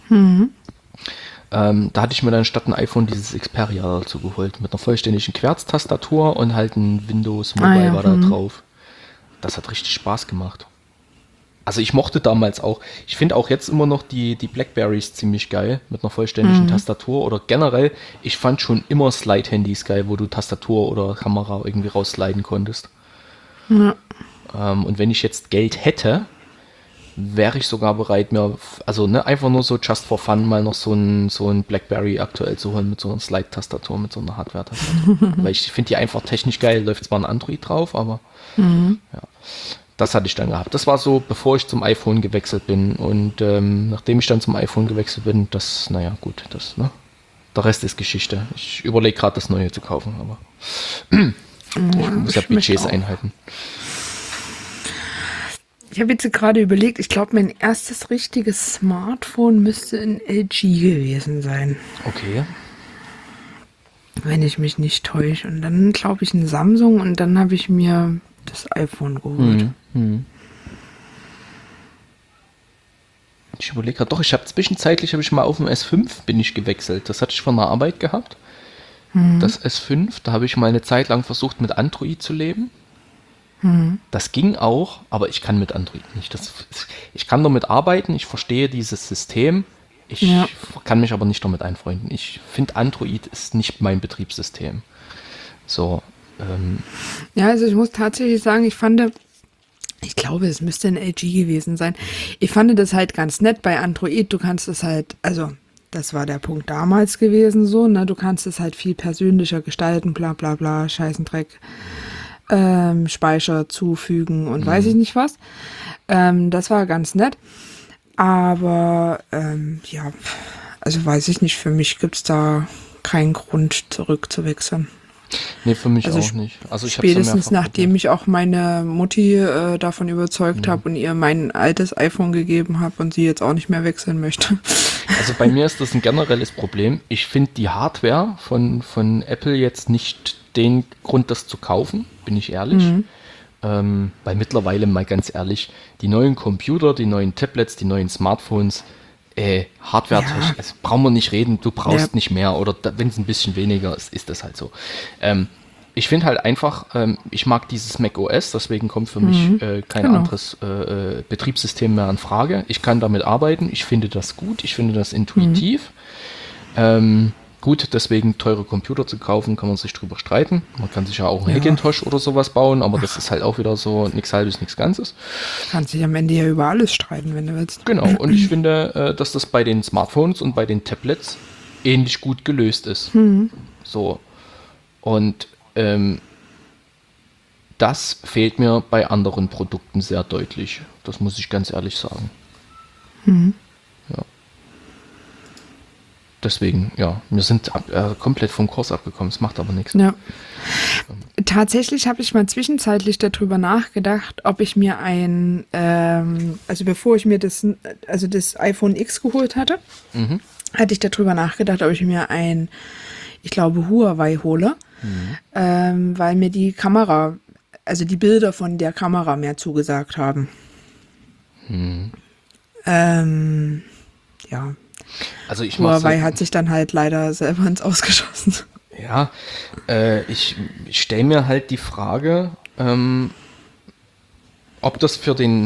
Da hatte ich mir dann statt ein iPhone dieses Xperia dazu geholt. Mit einer vollständigen Querz-Tastatur und halt ein Windows Mobile war da drauf. Das hat richtig Spaß gemacht. Also ich mochte damals auch, ich finde auch jetzt immer noch die Blackberries ziemlich geil, mit einer vollständigen Tastatur oder generell, ich fand schon immer Slide-Handys geil, wo du Tastatur oder Kamera irgendwie raussliden konntest. Ja. Und wenn ich jetzt Geld hätte, wäre ich sogar bereit, mir, also ne, einfach nur so just for fun mal noch so ein Blackberry aktuell zu holen mit so einer Slide-Tastatur, mit so einer Hardware-Tastatur. Weil ich finde die einfach technisch geil, läuft zwar ein Android drauf, aber ja. Das hatte ich dann gehabt. Das war so, bevor ich zum iPhone gewechselt bin. Und nachdem ich dann zum iPhone gewechselt bin, das, naja, gut, das, ne? Der Rest ist Geschichte. Ich überlege gerade, das Neue zu kaufen, aber ich muss ja Budgets einhalten. Ich habe jetzt gerade überlegt, ich glaube, mein erstes richtiges Smartphone müsste ein LG gewesen sein. Okay. Wenn ich mich nicht täusche. Und dann glaube ich ein Samsung und dann habe ich mir das iPhone geholt. Ich überlege gerade, doch, ich habe zwischenzeitlich mal auf dem S5 bin ich gewechselt. Das hatte ich von der Arbeit gehabt. Das S5, da habe ich mal eine Zeit lang versucht, mit Android zu leben. Das ging auch, aber ich kann mit Android nicht. Ich kann damit arbeiten, ich verstehe dieses System. Ich kann mich aber nicht damit einfreunden. Ich finde, Android ist nicht mein Betriebssystem. So. Ja, also ich muss tatsächlich sagen, ich glaube, es müsste ein LG gewesen sein. Ich fand das halt ganz nett bei Android. Du kannst es halt, also das war der Punkt damals gewesen so, ne? Du kannst es halt viel persönlicher gestalten, bla bla bla, Scheißendreck, Speicher zufügen und weiß ich nicht was. Das war ganz nett. Aber ja, also weiß ich nicht, für mich gibt es da keinen Grund zurückzuwechseln. Nee, für mich Also auch nicht. Also ich spätestens nachdem ich auch meine Mutti davon überzeugt habe und ihr mein altes iPhone gegeben habe und sie jetzt auch nicht mehr wechseln möchte. Also bei mir ist das ein generelles Problem. Ich finde die Hardware von Apple jetzt nicht den Grund, das zu kaufen, bin ich ehrlich. Weil mittlerweile, mal ganz ehrlich, die neuen Computer, die neuen Tablets, die neuen Smartphones, Hardware-technisch, also brauchen wir nicht reden, du brauchst nicht mehr oder wenn es ein bisschen weniger ist, ist das halt so. Ich finde halt einfach, ich mag dieses Mac OS, deswegen kommt für mich kein anderes Betriebssystem mehr in Frage. Ich kann damit arbeiten, ich finde das gut, ich finde das intuitiv. Gut, deswegen teure Computer zu kaufen, kann man sich drüber streiten. Man kann sich ja auch einen Hackintosh oder sowas bauen, aber das ist halt auch wieder so nichts Halbes, nichts Ganzes. Kannst dich am Ende ja über alles streiten, wenn du willst. Genau, und ich finde, dass das bei den Smartphones und bei den Tablets ähnlich gut gelöst ist. So. Und das fehlt mir bei anderen Produkten sehr deutlich. Das muss ich ganz ehrlich sagen. Ja. Deswegen, ja, wir sind komplett vom Kurs abgekommen, es macht aber nichts. Ja. Tatsächlich habe ich mal zwischenzeitlich darüber nachgedacht, ob ich mir also bevor ich mir das iPhone X geholt hatte, hatte ich darüber nachgedacht, ob ich mir ich glaube, Huawei hole, weil mir die Kamera, also die Bilder von der Kamera mehr zugesagt haben. Ja. Also ich Huawei hat sich dann halt leider selber ins Ausgeschossen. Ja, ich stelle mir halt die Frage, ob das für den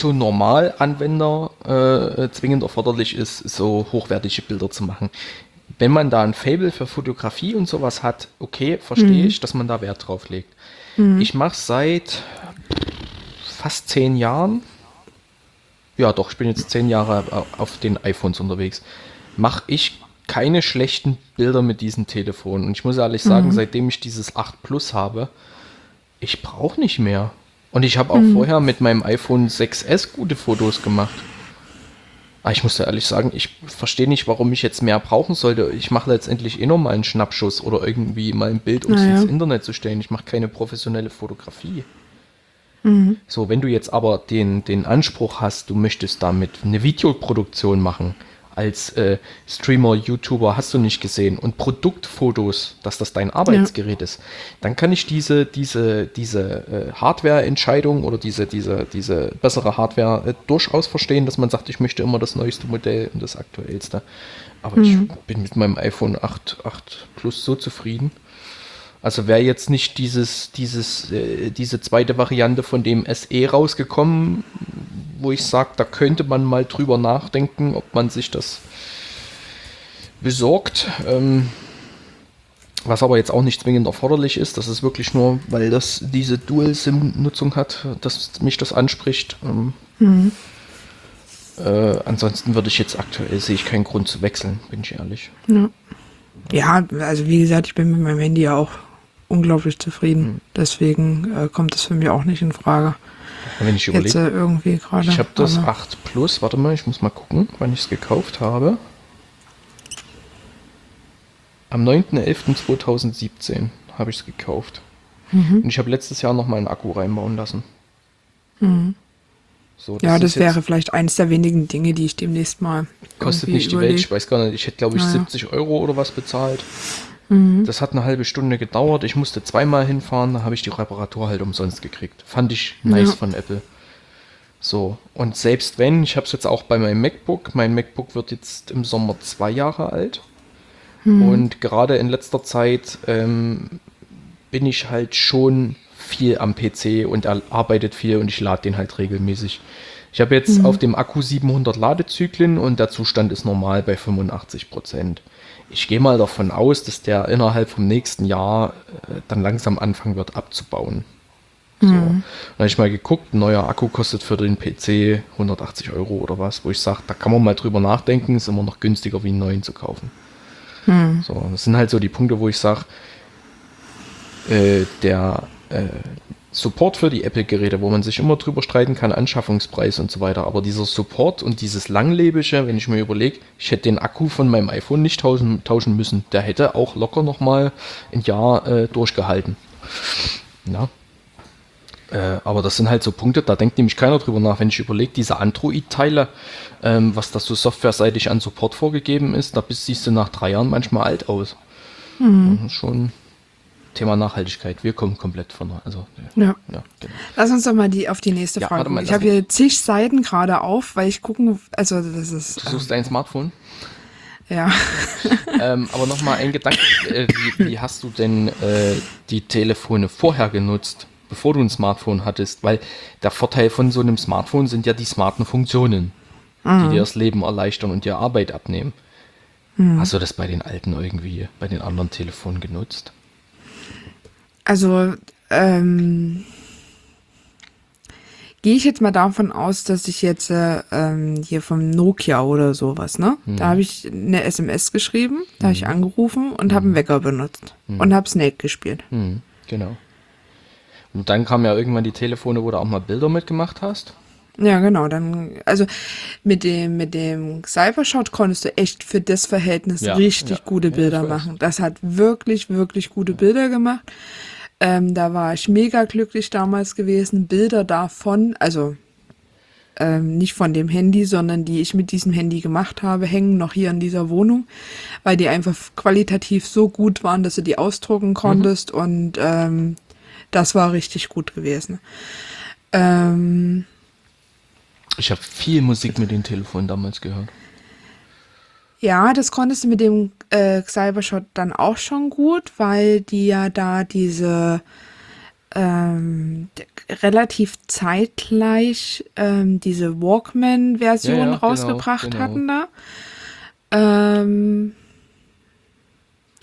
Otto-Normal-Anwender zwingend erforderlich ist, so hochwertige Bilder zu machen. wenn man da ein Faible für Fotografie und sowas hat, okay, verstehe ich, dass man da Wert drauf legt. Ich mache seit fast 10 Jahren, ja doch, ich bin jetzt 10 Jahre auf den iPhones unterwegs, mache ich keine schlechten Bilder mit diesem Telefon. Und ich muss ehrlich sagen, seitdem ich dieses 8 Plus habe, ich brauche nicht mehr. Und ich habe auch vorher mit meinem iPhone 6S gute Fotos gemacht. Aber ich muss da ehrlich sagen, ich verstehe nicht, warum ich jetzt mehr brauchen sollte. Ich mache letztendlich eh noch mal einen Schnappschuss oder irgendwie mal ein Bild, um es ins Internet zu stellen. Ich mache keine professionelle Fotografie. So, wenn du jetzt aber den Anspruch hast, du möchtest damit eine Videoproduktion machen, als Streamer, YouTuber, hast du nicht gesehen, und Produktfotos, dass das dein Arbeitsgerät ist, dann kann ich diese Hardware-Entscheidung oder diese bessere Hardware durchaus verstehen, dass man sagt, ich möchte immer das neueste Modell und das aktuellste. Aber ich bin mit meinem iPhone 8 Plus so zufrieden. Also wäre jetzt nicht diese zweite Variante von dem SE rausgekommen, wo ich sage, da könnte man mal drüber nachdenken, ob man sich das besorgt. Was aber jetzt auch nicht zwingend erforderlich ist. Das ist wirklich nur, weil das diese Dual-SIM-Nutzung hat, dass mich das anspricht. Ansonsten würde ich jetzt aktuell, sehe ich keinen Grund zu wechseln, bin ich ehrlich. Ja, also wie gesagt, ich bin mit meinem Handy ja auch unglaublich zufrieden. Deswegen kommt das für mich auch nicht in Frage. Wenn ich überlege, Jetzt irgendwie gerade. ich habe das 8 Plus, warte mal, ich muss mal gucken, wann ich es gekauft habe. Am 9.11.2017 habe ich es gekauft. Und ich habe letztes Jahr noch mal einen Akku reinbauen lassen. So, Ja, das wäre vielleicht eines der wenigen Dinge, die ich demnächst mal kostet irgendwie nicht die Welt, ich weiß gar nicht, ich hätte glaube ich 70 Euro oder was bezahlt. Das hat eine halbe Stunde gedauert, ich musste zweimal hinfahren, da habe ich die Reparatur halt umsonst gekriegt. Fand ich nice von Apple. So, und selbst wenn, ich habe es jetzt auch bei meinem MacBook, mein MacBook wird jetzt im Sommer 2 Jahre alt. Und gerade in letzter Zeit bin ich halt schon viel am PC und er arbeitet viel und ich lade den halt regelmäßig. Ich habe jetzt auf dem Akku 700 Ladezyklen und der Zustand ist normal bei 85%. Ich gehe mal davon aus, dass der innerhalb vom nächsten Jahr dann langsam anfangen wird abzubauen. So. Dann habe ich mal geguckt, ein neuer Akku kostet für den PC 180 Euro oder was, wo ich sage, da kann man mal drüber nachdenken, ist immer noch günstiger wie einen neuen zu kaufen. So, das sind halt so die Punkte, wo ich sage, der Support für die Apple-Geräte, wo man sich immer drüber streiten kann, Anschaffungspreis und so weiter, aber dieser Support und dieses langlebige, wenn ich mir überlege, ich hätte den Akku von meinem iPhone nicht tauschen müssen, der hätte auch locker nochmal ein Jahr durchgehalten. Ja. Aber das sind halt so Punkte, da denkt nämlich keiner drüber nach, wenn ich überlege, diese Android-Teile, was das so softwareseitig an Support vorgegeben ist, da siehst du nach 3 Jahren manchmal alt aus. Das ist schon Thema Nachhaltigkeit. Wir kommen komplett von. Also, Ja. Genau. Lass uns doch mal auf die nächste Ja, Frage warte mal, gucken. Ich habe hier zig Seiten gerade auf, weil ich gucken, also das ist, Du suchst dein Smartphone? ja. Aber nochmal ein Gedanke, wie hast du denn die Telefone vorher genutzt, bevor du ein Smartphone hattest? Weil der Vorteil von so einem Smartphone sind ja die smarten Funktionen, die dir das Leben erleichtern und dir Arbeit abnehmen. Hast du das bei den alten irgendwie, bei den anderen Telefonen genutzt? Also, gehe ich jetzt mal davon aus, dass ich jetzt hier vom Nokia oder sowas, ne? Da habe ich eine SMS geschrieben, da habe ich angerufen und habe einen Wecker benutzt und habe Snake gespielt. Genau. Und dann kamen ja irgendwann die Telefone, wo du auch mal Bilder mitgemacht hast. Ja, genau. Dann, also mit dem Cybershot konntest du echt für das Verhältnis richtig gute Bilder machen. Das hat wirklich, wirklich gute Bilder gemacht. Da war ich mega glücklich damals gewesen. Bilder davon, also nicht von dem Handy, sondern die ich mit diesem Handy gemacht habe, hängen noch hier in dieser Wohnung, weil die einfach qualitativ so gut waren, dass du die ausdrucken konntest und das war richtig gut gewesen. Ich habe viel Musik mit den Telefonen damals gehört. Ja, das konntest du mit dem Cybershot dann auch schon gut, weil die ja da diese relativ zeitgleich diese Walkman-Version Ja, rausgebracht genau. hatten da.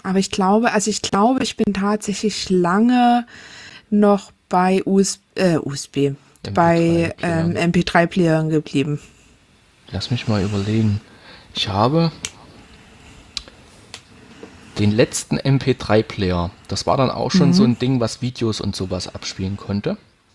Aber ich glaube, ich bin tatsächlich lange noch bei USB, bei MP3-Player. MP3-Playern geblieben. Lass mich mal überlegen. Ich habe den letzten MP3-Player. Das war dann auch schon so ein Ding, was Videos und sowas abspielen konnte.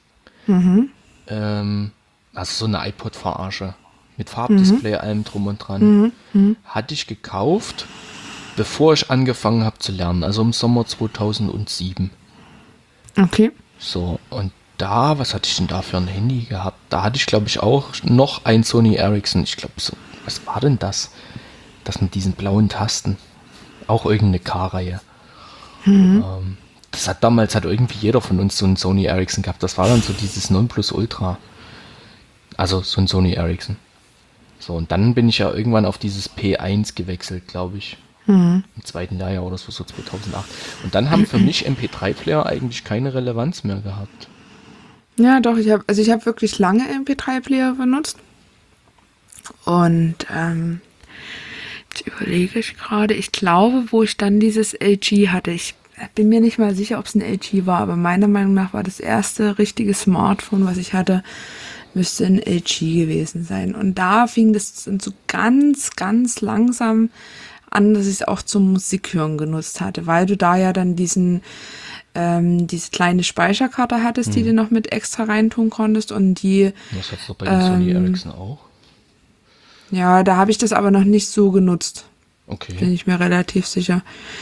Also so eine iPod-Verarsche. Mit Farbdisplay, allem drum und dran. Hatte ich gekauft, bevor ich angefangen habe zu lernen. Also im Sommer 2007. Okay. So, und da, was hatte ich denn da für ein Handy gehabt? Da hatte ich, glaube ich, auch noch ein Sony Ericsson. Ich glaube, so, was war denn das? Das mit diesen blauen Tasten. Auch irgendeine K-Reihe. Das hat damals irgendwie jeder von uns so einen Sony Ericsson gehabt. Das war dann so dieses Nonplusultra. Also so ein Sony Ericsson. So, und dann bin ich ja irgendwann auf dieses P1 gewechselt, glaube ich. Im zweiten Lehrjahr oder so 2008. Und dann haben für mich MP3-Player eigentlich keine Relevanz mehr gehabt. Ja, doch, ich habe wirklich lange MP3-Player benutzt. Und jetzt überlege ich gerade, ich glaube, wo ich dann dieses LG hatte, ich bin mir nicht mal sicher, ob es ein LG war, aber meiner Meinung nach war das erste richtige Smartphone, was ich hatte, müsste ein LG gewesen sein. Und da fing das dann so ganz, ganz langsam an, dass ich es auch zum Musikhören genutzt hatte, weil du da ja dann diese kleine Speicherkarte hattest, die du noch mit extra reintun konntest und die, Das hat es doch bei den Sony Ericsson auch. ja, da habe ich das aber noch nicht so genutzt, bin Okay. ich mir relativ sicher.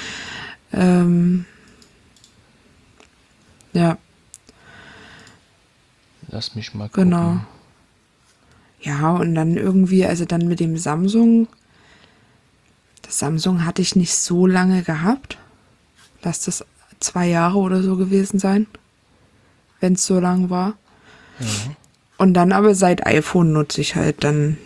Ja, Lass mich mal gucken. genau. Ja, und dann irgendwie, also dann mit dem Samsung, das Samsung hatte ich nicht so lange gehabt. Lass das 2 Jahre oder so gewesen sein, wenn es so lang war. Und dann aber seit iPhone nutze ich halt dann,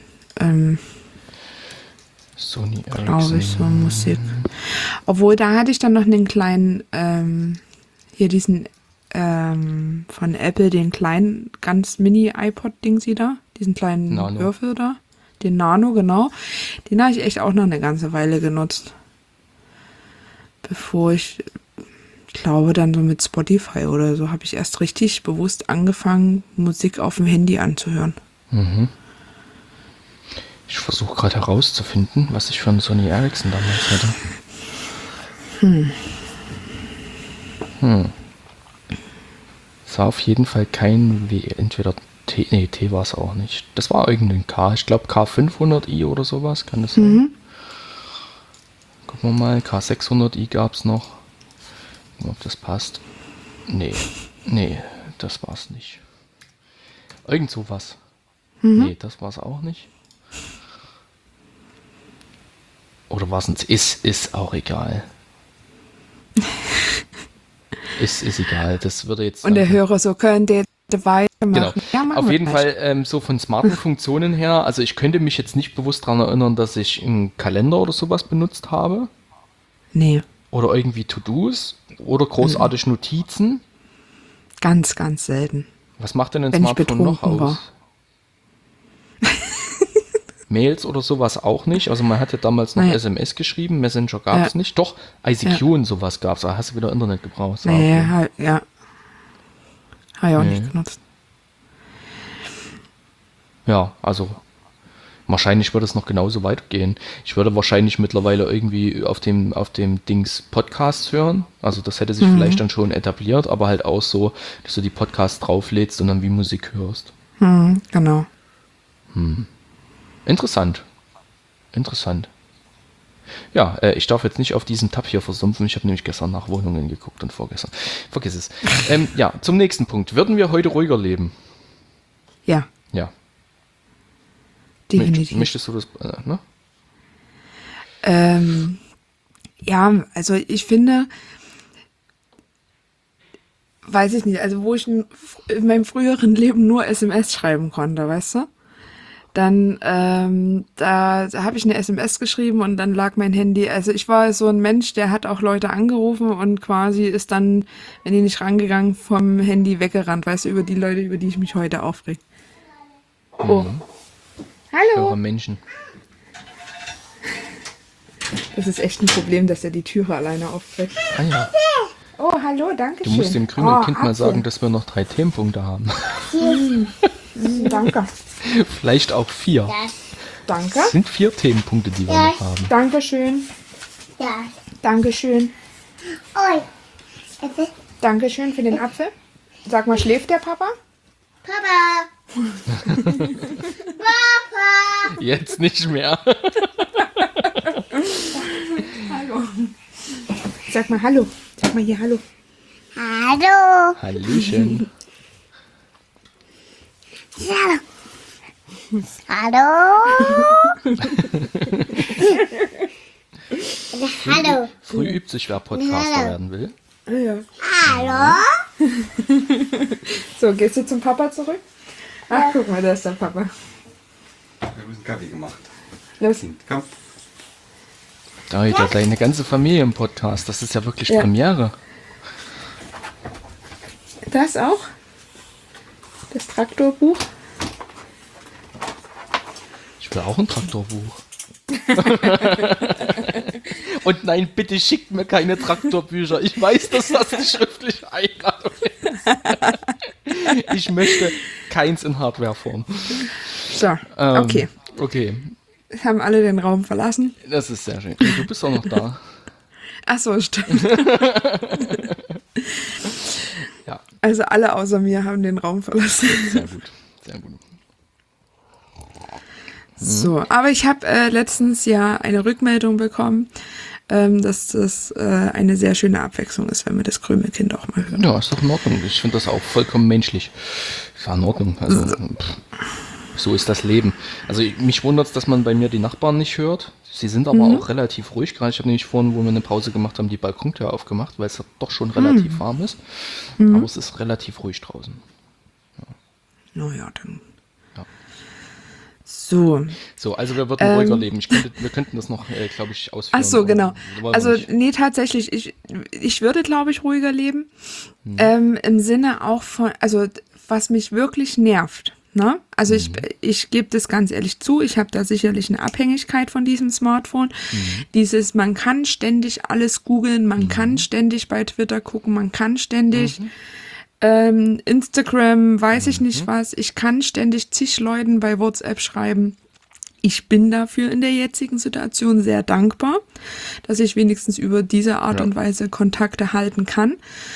Sony glaube ich, so Ericsson. Musik. Obwohl, da hatte ich dann noch einen kleinen, hier diesen von Apple, den kleinen, ganz Mini-iPod-Dingsi da, diesen kleinen Nano. Würfel da, den Nano, genau. Den habe ich echt auch noch eine ganze Weile genutzt. Bevor ich glaube, dann so mit Spotify oder so, habe ich erst richtig bewusst angefangen, Musik auf dem Handy anzuhören. Ich versuche gerade herauszufinden, was ich für einen Sony Ericsson damals hatte. Es war auf jeden Fall kein W, entweder T, nee, T war es auch nicht. Das war irgendein K, ich glaube K500i oder sowas, kann das sein? Gucken wir mal, K600i gab es noch. Gucken wir, ob das passt. Nee, das war es nicht. Irgend sowas. Nee, das war es auch nicht. Oder war es ein ist auch egal. ist egal, das würde jetzt... Und der einfach- Hörer so, könnte jetzt weitermachen. Genau. Ja, machen Auf wir jeden gleich. Fall so von smarten Funktionen her, also ich könnte mich jetzt nicht bewusst daran erinnern, dass ich einen Kalender oder sowas benutzt habe. Nee, Oder irgendwie To-Dos oder großartig Notizen. ganz, ganz selten. Was macht denn ein Wenn ich Smartphone noch betrunken aus? war. Mails oder sowas auch nicht. Also man hatte damals noch Nee. SMS geschrieben, Messenger gab es Ja. nicht. Doch, ICQ Ja. und sowas gab es. Da hast du wieder Internet gebraucht. So, Nee, okay. halt, ja. Habe ich auch Nee. nicht genutzt. Ja, also wahrscheinlich wird es noch genauso weitergehen. Ich würde wahrscheinlich mittlerweile irgendwie auf dem Dings Podcasts hören. Also das hätte sich vielleicht dann schon etabliert, aber halt auch so, dass du die Podcasts drauflädst und dann wie Musik hörst. Genau. Interessant. Ja, ich darf jetzt nicht auf diesen Tab hier versumpfen. Ich habe nämlich gestern nach Wohnungen geguckt und vorgestern. Vergiss es. Ja, zum nächsten Punkt. Würden wir heute ruhiger leben? Ja, Ja. definitiv. Möchtest du das? Ne? Ja, also ich finde, weiß ich nicht, also wo ich in meinem früheren Leben nur SMS schreiben konnte, weißt du? Dann, da habe ich eine SMS geschrieben und dann lag mein Handy, also ich war so ein Mensch, der hat auch Leute angerufen und quasi ist dann, wenn die nicht rangegangen, vom Handy weggerannt, weißt du, über die Leute, über die ich mich heute aufreg. Oh. Hallo. Höhere Menschen. Das ist echt ein Problem, dass er die Türe alleine aufbricht. Ah ja. Oh, hallo, danke Du schön. musst dem grünen Kind mal Apfel. sagen, dass wir noch 3 Themenpunkte haben. Danke. Vielleicht auch 4. Das. Danke. Es sind 4 Themenpunkte, die wir noch haben. Dankeschön. Das. Dankeschön. Oi. Es ist Dankeschön für den Apfel. Sag mal, schläft der Papa? Papa. Papa. Jetzt nicht mehr. Hallo. Sag mal Hallo. Sag mal hier Hallo. Hallo. Hallöchen. Hallo. Hallo. Früh übt sich, wer Podcaster werden will. Ah, ja. Hallo. So, gehst du zum Papa zurück? Ach, guck mal, da ist der Papa. Wir haben einen Kaffee gemacht. Los. Komm. Da hat deine ganze Familie im Podcast. Das ist ja wirklich Ja. Premiere. Das auch? Das Traktorbuch? Ich will auch ein Traktorbuch. Und nein, bitte schickt mir keine Traktorbücher. Ich weiß, dass das eine schriftliche Einladung ist. Ich möchte keins in Hardwareform. So, okay. Okay, Es haben alle den Raum verlassen. das ist sehr schön. Und du bist auch noch da. Ach so, stimmt. Ja, Also alle außer mir haben den Raum verlassen. sehr gut. Sehr gut. So, aber ich habe letztens ja eine Rückmeldung bekommen, dass das eine sehr schöne Abwechslung ist, wenn wir das Krümelkind auch mal hören. Ja, ist doch in Ordnung. Ich finde das auch vollkommen menschlich. Ist ja in Ordnung. Also, so ist das Leben. Also mich wundert es, dass man bei mir die Nachbarn nicht hört. Sie sind aber auch relativ ruhig. Gerade ich habe nämlich vorhin, wo wir eine Pause gemacht haben, die Balkontür aufgemacht, weil es ja doch schon relativ warm ist. Aber es ist relativ ruhig draußen. Naja, dann. Ja. So. So, also wir würden ruhiger leben. Wir könnten das noch, glaube ich, ausführen. Ach so, genau. aber wollen wir Also, nicht. nee, tatsächlich, ich würde, glaube ich, ruhiger leben. Im Sinne auch von, also, was mich wirklich nervt. Ne? Also ich gebe das ganz ehrlich zu, ich habe da sicherlich eine Abhängigkeit von diesem Smartphone. Man kann ständig alles googeln, man kann ständig bei Twitter gucken, man kann ständig Instagram, weiß ich nicht was, ich kann ständig zig Leuten bei WhatsApp schreiben. Ich bin dafür in der jetzigen Situation sehr dankbar, dass ich wenigstens über diese Art und Weise Kontakte halten kann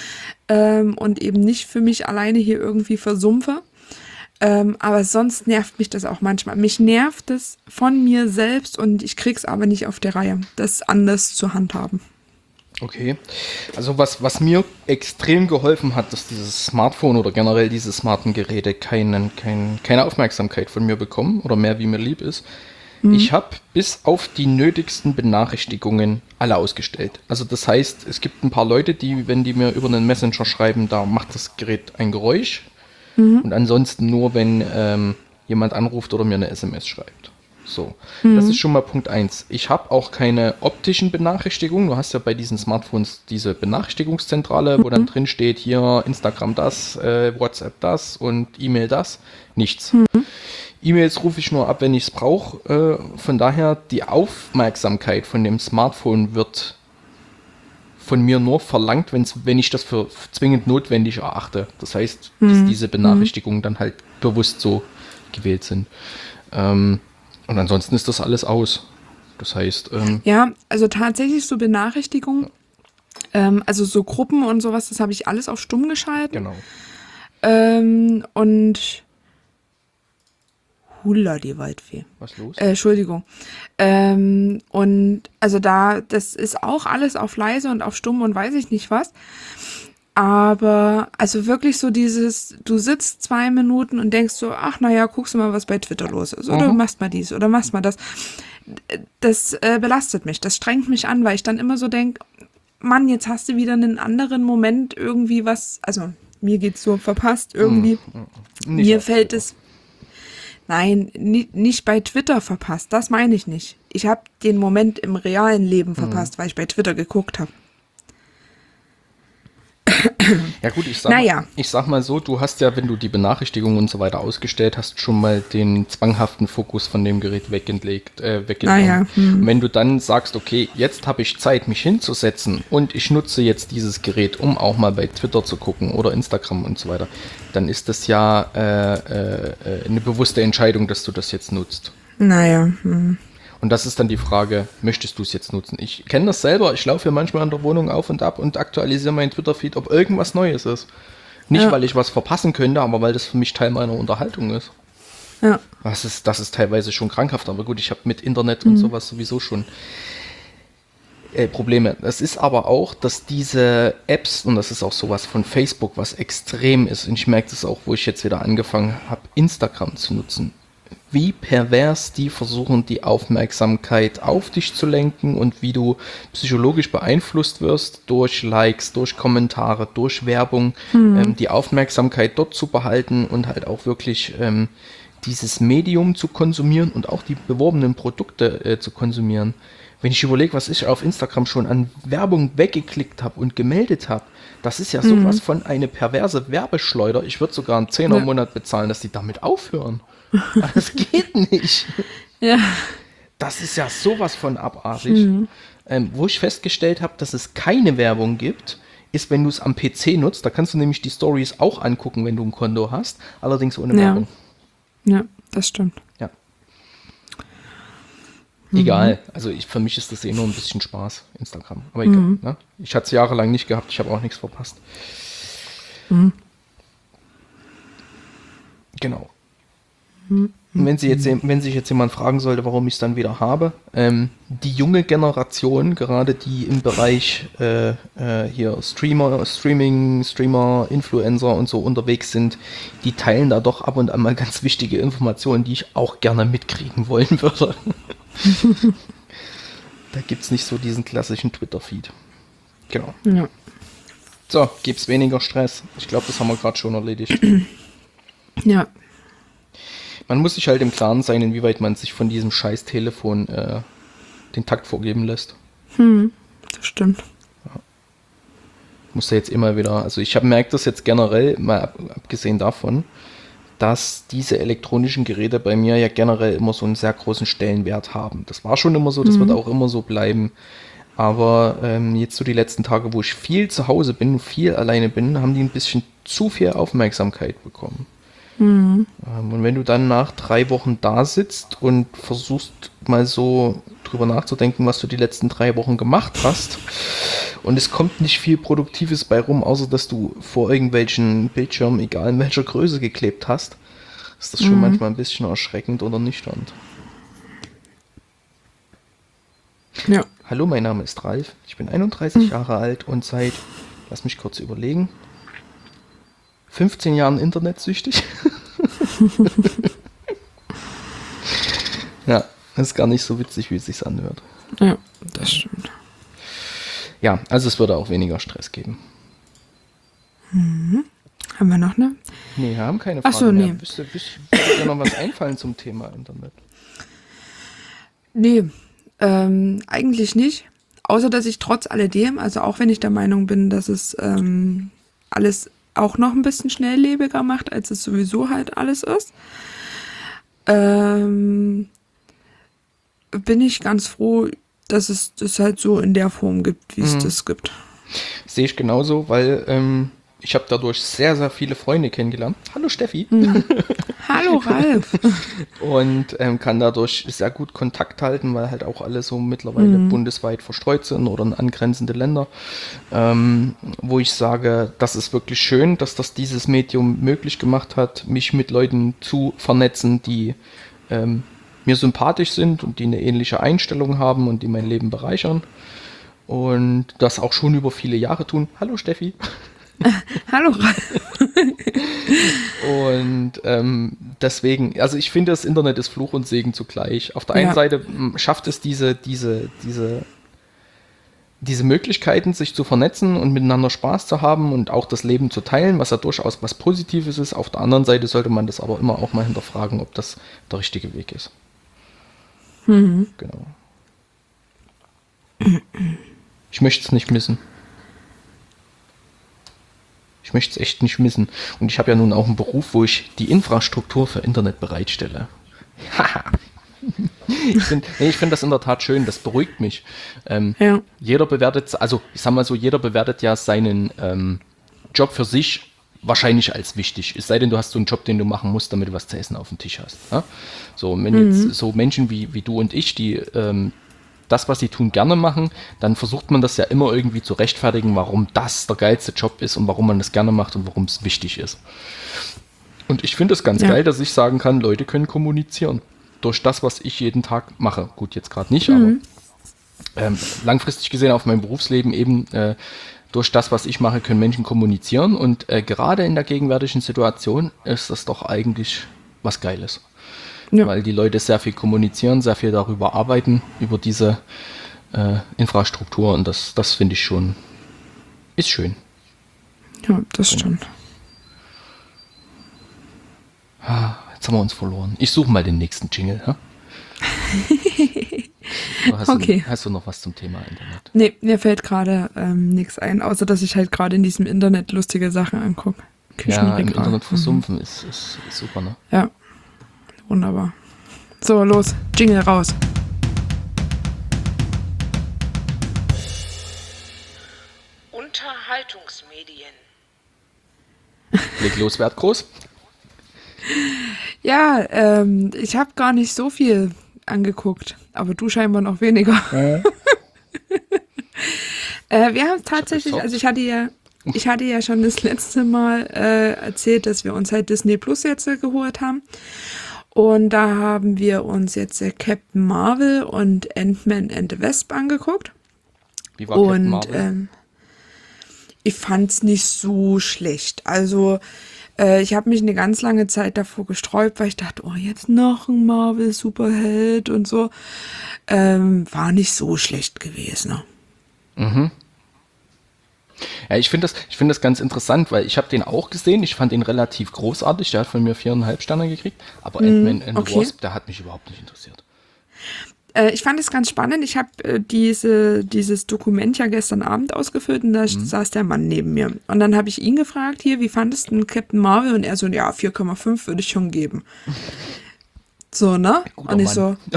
und eben nicht für mich alleine hier irgendwie versumpfe. Aber sonst nervt mich das auch manchmal. Mich nervt es von mir selbst und ich krieg's aber nicht auf der Reihe, das anders zu handhaben. Okay, also was mir extrem geholfen hat, dass dieses Smartphone oder generell diese smarten Geräte keine Aufmerksamkeit von mir bekommen oder mehr wie mir lieb ist. Ich habe bis auf die nötigsten Benachrichtigungen alle ausgestellt. Also das heißt, es gibt ein paar Leute, die, wenn die mir über einen Messenger schreiben, da macht das Gerät ein Geräusch. Und ansonsten nur, wenn jemand anruft oder mir eine SMS schreibt. So, das ist schon mal Punkt 1. Ich habe auch keine optischen Benachrichtigungen. Du hast ja bei diesen Smartphones diese Benachrichtigungszentrale, wo dann drin steht, hier Instagram das, WhatsApp das und E-Mail das. Nichts. E-Mails rufe ich nur ab, wenn ich es brauche. Von daher, die Aufmerksamkeit von dem Smartphone wird von mir nur verlangt, wenn ich das für zwingend notwendig erachte. Das heißt, dass diese Benachrichtigungen dann halt bewusst so gewählt sind. Und ansonsten ist das alles aus. Das heißt, Ja, also tatsächlich so Benachrichtigungen, also so Gruppen und sowas, das habe ich alles auf stumm geschalten. genau. Und Hula, die Waldfee. Was los? Entschuldigung. Und also das ist auch alles auf leise und auf stumm und weiß ich nicht was. Aber also wirklich so dieses, du sitzt 2 Minuten und denkst so, ach naja, guckst du mal, was bei Twitter los ist. Oder machst mal dies oder machst mal das. Das belastet mich, das strengt mich an, weil ich dann immer so denke, Mann, jetzt hast du wieder einen anderen Moment irgendwie was, also mir geht's so verpasst irgendwie. Nicht Mir auf fällt Twitter. es, nein, nicht bei Twitter verpasst, das meine ich nicht. Ich habe den Moment im realen Leben verpasst, weil ich bei Twitter geguckt habe. Ja gut, Naja. ich sag mal so, du hast ja, wenn du die Benachrichtigungen und so weiter ausgestellt hast, schon mal den zwanghaften Fokus von dem Gerät weggenommen. Ja. Und wenn du dann sagst, okay, jetzt habe ich Zeit, mich hinzusetzen und ich nutze jetzt dieses Gerät, um auch mal bei Twitter zu gucken oder Instagram und so weiter, dann ist das ja eine bewusste Entscheidung, dass du das jetzt nutzt. Naja. Und das ist dann die Frage, möchtest du es jetzt nutzen? Ich kenne das selber, ich laufe hier manchmal in der Wohnung auf und ab und aktualisiere meinen Twitter-Feed, ob irgendwas Neues ist. Nicht, weil ich was verpassen könnte, aber weil das für mich Teil meiner Unterhaltung ist. Ja. Das ist teilweise schon krankhaft, aber gut, ich habe mit Internet und sowas sowieso schon Probleme. Das ist aber auch, dass diese Apps, und das ist auch sowas von Facebook, was extrem ist, und ich merke das auch, wo ich jetzt wieder angefangen habe, Instagram zu nutzen, wie pervers die versuchen, die Aufmerksamkeit auf dich zu lenken und wie du psychologisch beeinflusst wirst durch Likes, durch Kommentare, durch Werbung, die Aufmerksamkeit dort zu behalten und halt auch wirklich dieses Medium zu konsumieren und auch die beworbenen Produkte zu konsumieren. Wenn ich überlege, was ich auf Instagram schon an Werbung weggeklickt habe und gemeldet habe, das ist ja sowas von eine perverse Werbeschleuder. Ich würde sogar einen Zehner im Monat bezahlen, dass die damit aufhören. Das geht nicht. Ja. Das ist ja sowas von abartig. Wo ich festgestellt habe, dass es keine Werbung gibt, ist, wenn du es am PC nutzt. Da kannst du nämlich die Stories auch angucken, wenn du ein Konto hast, allerdings ohne Werbung. Ja, das stimmt. Ja. Egal, also für mich ist das nur ein bisschen Spaß, Instagram. Aber egal, ne? Ich hatte es jahrelang nicht gehabt, ich habe auch nichts verpasst. Genau. Und wenn sich jetzt jemand fragen sollte, warum ich es dann wieder habe, die junge Generation, gerade die im Bereich hier Streamer, Influencer und so unterwegs sind, die teilen da doch ab und an mal ganz wichtige Informationen, die ich auch gerne mitkriegen wollen würde. Da gibt es nicht so diesen klassischen Twitter-Feed. Genau. Ja. So, gibt's weniger Stress. Ich glaube, das haben wir gerade schon erledigt. Ja. Man muss sich halt im Klaren sein, inwieweit man sich von diesem scheiß Telefon den Takt vorgeben lässt. Das stimmt. Ich muss da jetzt immer wieder, also ich merke das jetzt generell, mal abgesehen davon, dass diese elektronischen Geräte bei mir ja generell immer so einen sehr großen Stellenwert haben. Das war schon immer so, das wird auch immer so bleiben. Aber jetzt so die letzten Tage, wo ich viel zu Hause bin, viel alleine bin, haben die ein bisschen zu viel Aufmerksamkeit bekommen. Und wenn du dann nach 3 Wochen da sitzt und versuchst mal so drüber nachzudenken, was du die letzten 3 Wochen gemacht hast, und es kommt nicht viel Produktives bei rum, außer dass du vor irgendwelchen Bildschirmen, egal in welcher Größe, geklebt hast, ist das schon manchmal ein bisschen erschreckend oder nüchtern. Ja. Hallo, mein Name ist Ralf, ich bin 31 Jahre alt und seit, lass mich kurz überlegen, 15 Jahren internetsüchtig. Ja, das ist gar nicht so witzig, wie es sich anhört. Ja, das stimmt. Ja, also es würde auch weniger Stress geben. Haben wir noch eine? Nee, wir haben keine Ach Frage so, mehr. nee. Würde dir noch was einfallen zum Thema Internet? Nee, eigentlich nicht. Außer, dass ich trotz alledem, also auch wenn ich der Meinung bin, dass es alles auch noch ein bisschen schnelllebiger macht, als es sowieso halt alles ist, bin ich ganz froh, dass es das halt so in der Form gibt, wie es das gibt. Sehe ich genauso, weil ich habe dadurch sehr, sehr viele Freunde kennengelernt. Hallo Steffi. Hallo Ralf. Und kann dadurch sehr gut Kontakt halten, weil halt auch alle so mittlerweile bundesweit verstreut sind oder in angrenzende Länder. Wo ich sage, das ist wirklich schön, dass das dieses Medium möglich gemacht hat, mich mit Leuten zu vernetzen, die mir sympathisch sind und die eine ähnliche Einstellung haben und die mein Leben bereichern. Und das auch schon über viele Jahre tun. Hallo Steffi. Hallo Ralf. Und deswegen, also ich finde, das Internet ist Fluch und Segen zugleich. Auf der einen Seite schafft es diese Möglichkeiten, sich zu vernetzen und miteinander Spaß zu haben und auch das Leben zu teilen, was ja durchaus was Positives ist. Auf der anderen Seite sollte man das aber immer auch mal hinterfragen, ob das der richtige Weg ist. Genau. Ich möchte es nicht missen. Ich möchte es echt nicht missen. Und ich habe ja nun auch einen Beruf, wo ich die Infrastruktur für Internet bereitstelle. Ich find das in der Tat schön, das beruhigt mich. Ja. Jeder bewertet, also ich sag mal so, jeder bewertet ja seinen Job für sich wahrscheinlich als wichtig. Es sei denn, du hast so einen Job, den du machen musst, damit du was zu essen auf dem Tisch hast. Ja? So, und wenn jetzt so Menschen wie du und ich, die das, was sie tun, gerne machen, dann versucht man das ja immer irgendwie zu rechtfertigen, warum das der geilste Job ist und warum man das gerne macht und warum es wichtig ist. Und ich finde es ganz geil, dass ich sagen kann, Leute können kommunizieren. Durch das, was ich jeden Tag mache. Gut, jetzt gerade nicht, aber langfristig gesehen auf mein Berufsleben eben durch das, was ich mache, können Menschen kommunizieren. Und gerade in der gegenwärtigen Situation ist das doch eigentlich was Geiles. Ja. Weil die Leute sehr viel kommunizieren, sehr viel darüber arbeiten, über diese Infrastruktur. Und das finde ich schon, ist schön. Ja, das stimmt. Jetzt haben wir uns verloren. Ich suche mal den nächsten Jingle. Ja? Hast du noch was zum Thema Internet? Nee, mir fällt gerade nichts ein, außer dass ich halt gerade in diesem Internet lustige Sachen angucke. Ja, im Internet versumpfen ist super, ne? Ja, wunderbar. So, los, Jingle raus. Unterhaltungsmedien. Leg los, werd groß. Ja, ich habe gar nicht so viel angeguckt, aber du scheinbar noch weniger. Wir haben tatsächlich, also ich hatte ja schon das letzte Mal erzählt, dass wir uns halt Disney Plus jetzt geholt haben. Und da haben wir uns jetzt Captain Marvel und Ant-Man and the Wasp angeguckt. Wie war Captain Marvel? Ich fand's nicht so schlecht. Also ich habe mich eine ganz lange Zeit davor gesträubt, weil ich dachte, oh, jetzt noch ein Marvel-Superheld und so. War nicht so schlecht gewesen. Mhm. Ja, ich finde das ganz interessant, weil ich habe den auch gesehen. Ich fand ihn relativ großartig. Der hat von mir 4,5 Sterne gekriegt. Aber Ant-Man and the Wasp, der hat mich überhaupt nicht interessiert. Ich fand es ganz spannend. Ich habe dieses Dokument ja gestern Abend ausgefüllt und da saß der Mann neben mir. Und dann habe ich ihn gefragt, hier, wie fandest du Captain Marvel? Und er so, ja, 4,5 würde ich schon geben. So, ne? Guter und ich Mann. so,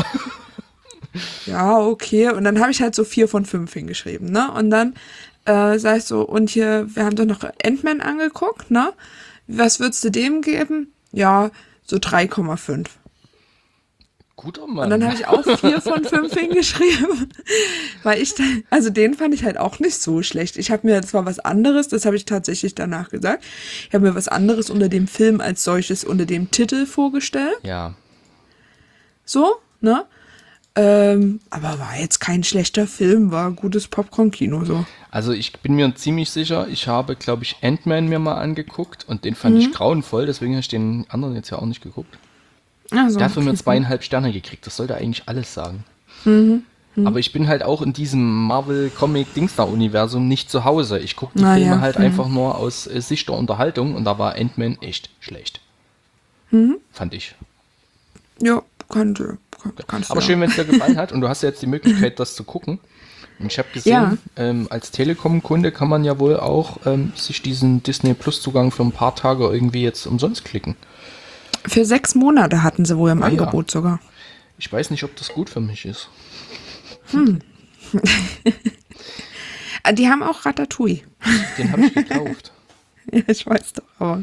ja, okay. Und dann habe ich halt so 4 von 5 hingeschrieben, ne? Und dann sag ich so, und hier, wir haben doch noch Ant-Man angeguckt, ne? Was würdest du dem geben? Ja, so 3,5. Guter Mann. Und dann habe ich auch 4 von 5 hingeschrieben, weil also den fand ich halt auch nicht so schlecht. Ich habe mir zwar was anderes, das habe ich tatsächlich danach gesagt, ich habe mir was anderes unter dem Film als solches, unter dem Titel vorgestellt. Ja. So, ne? Aber war jetzt kein schlechter Film, war gutes Popcorn-Kino so. Also ich bin mir ziemlich sicher, ich habe, glaube ich, Ant-Man mir mal angeguckt und den fand ich grauenvoll, deswegen habe ich den anderen jetzt ja auch nicht geguckt. Also, Der hat von mir 2,5 Sterne gekriegt, das sollte eigentlich alles sagen. Aber ich bin halt auch in diesem Marvel-Comic-Dings-da-Universum nicht zu Hause. Ich gucke die Filme halt einfach nur aus Sicht der Unterhaltung und da war Ant-Man echt schlecht. Fand ich. Ja, kannst Aber du. schön, wenn es dir gefallen hat und du hast ja jetzt die Möglichkeit, das zu gucken. Und ich habe gesehen, als Telekom-Kunde kann man ja wohl auch sich diesen Disney-Plus-Zugang für ein paar Tage irgendwie jetzt umsonst klicken. Für 6 Monate hatten sie wohl im Angebot sogar. Ich weiß nicht, ob das gut für mich ist. Die haben auch Ratatouille. Den habe ich gekauft. Ja, ich weiß doch, aber.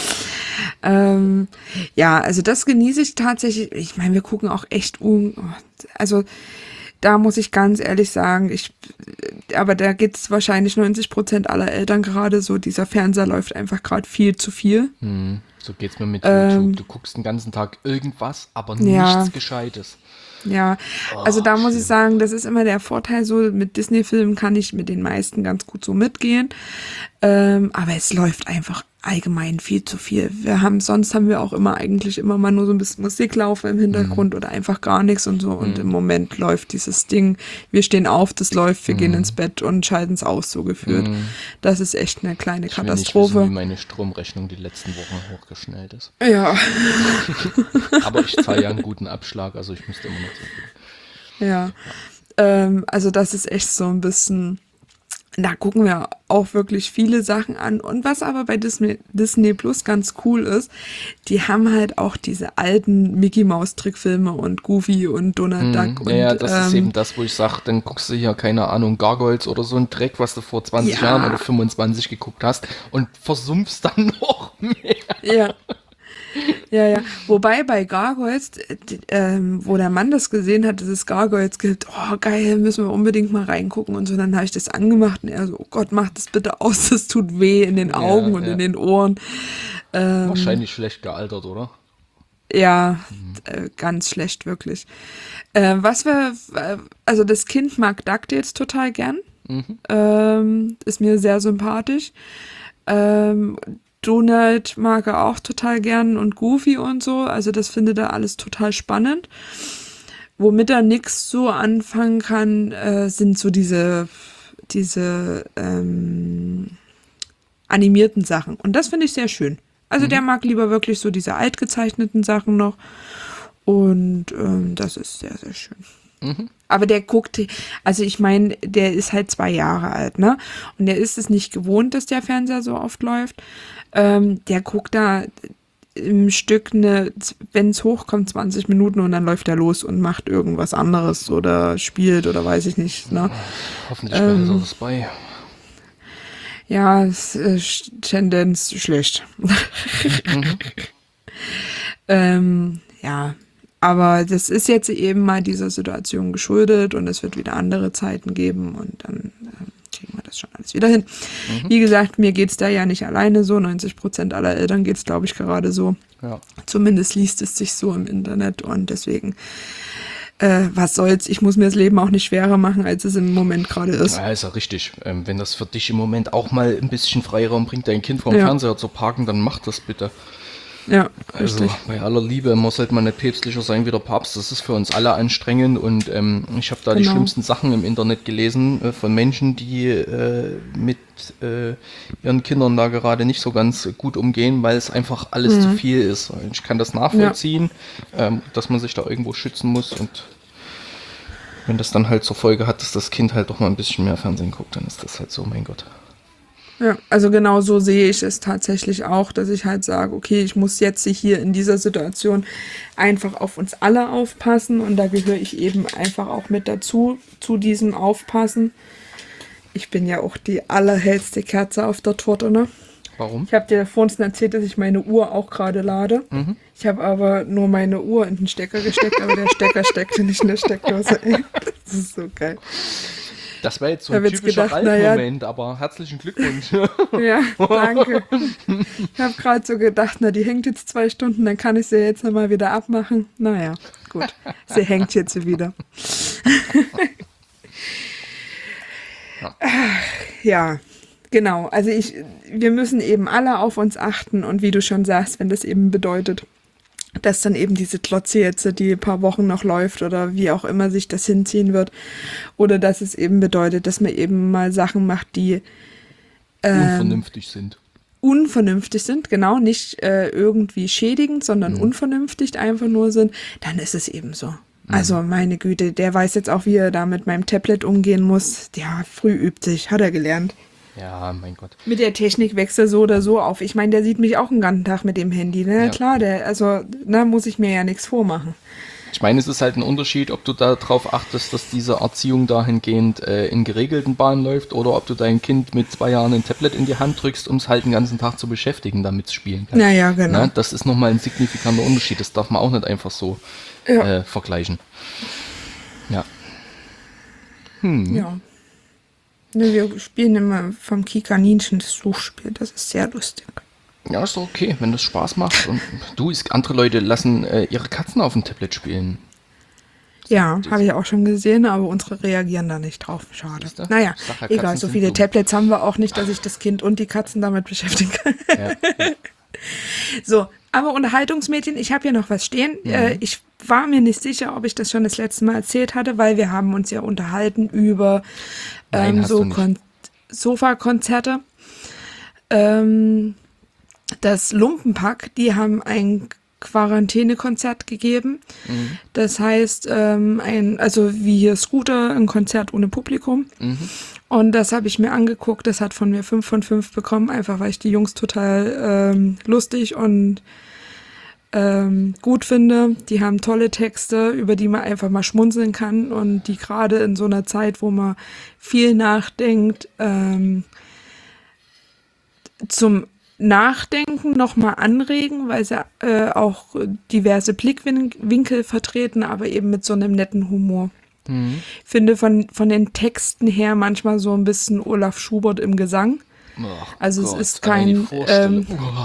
Ja, also das genieße ich tatsächlich. Ich meine, wir gucken auch echt also da muss ich ganz ehrlich sagen, aber da geht's wahrscheinlich 90% aller Eltern gerade so, dieser Fernseher läuft einfach gerade viel zu viel. So geht's mir mit YouTube. Du guckst den ganzen Tag irgendwas, aber nichts Gescheites. Ja, also da muss ich sagen, das ist immer der Vorteil so, mit Disney-Filmen kann ich mit den meisten ganz gut so mitgehen, aber es läuft einfach allgemein viel zu viel. Sonst haben wir auch eigentlich immer mal nur so ein bisschen Musik laufen im Hintergrund oder einfach gar nichts und so und im Moment läuft dieses Ding, wir stehen auf, das läuft, wir gehen ins Bett und schalten es aus, so geführt. Das ist echt eine kleine Katastrophe. Ich will nicht wissen, wie meine Stromrechnung die letzten Wochen hochgeschnellt ist. Ja. Aber ich zahle ja einen guten Abschlag, also ich müsste immer noch so viel. Ja, also das ist echt so ein bisschen, da gucken wir auch wirklich viele Sachen an. Und was aber bei Disney Plus ganz cool ist, die haben halt auch diese alten Mickey-Maus-Trickfilme und Goofy und Donald Duck. Ja, und, das ist eben das, wo ich sage, dann guckst du hier, keine Ahnung, Gargoyles oder so ein Dreck, was du vor 20 Ja. Jahren oder 25 geguckt hast und versumpfst dann noch mehr. Ja. Ja. Wobei bei Gargoyles, wo der Mann das gesehen hat, dass es Gargoyles gibt, oh geil, müssen wir unbedingt mal reingucken und so. Dann habe ich das angemacht und er so, oh Gott, mach das bitte aus, das tut weh in den Augen und ja. in den Ohren. Wahrscheinlich schlecht gealtert, oder? Ja, ganz schlecht, wirklich. Also das Kind mag DuckTales total gern. Ist mir sehr sympathisch. Donald mag er auch total gern und Goofy und so. Also das findet er alles total spannend. Womit er nix so anfangen kann, sind so diese animierten Sachen. Und das finde ich sehr schön. Also der mag lieber wirklich so diese altgezeichneten Sachen noch. Und das ist sehr, sehr schön. Aber der guckt, also ich meine, der ist halt 2 Jahre alt, ne? Und der ist es nicht gewohnt, dass der Fernseher so oft läuft. Der guckt da im Stück wenn es hochkommt, 20 Minuten und dann läuft er los und macht irgendwas anderes oder spielt oder weiß ich nicht, ne? Hoffentlich behält er das bei. Ja, es ist Tendenz schlecht. Ja, aber das ist jetzt eben mal dieser Situation geschuldet und es wird wieder andere Zeiten geben und dann kriegen wir das schon alles wieder hin. Wie gesagt, mir geht's da ja nicht alleine so. 90% aller Eltern geht's, glaube ich, gerade so. Ja. Zumindest liest es sich so im Internet und deswegen, was soll's, ich muss mir das Leben auch nicht schwerer machen, als es im Moment gerade ist. Ja, ist ja richtig. Wenn das für dich im Moment auch mal ein bisschen Freiraum bringt, dein Kind vorm Ja. Fernseher zu parken, dann mach das bitte. Ja, Also richtig. bei aller Liebe, man sollte mal nicht päpstlicher sein wie der Papst. Das ist für uns alle anstrengend und ich habe da die Genau. schlimmsten Sachen im Internet gelesen von Menschen, die mit ihren Kindern da gerade nicht so ganz gut umgehen, weil es einfach alles zu viel ist. Ich kann das nachvollziehen, dass man sich da irgendwo schützen muss und wenn das dann halt zur Folge hat, dass das Kind halt doch mal ein bisschen mehr Fernsehen guckt, dann ist das halt so, mein Gott. Ja, also genau so sehe ich es tatsächlich auch, dass ich halt sage, okay, ich muss jetzt hier in dieser Situation einfach auf uns alle aufpassen und da gehöre ich eben einfach auch mit dazu, zu diesem Aufpassen. Ich bin ja auch die allerhellste Kerze auf der Torte, ne? Warum? Ich habe dir vorhin erzählt, dass ich meine Uhr auch gerade lade. Ich habe aber nur meine Uhr in den Stecker gesteckt, aber der Stecker steckte nicht in der Steckdose. Ey, das ist so geil. Das war jetzt so Ich ein hab jetzt typischer gedacht, naja. Ralf-Moment, aber herzlichen Glückwunsch. Ja, danke. Ich habe gerade so gedacht, na, die hängt jetzt 2 Stunden, dann kann ich sie jetzt mal wieder abmachen. Naja, gut. Sie hängt jetzt wieder. Ja, genau. Also wir müssen eben alle auf uns achten und wie du schon sagst, wenn das eben bedeutet, dass dann eben diese Klotze jetzt die paar Wochen noch läuft oder wie auch immer sich das hinziehen wird oder dass es eben bedeutet, dass man eben mal Sachen macht, die Unvernünftig sind. unvernünftig sind, genau, nicht irgendwie schädigend, sondern unvernünftig einfach nur sind, dann ist es eben so. Also meine Güte, der weiß jetzt auch, wie er da mit meinem Tablet umgehen muss. Ja, früh übt sich, hat er gelernt. Ja, mein Gott. Mit der Technik wächst er so oder so auf. Ich meine, der sieht mich auch den ganzen Tag mit dem Handy. Na Ja. klar, da muss ich mir ja nichts vormachen. Ich meine, es ist halt ein Unterschied, ob du darauf achtest, dass diese Erziehung dahingehend in geregelten Bahnen läuft oder ob du dein Kind mit 2 Jahren ein Tablet in die Hand drückst, um es halt den ganzen Tag zu beschäftigen, damit es spielen kann. Naja, genau. Na, das ist nochmal ein signifikanter Unterschied. Das darf man auch nicht einfach so Ja. vergleichen. Ja. Ja. Ne, wir spielen immer vom Kikaninchen das Suchspiel. Das ist sehr lustig. Ja, ist doch okay, wenn das Spaß macht. Und andere Leute lassen ihre Katzen auf dem Tablet spielen. Ja, habe ich auch schon gesehen, aber unsere reagieren da nicht drauf. Schade. Siehste? Naja, Ich sag ja, egal, Katzen so sind viele dumm. Tablets haben wir auch nicht, dass ich das Kind und die Katzen damit beschäftigen kann. Ja. So, aber Unterhaltungsmedien, ich habe hier noch was stehen. Ich war mir nicht sicher, ob ich das schon das letzte Mal erzählt hatte, weil wir haben uns ja unterhalten über Nein, hast so du nicht. Sofakonzerte. Das Lumpenpack, die haben ein Quarantänekonzert gegeben. Das heißt, also wie hier Scooter, ein Konzert ohne Publikum. Und das habe ich mir angeguckt. Das hat von mir 5 von 5 bekommen, einfach weil ich die Jungs total lustig und gut finde. Die haben tolle Texte, über die man einfach mal schmunzeln kann und die gerade in so einer Zeit, wo man viel nachdenkt, zum Nachdenken nochmal anregen, weil sie auch diverse Blickwinkel vertreten, aber eben mit so einem netten Humor. Ich finde von den Texten her manchmal so ein bisschen Olaf Schubert im Gesang. Ach Also Gott, es ist allein die kein Vorstellung.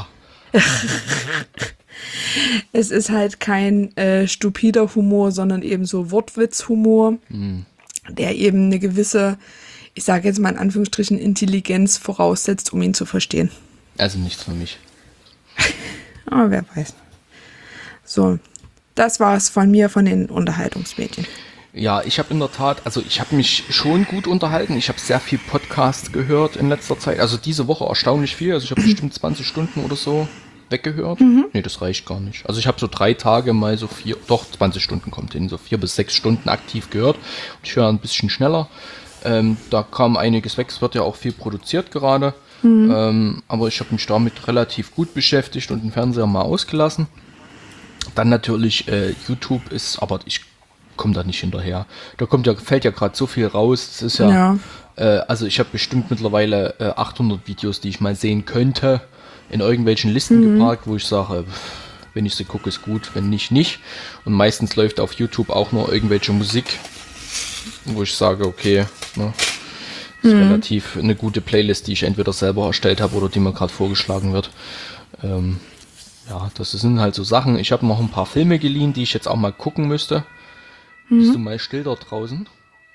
es ist halt kein stupider Humor, sondern eben so Wortwitzhumor, der eben eine gewisse, ich sage jetzt mal in Anführungsstrichen, Intelligenz voraussetzt, um ihn zu verstehen. Also nichts für mich. Aber wer weiß. So, das war es von mir, von den Unterhaltungsmedien. Ja, ich habe in der Tat, also ich habe mich schon gut unterhalten. Ich habe sehr viel Podcast gehört in letzter Zeit. Also diese Woche erstaunlich viel. Also ich habe bestimmt 20 Stunden oder so weggehört. Nee, das reicht gar nicht. Also ich habe so 3 Tage mal so 20 Stunden kommt hin, so 4 bis 6 Stunden aktiv gehört. Ich höre ein bisschen schneller. Da kam einiges weg. Es wird ja auch viel produziert gerade. Aber ich habe mich damit relativ gut beschäftigt und den Fernseher mal ausgelassen. Dann natürlich YouTube ist, aber ich komme da nicht hinterher. Da fällt ja gerade so viel raus. Das ist also ich habe bestimmt mittlerweile 800 Videos, die ich mal sehen könnte, in irgendwelchen Listen geparkt, wo ich sage, wenn ich sie gucke, ist gut, wenn nicht, nicht. Und meistens läuft auf YouTube auch nur irgendwelche Musik, wo ich sage, okay, ne, ist relativ eine gute Playlist, die ich entweder selber erstellt habe oder die mir gerade vorgeschlagen wird. Ja, das sind halt so Sachen. Ich habe noch ein paar Filme geliehen, die ich jetzt auch mal gucken müsste. Bist du mal still dort draußen?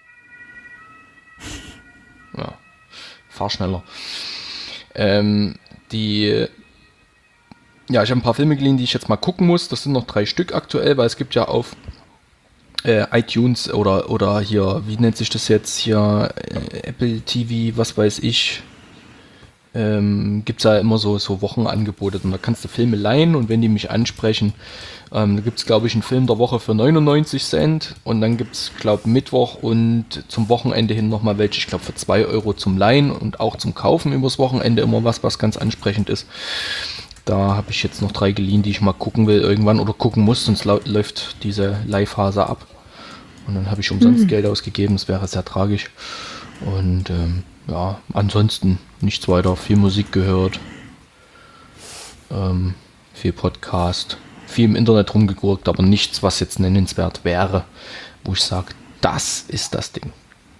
Ja, fahr schneller. Ich habe ein paar Filme geliehen, die ich jetzt mal gucken muss. Das sind noch 3 Stück aktuell, weil es gibt ja auf iTunes oder hier, wie nennt sich das jetzt hier, Apple TV, was weiß ich, gibt es ja immer so Wochenangebote und da kannst du Filme leihen und wenn die mich ansprechen, da gibt es glaube ich einen Film der Woche für 99 Cent und dann gibt es glaube Mittwoch und zum Wochenende hin nochmal welche, ich glaube für 2 Euro zum Leihen und auch zum Kaufen übers Wochenende immer was ganz ansprechend ist. Da habe ich jetzt noch 3 geliehen, die ich mal gucken will irgendwann oder gucken muss, sonst läuft diese Leihphase ab. Und dann habe ich umsonst Geld ausgegeben, das wäre sehr tragisch. Und ja, ansonsten nichts weiter, viel Musik gehört, viel Podcast, viel im Internet rumgegurkt, aber nichts, was jetzt nennenswert wäre, wo ich sage, das ist das Ding.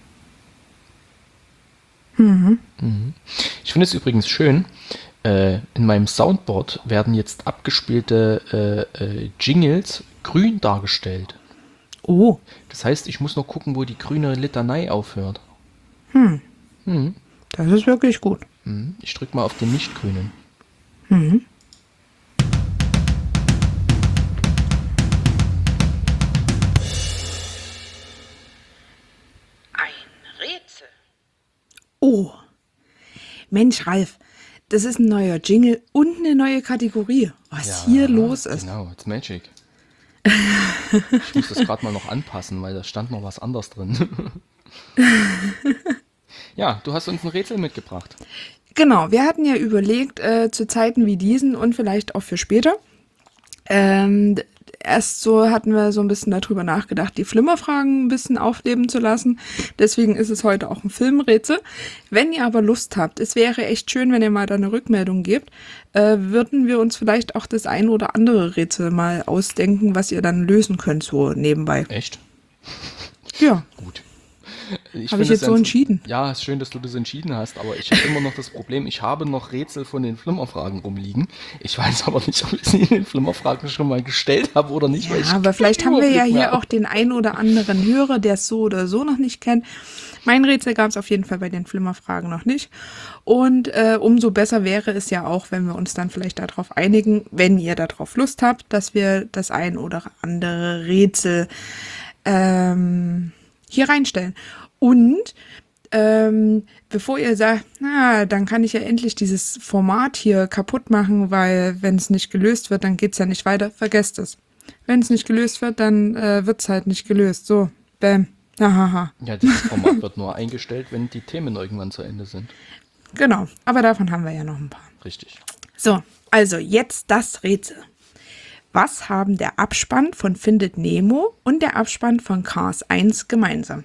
Ich finde es übrigens schön, in meinem Soundboard werden jetzt abgespielte Jingles grün dargestellt. Oh. Das heißt, ich muss noch gucken, wo die grüne Litanei aufhört. Das ist wirklich gut. Ich drücke mal auf den nicht-grünen. Ein Rätsel. Oh. Mensch, Ralf, das ist ein neuer Jingle und eine neue Kategorie. Was hier los ist. Genau, it's magic. Ich muss das gerade mal noch anpassen, weil da stand noch was anderes drin. Ja, du hast uns ein Rätsel mitgebracht. Genau, wir hatten ja überlegt, zu Zeiten wie diesen und vielleicht auch für später. Erst so hatten wir so ein bisschen darüber nachgedacht, die Flimmerfragen ein bisschen aufleben zu lassen. Deswegen ist es heute auch ein Filmrätsel. Wenn ihr aber Lust habt, es wäre echt schön, wenn ihr mal da eine Rückmeldung gebt, würden wir uns vielleicht auch das ein oder andere Rätsel mal ausdenken, was ihr dann lösen könnt, so nebenbei. Echt? Ja. Gut. Habe ich jetzt so entschieden. Ja, ist schön, dass du das entschieden hast, aber ich habe immer noch das Problem, ich habe noch Rätsel von den Flimmerfragen rumliegen. Ich weiß aber nicht, ob ich sie in den Flimmerfragen schon mal gestellt habe oder nicht. Ja, aber vielleicht haben wir ja hier auch den ein oder anderen Hörer, der es so oder so noch nicht kennt. Mein Rätsel gab es auf jeden Fall bei den Flimmerfragen noch nicht. Und umso besser wäre es ja auch, wenn wir uns dann vielleicht darauf einigen, wenn ihr darauf Lust habt, dass wir das ein oder andere Rätsel hier reinstellen. Und bevor ihr sagt, na, dann kann ich ja endlich dieses Format hier kaputt machen, weil wenn es nicht gelöst wird, dann geht's ja nicht weiter, vergesst es. Wenn es nicht gelöst wird, dann wird's halt nicht gelöst. So, bam, Ahaha. Ja, dieses Format wird nur eingestellt, wenn die Themen irgendwann zu Ende sind. Genau, aber davon haben wir ja noch ein paar. Richtig. So, also jetzt das Rätsel. Was haben der Abspann von Findet Nemo und der Abspann von Cars 1 gemeinsam?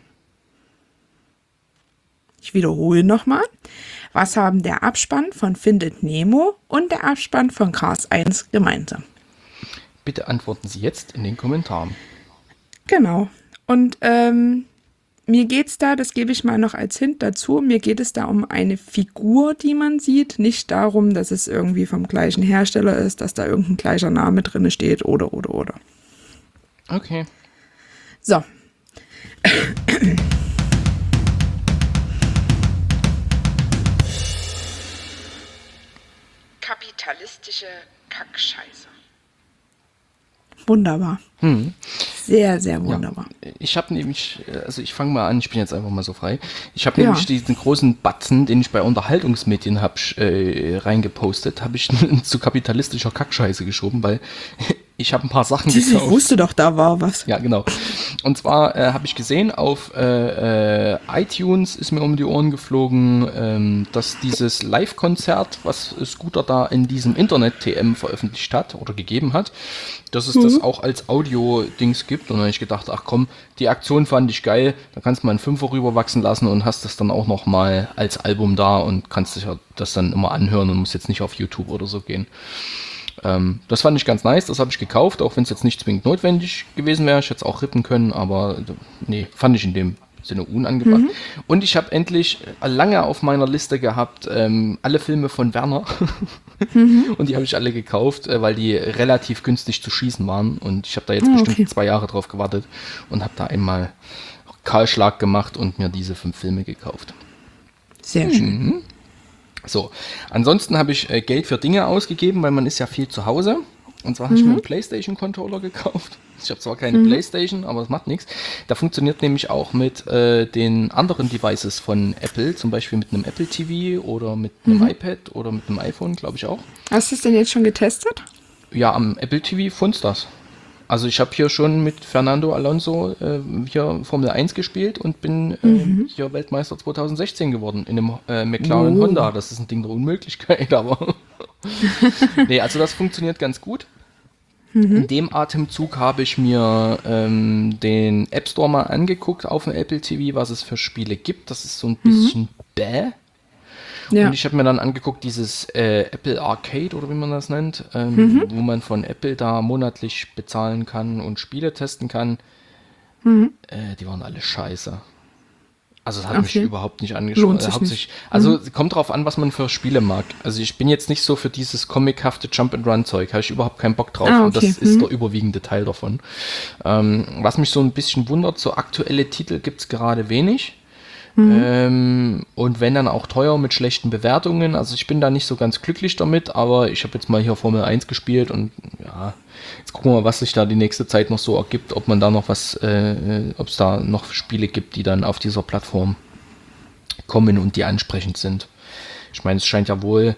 Ich wiederhole nochmal. Was haben der Abspann von Findet Nemo und der Abspann von Cars 1 gemeinsam? Bitte antworten Sie jetzt in den Kommentaren. Genau. Und mir geht's da, das gebe ich mal noch als Hint dazu, mir geht es da um eine Figur, die man sieht, nicht darum, dass es irgendwie vom gleichen Hersteller ist, dass da irgendein gleicher Name drin steht oder. Okay. So. Kapitalistische Kackscheiße. Wunderbar. Sehr, sehr wunderbar. Ich habe nämlich, also ich fange mal an, ich bin jetzt einfach mal so frei. Ich habe nämlich diesen großen Batzen, den ich bei Unterhaltungsmedien habe reingepostet, habe ich zu kapitalistischer Kackscheiße geschoben, weil ich habe ein paar Sachen Ich gekauft. wusste doch, da war was. Ja, genau. Und zwar habe ich gesehen, auf iTunes ist mir um die Ohren geflogen, dass dieses Live-Konzert, was Scooter da in diesem Internet-TM veröffentlicht hat oder gegeben hat, dass es das auch als Audio-Dings gibt. Und dann habe ich gedacht, ach komm, die Aktion fand ich geil, da kannst du mal einen Fünfer rüberwachsen lassen und hast das dann auch noch mal als Album da und kannst dich ja das dann immer anhören und musst jetzt nicht auf YouTube oder so gehen. Das fand ich ganz nice, das habe ich gekauft, auch wenn es jetzt nicht zwingend notwendig gewesen wäre. Ich hätte es auch rippen können, aber nee, fand ich in dem Sinne unangebracht. Und ich habe endlich lange auf meiner Liste gehabt, alle Filme von Werner. Und die habe ich alle gekauft, weil die relativ günstig zu schießen waren. Und ich habe da jetzt bestimmt 2 Jahre drauf gewartet und habe da einmal Kahlschlag gemacht und mir diese 5 Filme gekauft. Sehr schön. So, ansonsten habe ich Geld für Dinge ausgegeben, weil man ist ja viel zu Hause. Und zwar habe ich mir einen PlayStation-Controller gekauft. Ich habe zwar keine PlayStation, aber das macht nichts. Der funktioniert nämlich auch mit den anderen Devices von Apple, zum Beispiel mit einem Apple TV oder mit einem iPad oder mit einem iPhone, glaube ich auch. Hast du es denn jetzt schon getestet? Ja, am Apple TV funzt das. Also ich habe hier schon mit Fernando Alonso hier Formel 1 gespielt und bin hier Weltmeister 2016 geworden in einem McLaren Honda. Das ist ein Ding der Unmöglichkeit, aber nee, also das funktioniert ganz gut. In dem Atemzug habe ich mir den App Store mal angeguckt auf dem Apple TV, was es für Spiele gibt. Das ist so ein bisschen bäh. Ja. Und ich habe mir dann angeguckt, dieses Apple Arcade oder wie man das nennt, wo man von Apple da monatlich bezahlen kann und Spiele testen kann. Die waren alle scheiße. Also das hat mich überhaupt nicht angeschaut. Lohnt sich nicht. Also kommt drauf an, was man für Spiele mag. Also ich bin jetzt nicht so für dieses comichafte Jump-and-Run-Zeug, habe ich überhaupt keinen Bock drauf. Und das ist der überwiegende Teil davon. Was mich so ein bisschen wundert, so aktuelle Titel gibt es gerade wenig. Und wenn dann auch teuer mit schlechten Bewertungen. Also ich bin da nicht so ganz glücklich damit, aber ich habe jetzt mal hier Formel 1 gespielt und ja, jetzt gucken wir mal, was sich da die nächste Zeit noch so ergibt, ob man da noch was, ob es da noch Spiele gibt, die dann auf dieser Plattform kommen und die ansprechend sind. Ich meine, es scheint ja wohl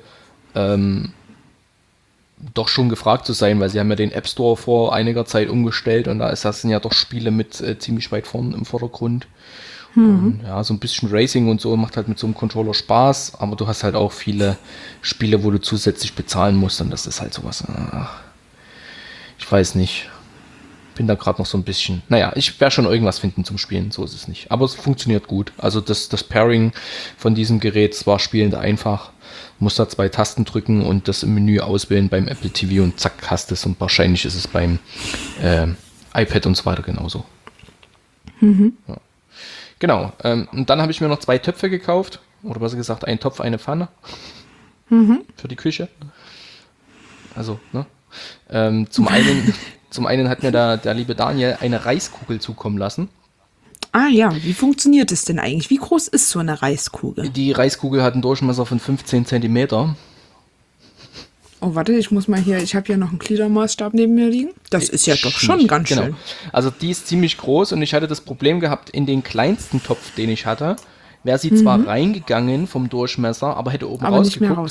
doch schon gefragt zu sein, weil sie haben ja den App Store vor einiger Zeit umgestellt und da sind ja doch Spiele mit ziemlich weit vorn im Vordergrund. Und, ja, so ein bisschen Racing und so macht halt mit so einem Controller Spaß, aber du hast halt auch viele Spiele, wo du zusätzlich bezahlen musst und das ist halt sowas. Ich weiß nicht. Bin da gerade noch so ein bisschen. Naja, ich werde schon irgendwas finden zum Spielen, so ist es nicht. Aber es funktioniert gut. Also das Pairing von diesem Gerät war spielend einfach. Muss da 2 Tasten drücken und das im Menü auswählen beim Apple TV und zack, hast es. Und wahrscheinlich ist es beim iPad und so weiter genauso. Ja. Genau, und dann habe ich mir noch 2 Töpfe gekauft, oder besser gesagt, ein Topf, eine Pfanne für die Küche. Also, ne? Zum einen hat mir der liebe Daniel eine Reiskugel zukommen lassen. Ah ja, wie funktioniert es denn eigentlich? Wie groß ist so eine Reiskugel? Die Reiskugel hat einen Durchmesser von 15 Zentimeter. Oh, warte, ich muss mal hier, ich habe ja noch einen Gliedermaßstab neben mir liegen. Das ist ja doch schon ganz schön. Also die ist ziemlich groß und ich hatte das Problem gehabt, in den kleinsten Topf, den ich hatte, wäre sie zwar reingegangen vom Durchmesser, aber hätte oben aber nicht mehr rausgeguckt. raus.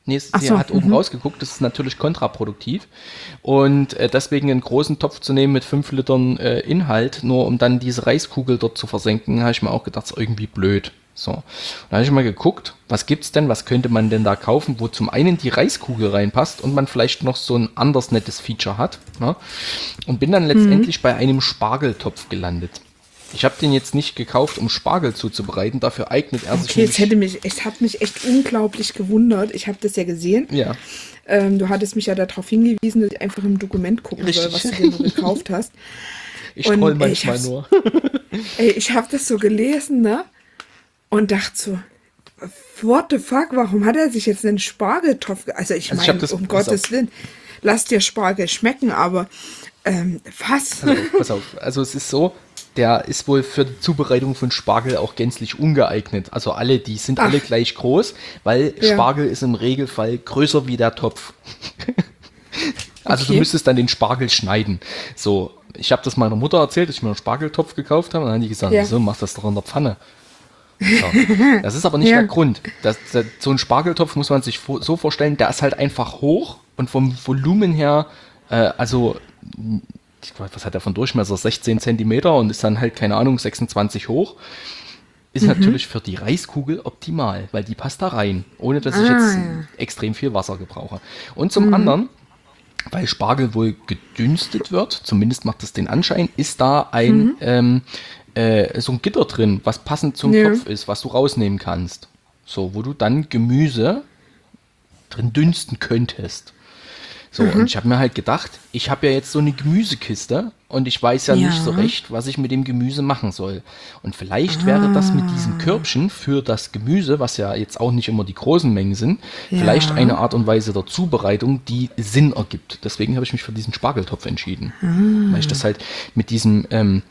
Nee, Ach sie so, hat oben rausgeguckt, das ist natürlich kontraproduktiv. Und deswegen einen großen Topf zu nehmen mit 5 Litern Inhalt, nur um dann diese Reiskugel dort zu versenken, habe ich mir auch gedacht, das ist irgendwie blöd. So. Und dann habe ich mal geguckt, was gibt's denn, was könnte man denn da kaufen, wo zum einen die Reiskugel reinpasst und man vielleicht noch so ein anderes nettes Feature hat. Ne? Und bin dann letztendlich bei einem Spargeltopf gelandet. Ich habe den jetzt nicht gekauft, um Spargel zuzubereiten, dafür eignet er sich Okay, nämlich- es hat mich echt unglaublich gewundert. Ich habe das ja gesehen. Ja. Du hattest mich ja darauf hingewiesen, dass ich einfach im Dokument gucken soll, Richtig. was du dir so gekauft hast. Ich Und, troll ey, manchmal ich hab's- nur. Ey, ich habe das so gelesen, ne? Und dachte so, what the fuck, warum hat er sich jetzt einen Spargeltopf... Also ich Also ich hab meine, das- um pass Gottes auf. Willen, lass dir Spargel schmecken, aber was? Pass auf, also es ist so, der ist wohl für die Zubereitung von Spargel auch gänzlich ungeeignet. Also alle, die sind alle gleich groß, weil Ja. Spargel ist im Regelfall größer wie der Topf. Also du Okay. müsstest dann den Spargel schneiden. So, ich habe das meiner Mutter erzählt, dass ich mir einen Spargeltopf gekauft habe und dann haben die gesagt, Ja. so, mach das doch in der Pfanne. So. Das ist aber nicht Ja. der Grund. So ein Spargeltopf muss man sich so vorstellen, der ist halt einfach hoch und vom Volumen her, also, ich weiß, was hat der von Durchmesser? 16 Zentimeter und ist dann halt, keine Ahnung, 26 hoch. Ist natürlich für die Reiskugel optimal, weil die passt da rein, ohne dass ich jetzt extrem viel Wasser gebrauche. Und zum anderen, weil Spargel wohl gedünstet wird, zumindest macht es den Anschein, ist da ein so ein Gitter drin, was passend zum Ja. Topf ist, was du rausnehmen kannst. So, wo du dann Gemüse drin dünsten könntest. So, und ich habe mir halt gedacht, ich habe ja jetzt so eine Gemüsekiste und ich weiß ja nicht so recht, was ich mit dem Gemüse machen soll. Und vielleicht wäre das mit diesem Körbchen für das Gemüse, was ja jetzt auch nicht immer die großen Mengen sind, vielleicht eine Art und Weise der Zubereitung, die Sinn ergibt. Deswegen habe ich mich für diesen Spargeltopf entschieden. Weil ich das halt mit diesem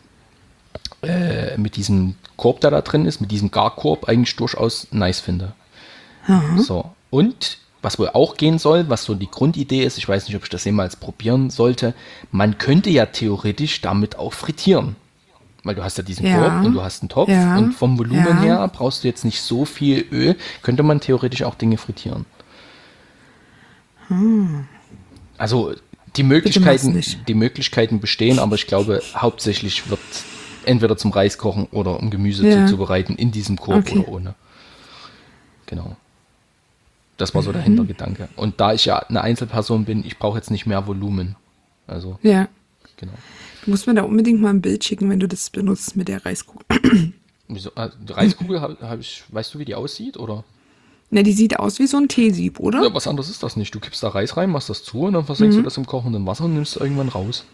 Korb, der da drin ist, mit diesem Garkorb eigentlich durchaus nice finde. So, und was wohl auch gehen soll, was so die Grundidee ist, ich weiß nicht, ob ich das jemals probieren sollte, man könnte ja theoretisch damit auch frittieren. Weil du hast ja diesen Ja. Korb und du hast einen Topf Ja. und vom Volumen Ja. her brauchst du jetzt nicht so viel Öl, könnte man theoretisch auch Dinge frittieren. Also die Möglichkeiten, nicht. die Möglichkeiten bestehen, aber ich glaube, hauptsächlich wird entweder zum Reis kochen oder um Gemüse Ja. zuzubereiten in diesem Korb Okay. oder ohne. Genau. Das war so der Hintergedanke. Und da ich ja eine Einzelperson bin, ich brauche jetzt nicht mehr Volumen. Also, Ja. genau. Du musst mir da unbedingt mal ein Bild schicken, wenn du das benutzt mit der Reiskugel. Wieso? Die Reiskugel, weißt du, wie die aussieht? Oder? Ne, die sieht aus wie so ein Teesieb, oder? Ja, was anderes ist das nicht. Du kippst da Reis rein, machst das zu und dann versenkst du das im kochenden Wasser und nimmst es irgendwann raus.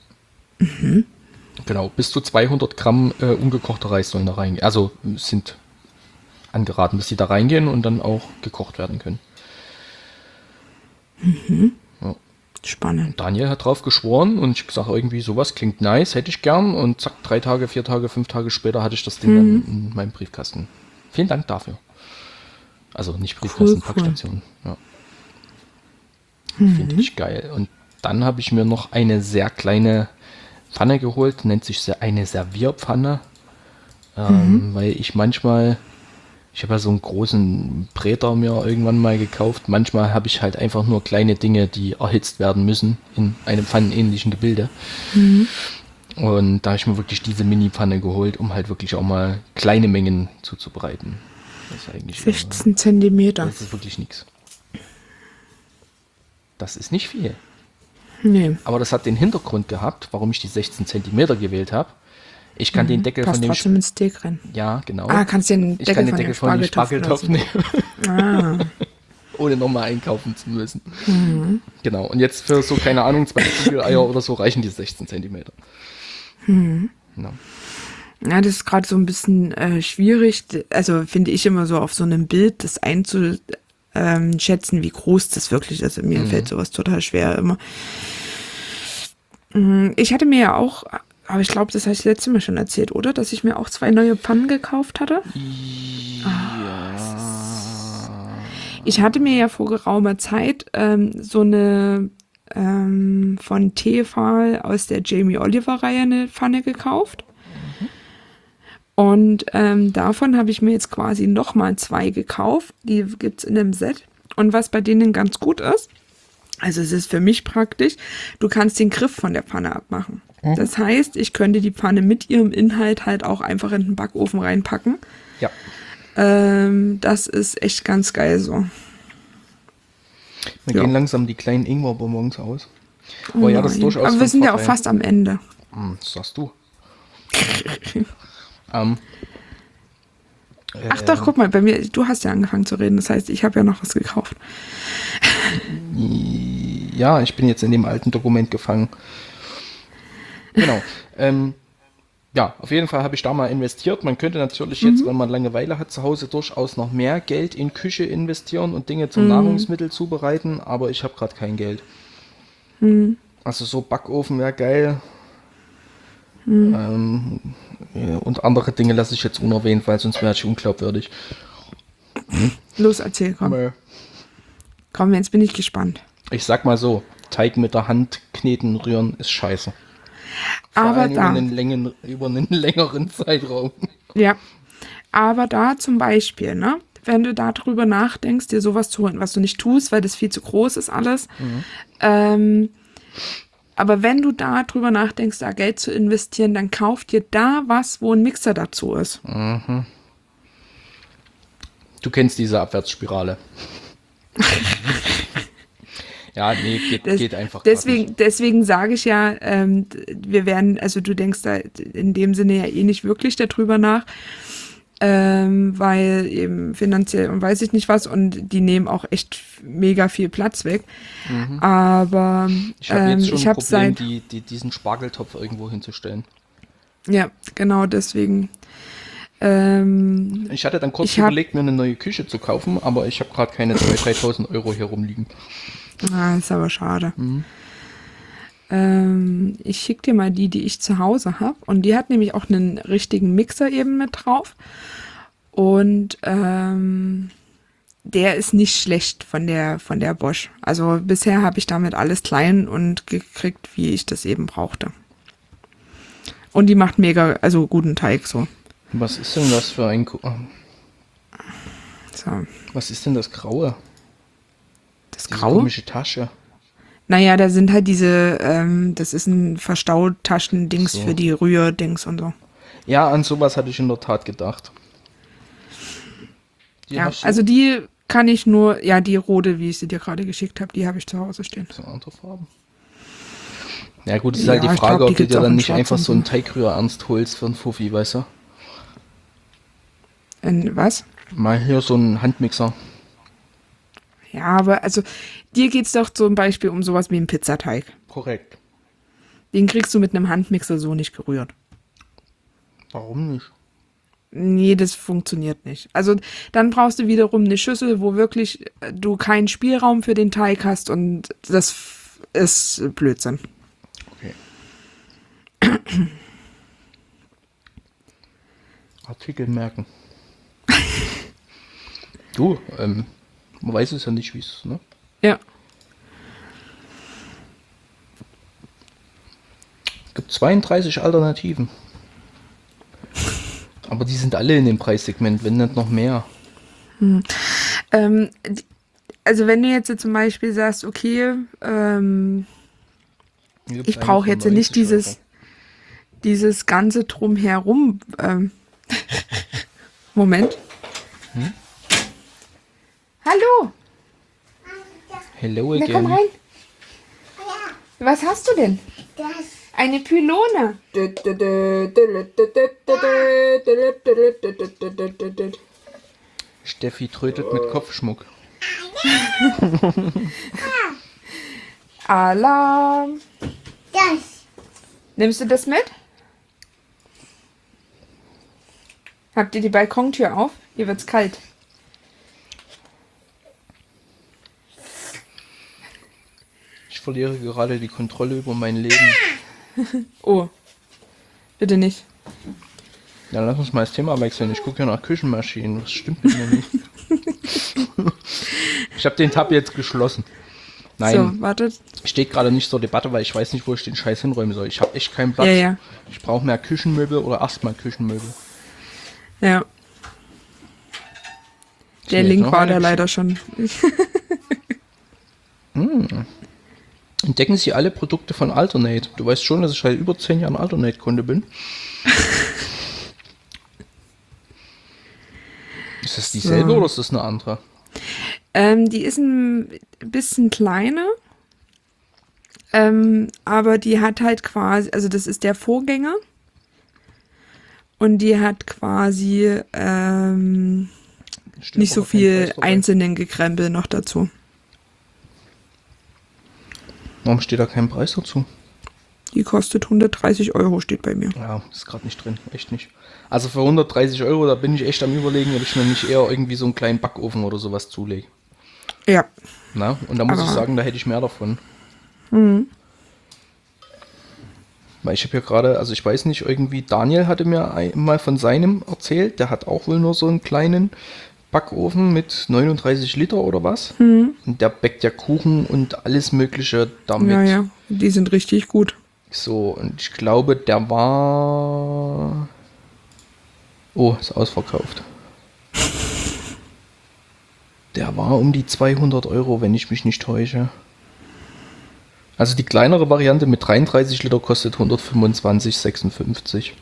Genau, bis zu 200 Gramm ungekochter Reis sollen da reingehen. Also sind angeraten, dass die da reingehen und dann auch gekocht werden können. Ja. Spannend. Daniel hat drauf geschworen und ich sage irgendwie, sowas klingt nice, hätte ich gern. Und zack, 3 Tage, 4 Tage, 5 Tage später hatte ich das Ding dann in meinem Briefkasten. Vielen Dank dafür. Also nicht Briefkasten, Cool. Packstation. Ja. Finde ich geil. Und dann habe ich mir noch eine sehr kleine Pfanne geholt, nennt sich eine Servierpfanne. Weil ich manchmal, ich habe ja so einen großen Bräter mir irgendwann mal gekauft. Manchmal habe ich halt einfach nur kleine Dinge, die erhitzt werden müssen in einem pfannenähnlichen Gebilde. Und da habe ich mir wirklich diese Mini-Pfanne geholt, um halt wirklich auch mal kleine Mengen zuzubereiten. Das ist eigentlich 16 Zentimeter. das ist wirklich nichts. Das ist nicht viel. Nee, Aber das hat den Hintergrund gehabt, warum ich die 16 Zentimeter gewählt habe. Ich kann den Deckel von passt dem... trotzdem ins Steak rein. Ja, genau. Kannst den Ich kann den Deckel von dem Spargeltopf Spargeltopf nehmen. Ohne nochmal einkaufen zu müssen. Genau. Und jetzt für so, keine Ahnung, 2 Spiegeleier oder so reichen die 16 Zentimeter. Ja. Ja, das ist gerade so ein bisschen schwierig. Also finde ich immer so auf so einem Bild, das einzuschätzen, wie groß das wirklich ist. Mir fällt sowas total schwer immer. Ich hatte mir ja auch, aber ich glaube, das habe ich letztes Mal schon erzählt, oder? Dass ich mir auch 2 neue Pfannen gekauft hatte. Ich hatte mir ja vor geraumer Zeit so eine von Tefal aus der Jamie Oliver Reihe eine Pfanne gekauft. Und davon habe ich mir jetzt quasi nochmal 2 gekauft. Die gibt es in einem Set. Und was bei denen ganz gut ist, also es ist für mich praktisch, du kannst den Griff von der Pfanne abmachen. Das heißt, ich könnte die Pfanne mit ihrem Inhalt halt auch einfach in den Backofen reinpacken. Ja. Das ist echt ganz geil so. Mir Ja. gehen langsam die kleinen Ingwer-Bonbons aus. Oh ja, das ist Nein. durchaus Aber wir von sind ja auch Vorteil. fast am Ende. Das sagst du. Ach doch, guck mal, bei mir, du hast ja angefangen zu reden, das heißt, ich habe ja noch was gekauft. Ja, ich bin jetzt in dem alten Dokument gefangen. Genau. Ja, auf jeden Fall habe ich da mal investiert. Man könnte natürlich jetzt, wenn man Langeweile hat zu Hause, durchaus noch mehr Geld in Küche investieren und Dinge zum Nahrungsmittel zubereiten, aber ich habe gerade kein Geld. Also so Backofen wäre geil. Und andere Dinge lasse ich jetzt unerwähnt, weil sonst wäre ich unglaubwürdig. Los, erzähl, komm. Komm, jetzt bin ich gespannt. Ich sag mal so, Teig mit der Hand kneten, rühren ist scheiße. Vor Aber allem da, über einen längeren Zeitraum. ja, aber da zum Beispiel, ne, wenn du darüber nachdenkst, dir sowas zu holen, was du nicht tust, weil das viel zu groß ist alles, aber wenn du da drüber nachdenkst, da Geld zu investieren, dann kauf dir da was, wo ein Mixer dazu ist. Du kennst diese Abwärtsspirale. Ja, nee, geht einfach grad nicht. Deswegen sage ich ja, wir werden, also du denkst da in dem Sinne ja eh nicht wirklich darüber nach, weil eben finanziell und weiß ich nicht was und die nehmen auch echt mega viel Platz weg. Aber Ich habe jetzt schon ich ein habe Problem, diesen Spargeltopf irgendwo hinzustellen. ja, genau deswegen. Ich hatte dann kurz Ich hab- überlegt, mir eine neue Küche zu kaufen, aber ich habe gerade keine 2.000, 3.000 Euro hier rumliegen. Ah, ist aber schade. Ich schicke dir mal die ich zu Hause habe. Und die hat nämlich auch einen richtigen Mixer eben mit drauf. Und der ist nicht schlecht von der Bosch. Also bisher habe ich damit alles klein und gekriegt, wie ich das eben brauchte. Und die macht mega, also guten Teig so. Was ist denn das für ein... So. Was ist denn das Graue? Das Diese Graue? komische Tasche. Naja, da sind halt diese, das ist ein Verstautaschendings So. für die Rührdings und so. Ja, an sowas hatte ich in der Tat gedacht. Die Ja, hast du? also die kann ich nur, ja, die rote, wie ich sie dir gerade geschickt habe, die habe ich zu Hause stehen. So andere Farben. Ja gut, es ist Ja, halt die ich Frage, glaub, die ob du gibt's dir auch dann in nicht Schwarz einfach und so einen so. Teigrührer ernst holst für einen Fuffi, weißt du? Was? Mal hier so einen Handmixer. Ja, aber also dir geht's doch zum Beispiel um sowas wie einen Pizzateig. Korrekt. Den kriegst du mit einem Handmixer so nicht gerührt. Warum nicht? Nee, das funktioniert nicht. Also dann brauchst du wiederum eine Schüssel, wo wirklich du keinen Spielraum für den Teig hast und das ist Blödsinn. Okay. Artikel merken. Du, man weiß es ja nicht, wie es ist, ne? Ja. Es gibt 32 Alternativen. Aber die sind alle in dem Preissegment, wenn nicht noch mehr. Also wenn du jetzt zum Beispiel sagst, okay, ich brauche jetzt nicht dieses ganze Drumherum. Moment. Hallo, Hello na komm again. rein. Was hast du denn? Das Eine Pylone. Steffi trötet mit Kopfschmuck. Alarm. das Nimmst du das mit? Habt ihr die Balkontür auf? Hier wird's kalt. Ich verliere gerade die Kontrolle über mein Leben. Oh. Bitte nicht. Ja, lass uns mal das Thema wechseln. Ich gucke ja nach Küchenmaschinen. Was stimmt mit mir nicht? Ich habe den Tab jetzt geschlossen. Nein, So, wartet. steht gerade nicht zur Debatte, weil ich weiß nicht, wo ich den Scheiß hinräumen soll. Ich habe echt keinen Platz. Ja, ja. Ich brauche mehr Küchenmöbel oder erstmal Küchenmöbel. Ja. Der Jetzt Link noch war eine da leider schon. Entdecken Sie alle Produkte von Alternate. Du weißt schon, dass ich seit über 10 Jahren Alternate-Kunde bin. Ist das dieselbe oder ist das eine andere? Die ist ein bisschen kleiner, aber die hat halt quasi, also das ist der Vorgänger und die hat quasi Steht nicht so aber kein Preis viel dabei. einzelnen Gekrempel noch dazu. Warum steht da kein Preis dazu? Die kostet 130 Euro, steht bei mir. Ja, ist gerade nicht drin, echt nicht. Also für 130 Euro, da bin ich echt am Überlegen, ob ich mir nicht eher irgendwie so einen kleinen Backofen oder sowas zulege. Ja, Na? Und da muss ich Aber- sagen, da hätte ich mehr davon. Weil ich habe ja gerade, also ich weiß nicht, irgendwie Daniel hatte mir mal von seinem erzählt, der hat auch wohl nur so einen kleinen Backofen mit 39 Liter oder was. Und der backt ja Kuchen und alles Mögliche damit. ja, die sind richtig gut. So, und ich glaube, der war... Oh, ist ausverkauft. Der war um die 200 Euro, wenn ich mich nicht täusche. Also die kleinere Variante mit 33 Liter kostet 125,56.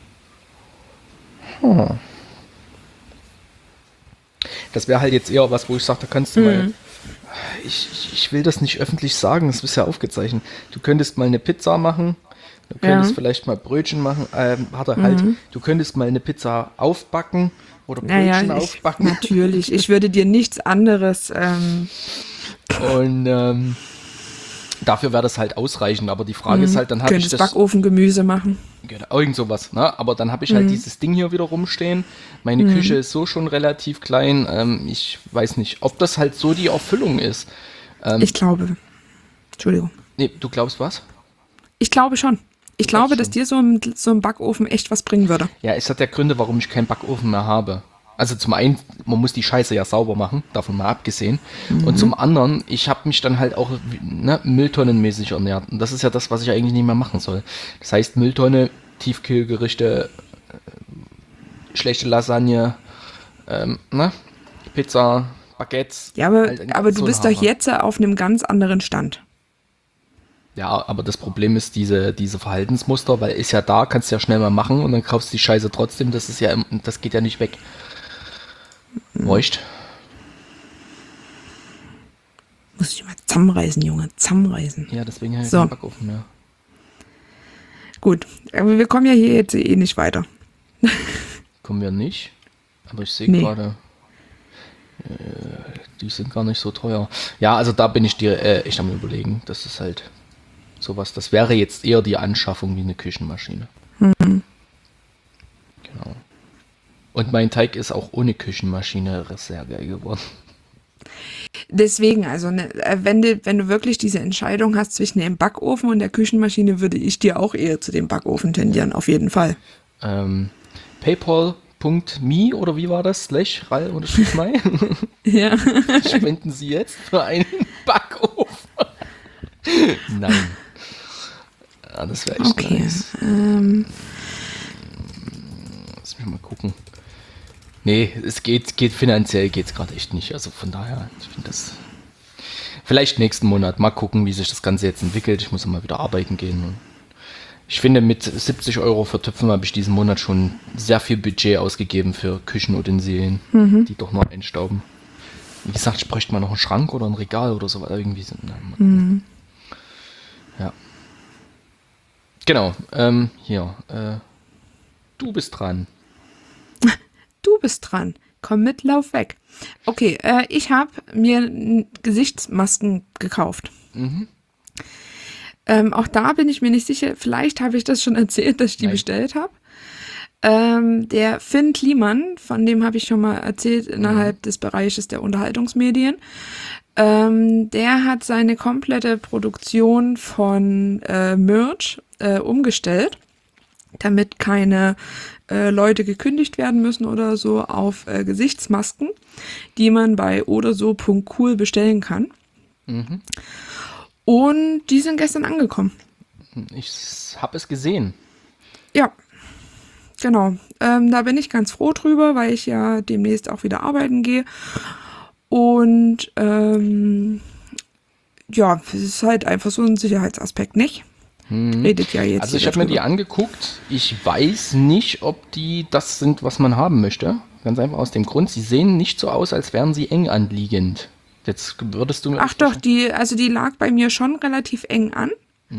Das wäre halt jetzt eher was, wo ich sage, da kannst du mal... Ich will das nicht öffentlich sagen, das ist ja aufgezeichnet. Du könntest mal eine Pizza machen, du könntest Ja. vielleicht mal Brötchen machen, du könntest mal eine Pizza aufbacken oder Naja, Brötchen aufbacken. natürlich. Ich würde dir nichts anderes. Und dafür wäre das halt ausreichend, aber die Frage ist halt, dann habe ich Könntest das... Backofengemüse machen. Genau, irgend sowas, ne? Aber dann habe ich halt dieses Ding hier wieder rumstehen. Meine Küche ist so schon relativ klein. Ich weiß nicht, ob das halt so die Erfüllung ist. Ich glaube. Entschuldigung. Nee, du glaubst was? Ich glaube schon. Ich glaube, dass dir so ein Backofen echt was bringen würde. Ja, es hat ja Gründe, warum ich keinen Backofen mehr habe. Also zum einen, man muss die Scheiße ja sauber machen, davon mal abgesehen. Und zum anderen, ich habe mich dann halt auch mülltonnenmäßig ernährt. Und das ist ja das, was ich eigentlich nicht mehr machen soll. Das heißt Mülltonne, Tiefkühlgerichte, schlechte Lasagne, Pizza, Baguettes. Ja, aber halt du so ein bist doch Hammer. jetzt auf einem ganz anderen Stand. Ja, aber das Problem ist diese Verhaltensmuster, weil ist ja da, kannst du ja schnell mal machen und dann kaufst du die Scheiße trotzdem. Das ist ja, das geht ja nicht weg. Mocht. Muss ich mal zusammenreißen, Junge. Zusammenreißen. Ja, deswegen habe ich So. keinen Backofen mehr. Gut. Aber wir kommen ja hier jetzt eh nicht weiter. Kommen wir nicht. Aber ich sehe Nee. gerade, die sind gar nicht so teuer. Ja, also da bin ich dir echt am Überlegen. Das ist halt sowas. Das wäre jetzt eher die Anschaffung wie eine Küchenmaschine. Genau. Und mein Teig ist auch ohne Küchenmaschine sehr geil geworden. Deswegen, also wenn du wirklich diese Entscheidung hast zwischen dem Backofen und der Küchenmaschine, würde ich dir auch eher zu dem Backofen tendieren, auf jeden Fall. PayPal.me oder wie war das? /Ral oder Mai? Ja. Spenden Sie jetzt für einen Backofen. Nein. Ja, das wäre echt Okay. nice. Lass mich mal gucken. Nee, es geht finanziell geht's gerade echt nicht. Also von daher, ich finde das. Vielleicht nächsten Monat. Mal gucken, wie sich das Ganze jetzt entwickelt. Ich muss mal wieder arbeiten gehen. Und ich finde, mit 70 Euro für Töpfen habe ich diesen Monat schon sehr viel Budget ausgegeben für Küchenutensilien, die doch nur einstauben. Wie gesagt, ich bräuchte mal noch einen Schrank oder ein Regal oder so. Irgendwie sind. Na, mal gucken. Ja. Genau. Hier. Du bist dran. Du bist dran. Komm mit, lauf weg. Okay, ich habe mir Gesichtsmasken gekauft. Auch da bin ich mir nicht sicher. Vielleicht habe ich das schon erzählt, dass ich die Nein. bestellt habe. Der Finn Kliman, von dem habe ich schon mal erzählt innerhalb des Bereiches der Unterhaltungsmedien. Der hat seine komplette Produktion von Merch umgestellt, damit keine Leute gekündigt werden müssen oder so, auf Gesichtsmasken, die man bei oderso.cool bestellen kann. Und die sind gestern angekommen. Ich habe es gesehen. Ja, genau. Da bin ich ganz froh drüber, weil ich ja demnächst auch wieder arbeiten gehe. Und ja, es ist halt einfach so ein Sicherheitsaspekt, nicht? Redet ja jetzt Also ich jeder habe mir die drüber. angeguckt. Ich weiß nicht, ob die das sind, was man haben möchte. Ganz einfach aus dem Grund, sie sehen nicht so aus, als wären sie eng anliegend. Jetzt würdest du mir Ach das doch, die lag bei mir schon relativ eng an.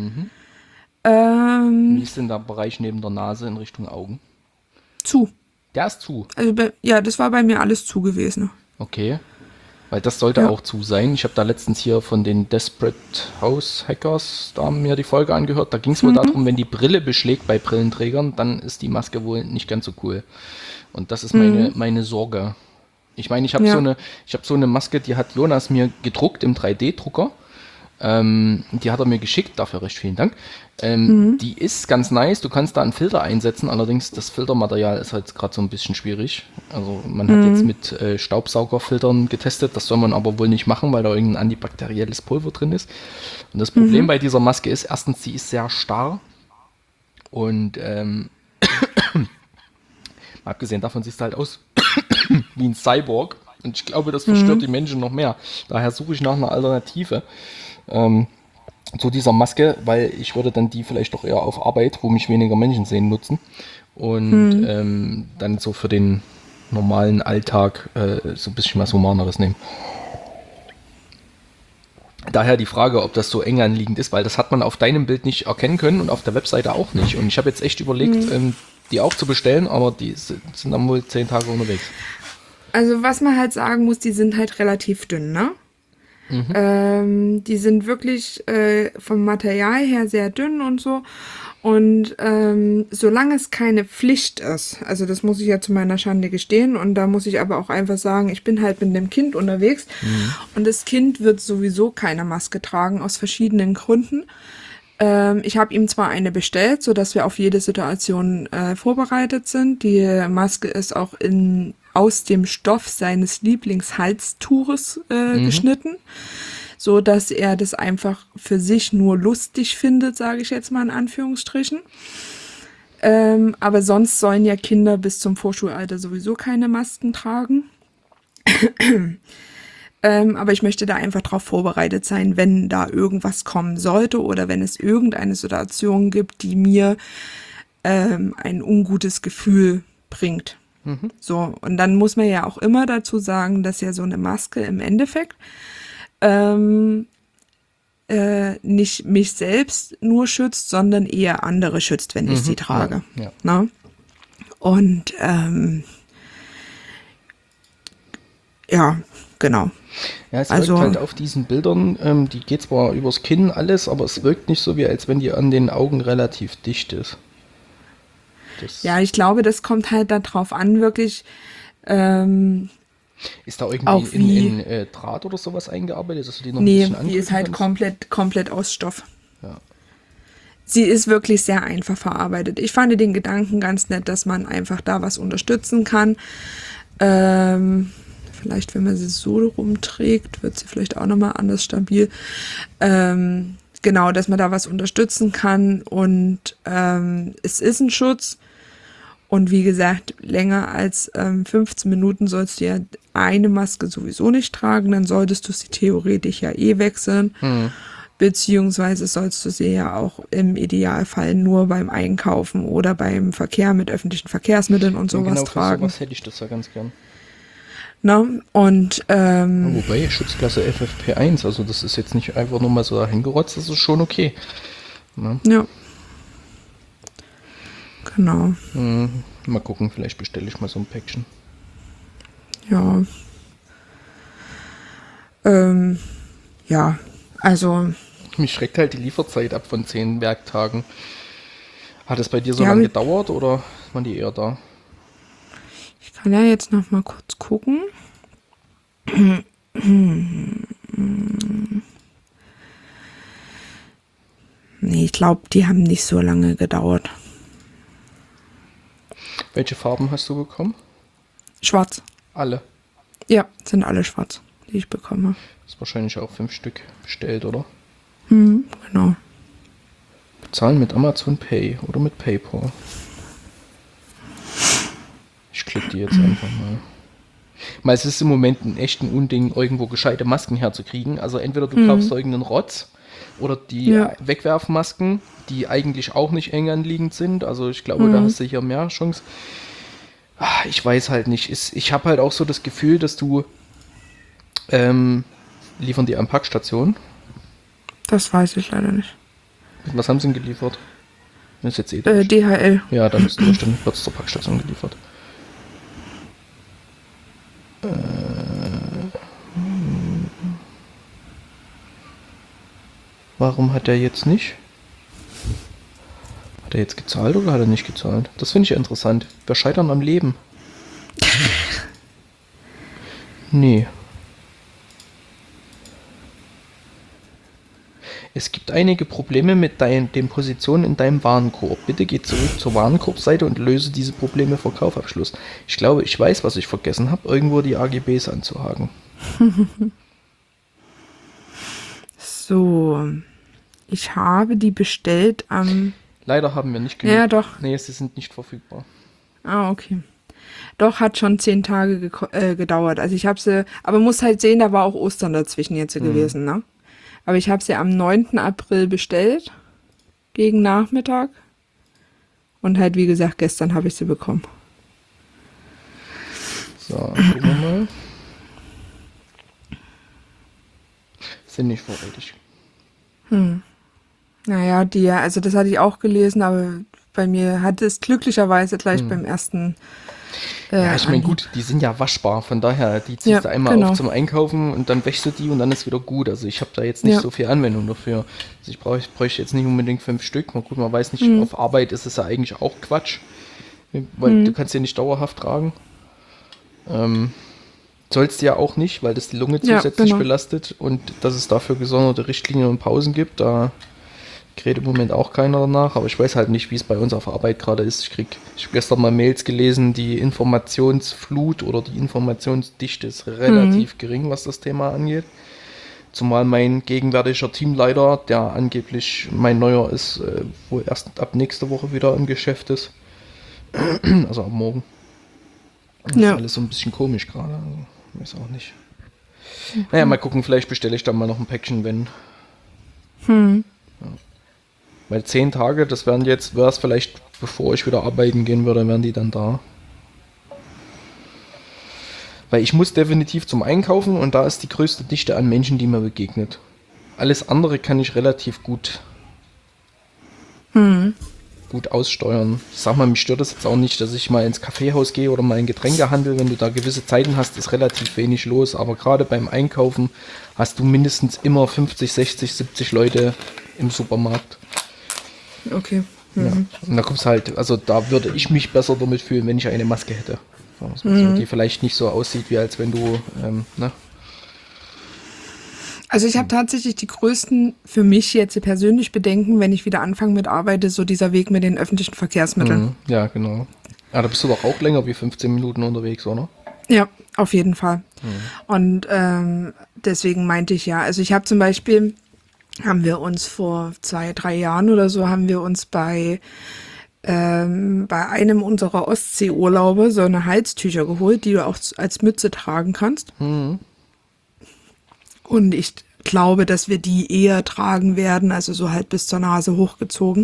Wie ist denn der Bereich neben der Nase in Richtung Augen? Zu. Der ist zu. Also ja, das war bei mir alles zu gewesen. Okay. Weil das sollte Ja. auch zu sein. Ich habe da letztens hier von den Desperate House Hackers da mir die Folge angehört. Da ging es wohl darum, wenn die Brille beschlägt bei Brillenträgern, dann ist die Maske wohl nicht ganz so cool. Und das ist meine Sorge. Ich meine, ich habe Ja. so eine Maske, die hat Jonas mir gedruckt im 3D-Drucker. Die hat er mir geschickt, dafür recht vielen Dank. Die ist ganz nice, du kannst da einen Filter einsetzen, allerdings das Filtermaterial ist halt gerade so ein bisschen schwierig. Also man hat jetzt mit Staubsaugerfiltern getestet, das soll man aber wohl nicht machen, weil da irgendein antibakterielles Pulver drin ist. Und das Problem bei dieser Maske ist, erstens, sie ist sehr starr und abgesehen davon siehst du halt aus wie ein Cyborg. Und ich glaube, das verstört die Menschen noch mehr. Daher suche ich nach einer Alternative zu dieser Maske, weil ich würde dann die vielleicht doch eher auf Arbeit, wo mich weniger Menschen sehen, nutzen. Und dann so für den normalen Alltag so ein bisschen was Humaneres nehmen. Daher die Frage, ob das so eng anliegend ist, weil das hat man auf deinem Bild nicht erkennen können und auf der Webseite auch nicht. Und ich habe jetzt echt überlegt, die auch zu bestellen, aber die sind dann wohl 10 Tage unterwegs. Also was man halt sagen muss, die sind halt relativ dünn, ne? Die sind wirklich vom Material her sehr dünn und so. Und solange es keine Pflicht ist, also das muss ich ja zu meiner Schande gestehen, und da muss ich aber auch einfach sagen, ich bin halt mit dem Kind unterwegs und das Kind wird sowieso keine Maske tragen, aus verschiedenen Gründen. Ich habe ihm zwar eine bestellt, sodass wir auf jede Situation vorbereitet sind. Die Maske ist auch aus dem Stoff seines Lieblingshalstuches geschnitten, so dass er das einfach für sich nur lustig findet, sage ich jetzt mal in Anführungsstrichen. Aber sonst sollen ja Kinder bis zum Vorschulalter sowieso keine Masken tragen. Aber ich möchte da einfach drauf vorbereitet sein, wenn da irgendwas kommen sollte oder wenn es irgendeine Situation gibt, die mir ein ungutes Gefühl bringt. So, und dann muss man ja auch immer dazu sagen, dass ja so eine Maske im Endeffekt nicht mich selbst nur schützt, sondern eher andere schützt, wenn ich sie trage. Ja. Ne? Und ja, genau. Ja, es Also- wirkt halt auf diesen Bildern, die geht zwar übers Kinn alles, aber es wirkt nicht so, wie als wenn die an den Augen relativ dicht ist. Das Ja, ich glaube, das kommt halt darauf an, wirklich. ist da auch irgendwie wie- in Draht oder sowas eingearbeitet, dass du die noch ein Nee, bisschen die andrücken ist halt kannst? komplett aus Stoff. Ja. Sie ist wirklich sehr einfach verarbeitet. Ich fand den Gedanken ganz nett, dass man einfach da was unterstützen kann. Vielleicht, wenn man sie so rumträgt, wird sie vielleicht auch nochmal anders stabil. Genau, dass man da was unterstützen kann. Und es ist ein Schutz. Und wie gesagt, länger als 15 Minuten sollst du ja eine Maske sowieso nicht tragen. Dann solltest du sie theoretisch ja wechseln. Beziehungsweise sollst du sie ja auch im Idealfall nur beim Einkaufen oder beim Verkehr mit öffentlichen Verkehrsmitteln und sowas Genau, für tragen. sowas hätte ich das ja ganz gern. Ne? Und Wobei, Schutzklasse FFP1, also das ist jetzt nicht einfach nur mal so dahingerotzt, das ist schon okay. ja. Genau. Mal gucken, vielleicht bestelle ich mal so ein Päckchen. Ja. Ja, also Mich schreckt halt die Lieferzeit ab von 10 Werktagen. Hat es bei dir so Ja, lange aber- gedauert oder waren die eher da? ich kann ja jetzt noch mal kurz gucken. Nee, ich glaube, die haben nicht so lange gedauert. Welche Farben hast du bekommen? Schwarz. Alle. Ja, sind alle schwarz, die ich bekomme. Ist wahrscheinlich auch 5 Stück bestellt, oder? Genau. Bezahlen mit Amazon Pay oder mit PayPal. Ich klicke die jetzt einfach mal. Weil es ist im Moment ein echten Unding, irgendwo gescheite Masken herzukriegen. Also entweder du kaufst irgendeinen Rotz oder die Wegwerfmasken, die eigentlich auch nicht eng anliegend sind. Also ich glaube, da hast du hier mehr Chance. Ich weiß halt nicht. Ich habe halt auch so das Gefühl, dass du liefern die an Packstation. Das weiß ich leider nicht. Was haben sie denn geliefert? Das ist jetzt DHL. Ja, da müssten wir stimmen. Wird es zur Packstation geliefert. Warum hat er jetzt nicht? Hat er jetzt gezahlt oder hat er nicht gezahlt? Das finde ich ja interessant. Wir scheitern am Leben. Nee. Es gibt einige Probleme mit den Positionen in deinem Warenkorb. Bitte geh zurück zur Warenkorbseite und löse diese Probleme vor Kaufabschluss. Ich glaube, ich weiß, was ich vergessen habe, irgendwo die AGBs anzuhaken. So. Ich habe die bestellt am... Leider haben wir nicht genug. Ja, doch. Nee, sie sind nicht verfügbar. Ah, okay. Doch, hat schon 10 Tage gedauert. Also ich habe sie... Aber muss halt sehen, da war auch Ostern dazwischen jetzt gewesen, ne? Aber ich habe sie am 9. April bestellt, gegen Nachmittag. Und halt, wie gesagt, gestern habe ich sie bekommen. So, gucken wir mal. Sind nicht vorrätig. Naja, also das hatte ich auch gelesen, aber bei mir hat es glücklicherweise gleich beim ersten... Ja, ich meine, gut, die sind ja waschbar, von daher, die ziehst du einmal auf zum Einkaufen und dann wäschst du die und dann ist wieder gut. Also ich habe da jetzt nicht so viel Anwendung dafür. Also ich bräuchte jetzt nicht unbedingt 5 Stück. Mal gut, man weiß nicht, auf Arbeit ist es ja eigentlich auch Quatsch, weil du kannst sie nicht dauerhaft tragen. Sollst du ja auch nicht, weil das die Lunge zusätzlich belastet und dass es dafür gesonderte Richtlinien und Pausen gibt, da redet im Moment auch keiner danach, aber ich weiß halt nicht, wie es bei uns auf Arbeit gerade ist. Ich habe gestern mal Mails gelesen, die Informationsflut oder die Informationsdichte ist relativ gering, was das Thema angeht. Zumal mein gegenwärtiger Teamleiter, der angeblich mein neuer ist, wohl erst ab nächste Woche wieder im Geschäft ist. Also ab morgen. Das ist alles so ein bisschen komisch gerade. Also, weiß auch nicht. Naja, mal gucken, vielleicht bestelle ich dann mal noch ein Päckchen, wenn. Ja. Weil 10 Tage, das wäre es vielleicht, bevor ich wieder arbeiten gehen würde, wären die dann da. Weil ich muss definitiv zum Einkaufen und da ist die größte Dichte an Menschen, die mir begegnet. Alles andere kann ich relativ gut aussteuern. Ich sag mal, mich stört das jetzt auch nicht, dass ich mal ins Kaffeehaus gehe oder mal in Getränkehandel. Wenn du da gewisse Zeiten hast, ist relativ wenig los. Aber gerade beim Einkaufen hast du mindestens immer 50, 60, 70 Leute im Supermarkt. Okay. Ja. Und da kommst halt, also da würde ich mich besser damit fühlen, wenn ich eine Maske hätte. So, die vielleicht nicht so aussieht, wie als wenn du, ne? Also ich habe tatsächlich die größten für mich jetzt persönlich Bedenken, wenn ich wieder anfange mit Arbeite, so dieser Weg mit den öffentlichen Verkehrsmitteln. Ja, genau. Ja, da bist du doch auch länger wie 15 Minuten unterwegs, oder? Ja, auf jeden Fall. Und deswegen meinte ich ja, also ich habe zum Beispiel, haben wir uns vor 2, 3 Jahren oder so, haben wir uns bei einem unserer Ostseeurlaube so eine Halstücher geholt, die du auch als Mütze tragen kannst. Und ich glaube, dass wir die eher tragen werden, also so halt bis zur Nase hochgezogen,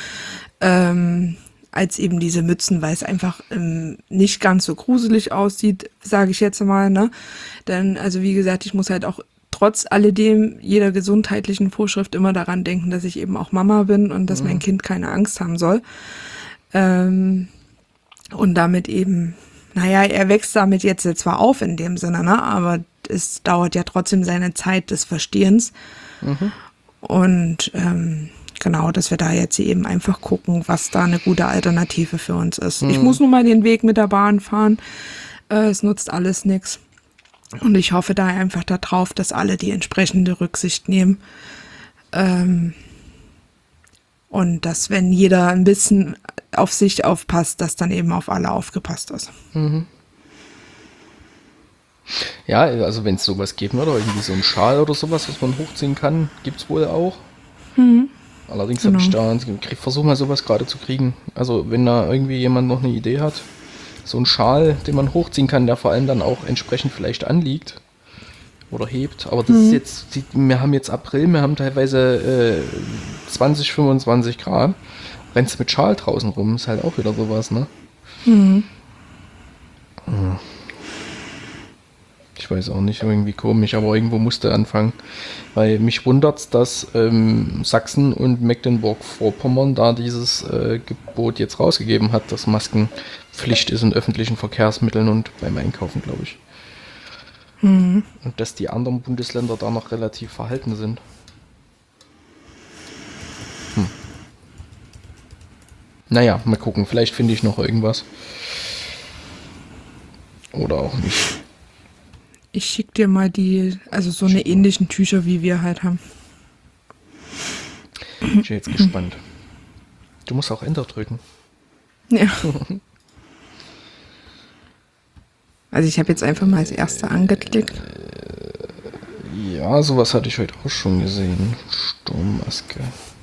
als eben diese Mützen, weil es einfach nicht ganz so gruselig aussieht, sage ich jetzt mal, ne? Denn, also wie gesagt, ich muss halt auch trotz alledem jeder gesundheitlichen Vorschrift immer daran denken, dass ich eben auch Mama bin und dass mein Kind keine Angst haben soll. Und damit eben, naja, er wächst damit jetzt zwar auf in dem Sinne, ne? Aber es dauert ja trotzdem seine Zeit des Verstehens. Und genau, dass wir da jetzt eben einfach gucken, was da eine gute Alternative für uns ist. Ich muss nur mal den Weg mit der Bahn fahren. Es nutzt alles nichts. Und ich hoffe da einfach darauf, dass alle die entsprechende Rücksicht nehmen. Und dass, wenn jeder ein bisschen auf sich aufpasst, dass dann eben auf alle aufgepasst ist. Ja, also wenn es sowas geben würde, irgendwie so ein Schal oder sowas, was man hochziehen kann, gibt es wohl auch. Allerdings habe ich versuche mal sowas gerade zu kriegen. Also wenn da irgendwie jemand noch eine Idee hat, so ein Schal, den man hochziehen kann, der vor allem dann auch entsprechend vielleicht anliegt oder hebt. Aber das ist jetzt, wir haben jetzt April, wir haben teilweise 20, 25 Grad. Rennst mit Schal draußen rum, ist halt auch wieder sowas, ne? Ich weiß auch nicht, irgendwie komisch, aber irgendwo musste anfangen. Weil mich wundert's, dass Sachsen und Mecklenburg-Vorpommern da dieses Gebot jetzt rausgegeben hat, dass Maskenpflicht ist in öffentlichen Verkehrsmitteln und beim Einkaufen, glaube ich. Und dass die anderen Bundesländer da noch relativ verhalten sind. Naja, mal gucken, vielleicht finde ich noch irgendwas. Oder auch nicht. Ich schick dir mal also so eine ähnlichen Tücher, wie wir halt haben. Ich bin jetzt gespannt. Du musst auch Enter drücken. Ja. Also ich habe jetzt einfach mal als Erste angeklickt. Ja, sowas hatte ich heute auch schon gesehen. Sturmmaske.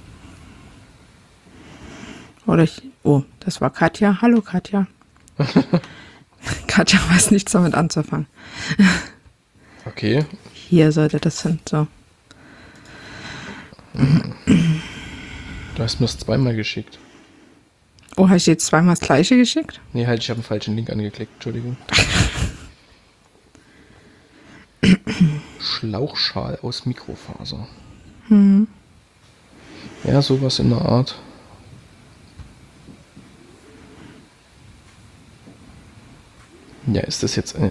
Oh, das war Katja. Hallo Katja. Katja weiß nichts damit anzufangen. Okay. Hier sollte das sein. So. Du hast mir das zweimal geschickt. Oh, habe ich jetzt zweimal das gleiche geschickt? Nee, halt, ich habe einen falschen Link angeklickt. Entschuldigung. Schlauchschal aus Mikrofaser. Ja, sowas in der Art. Ja, ist das jetzt...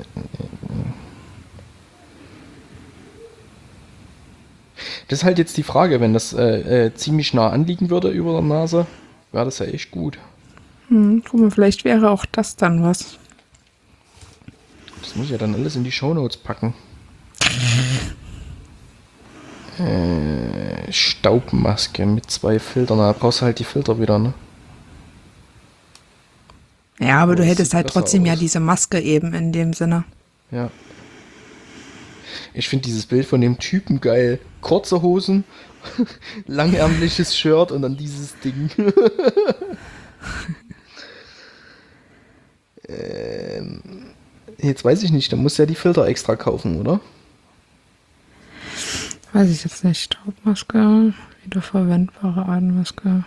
Das ist halt jetzt die Frage, wenn das ziemlich nah anliegen würde über der Nase, wäre das ja echt gut. Guck mal, vielleicht wäre auch das dann was. Das muss ich ja dann alles in die Shownotes packen. Staubmaske mit 2 Filtern. Da brauchst du halt die Filter wieder, ne? Ja, aber du das hättest sieht halt besser trotzdem ja aus. diese Maske eben in dem Sinne. Ja. Ich finde dieses Bild von dem Typen geil. Kurze Hosen, langärmliches Shirt und dann dieses Ding. Jetzt weiß ich nicht, da muss ja die Filter extra kaufen, oder? Weiß ich jetzt nicht. Staubmaske, wiederverwendbare Atemmaske.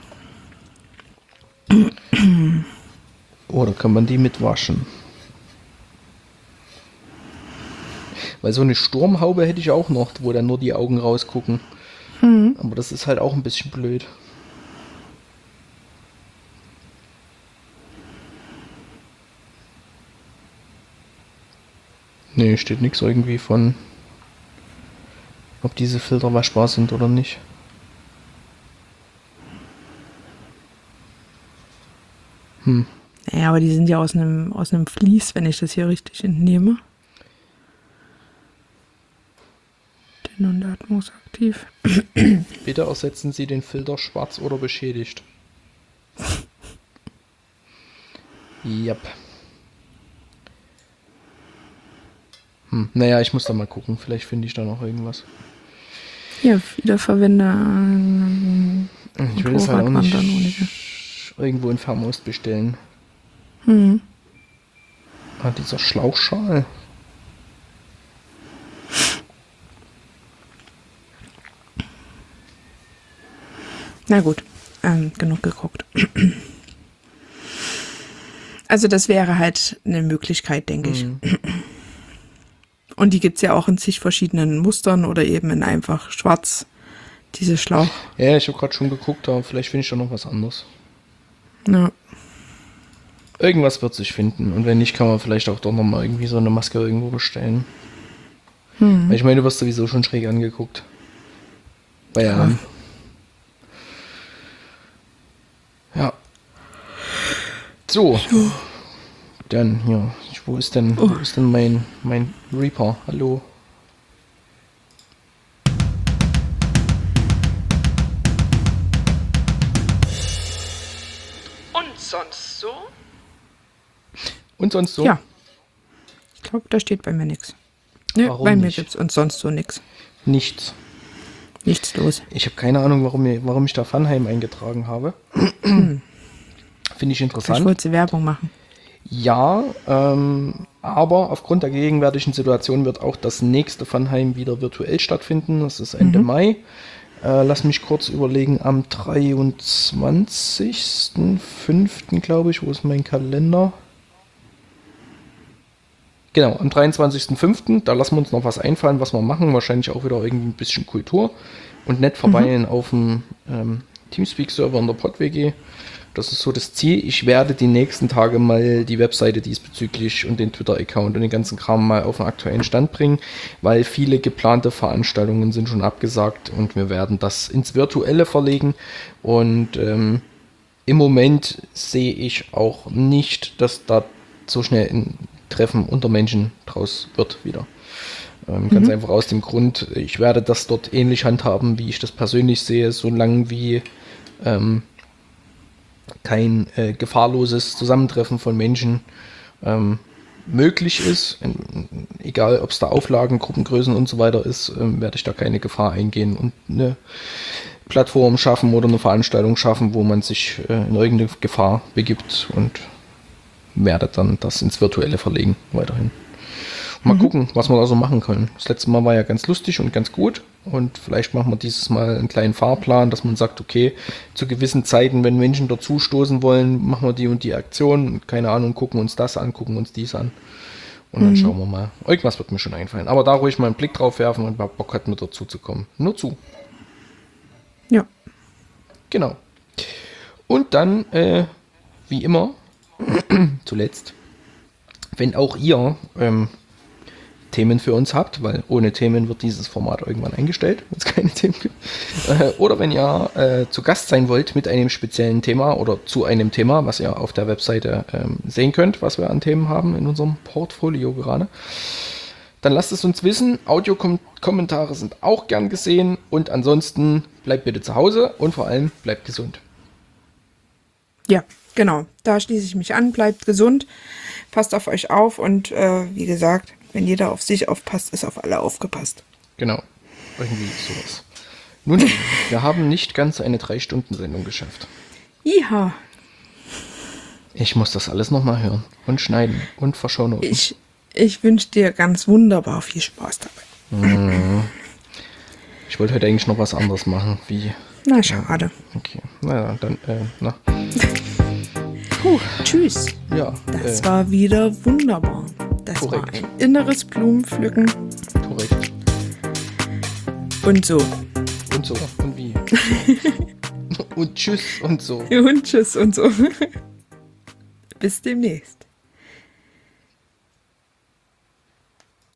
Oder kann man die mitwaschen? Weil so eine Sturmhaube hätte ich auch noch, wo dann nur die Augen rausgucken. Aber das ist halt auch ein bisschen blöd. Nee, steht nichts irgendwie von, ob diese Filter waschbar sind oder nicht. Naja, aber die sind ja aus einem Vlies, wenn ich das hier richtig entnehme. Den und atmungsaktiv. Bitte ersetzen Sie den Filter schwarz oder beschädigt. Yep. Naja, ich muss da mal gucken. Vielleicht finde ich da noch irgendwas. Hier, Wiederverwender. Ich will es halt auch Motorradwandern ohne- nicht irgendwo in Fernost bestellen. Ah, dieser Schlauchschal. Na gut, genug geguckt. Also das wäre halt eine Möglichkeit, denke ich. Und die gibt es ja auch in zig verschiedenen Mustern oder eben in einfach schwarz, diese Schlauch. Ja, ich habe gerade schon geguckt, aber vielleicht finde ich da noch was anderes. Ja. Irgendwas wird sich finden. Und wenn nicht, kann man vielleicht auch doch nochmal irgendwie so eine Maske irgendwo bestellen. Weil ich meine, du wirst sowieso schon schräg angeguckt. Bei allem. Ja. So. Dann hier. Wo ist denn mein Reaper? Hallo. Und sonst so? Und sonst so? Ja. Ich glaube, da steht bei mir nichts. Nö, Warum bei mir nicht? gibt's und sonst so nichts. Nichts. Nichts los. Ich habe keine Ahnung, warum ich da Funheim eingetragen habe. Finde ich Ich interessant. wollte Werbung machen. Ja, aber aufgrund der gegenwärtigen Situation wird auch das nächste Funheim wieder virtuell stattfinden. Das ist Ende Mai. Lass mich kurz überlegen, am 23.05. glaube ich, wo ist mein Kalender? Genau, am 23.05. Da lassen wir uns noch was einfallen, was wir machen. Wahrscheinlich auch wieder irgendwie ein bisschen Kultur und nett verweilen auf dem Teamspeak-Server in der PodWG. Das ist so das Ziel. Ich werde die nächsten Tage mal die Webseite diesbezüglich und den Twitter-Account und den ganzen Kram mal auf den aktuellen Stand bringen, weil viele geplante Veranstaltungen sind schon abgesagt und wir werden das ins Virtuelle verlegen. Und im Moment sehe ich auch nicht, dass da so schnell ein Treffen unter Menschen draus wird wieder. Ganz einfach aus dem Grund, ich werde das dort ähnlich handhaben, wie ich das persönlich sehe, solange wie kein gefahrloses Zusammentreffen von Menschen möglich ist, egal ob es da Auflagen, Gruppengrößen und so weiter ist, werde ich da keine Gefahr eingehen und eine Plattform schaffen oder eine Veranstaltung schaffen, wo man sich in irgendeine Gefahr begibt und werde dann das ins Virtuelle verlegen weiterhin. Mal gucken, was wir da so machen können. Das letzte Mal war ja ganz lustig und ganz gut. Und vielleicht machen wir dieses Mal einen kleinen Fahrplan, dass man sagt, okay, zu gewissen Zeiten, wenn Menschen dazu stoßen wollen, machen wir die und die Aktion. Keine Ahnung, gucken uns das an, gucken uns dies an. Und dann schauen wir mal. Irgendwas wird mir schon einfallen. Aber da ruhig mal einen Blick drauf werfen und mal Bock hat, mit dazu zu kommen. Nur zu. Ja. Genau. Und dann, wie immer, zuletzt, wenn auch ihr Themen für uns habt, weil ohne Themen wird dieses Format irgendwann eingestellt, wenn es keine Themen gibt. Oder wenn ihr zu Gast sein wollt mit einem speziellen Thema oder zu einem Thema, was ihr auf der Webseite sehen könnt, was wir an Themen haben in unserem Portfolio gerade, dann lasst es uns wissen. Audiokommentare sind auch gern gesehen und ansonsten bleibt bitte zu Hause und vor allem bleibt gesund. Ja, genau. Da schließe ich mich an. Bleibt gesund, passt auf euch auf und wie gesagt, wenn jeder auf sich aufpasst, ist auf alle aufgepasst. Genau, irgendwie sowas. Nun, wir haben nicht ganz eine 3-Stunden-Sendung geschafft. Iha. Ich muss das alles nochmal hören und schneiden und verschonen. Ich wünsche dir ganz wunderbar viel Spaß dabei. Ich wollte heute eigentlich noch was anderes machen, wie... Na, schade. Okay, naja, dann, na. Tschüss. Ja, Das war wieder wunderbar. Das korrekt. war ein inneres Blumenpflücken. Korrekt. Und so. Und so, und wie? Und tschüss und so. Und tschüss und so. Bis demnächst.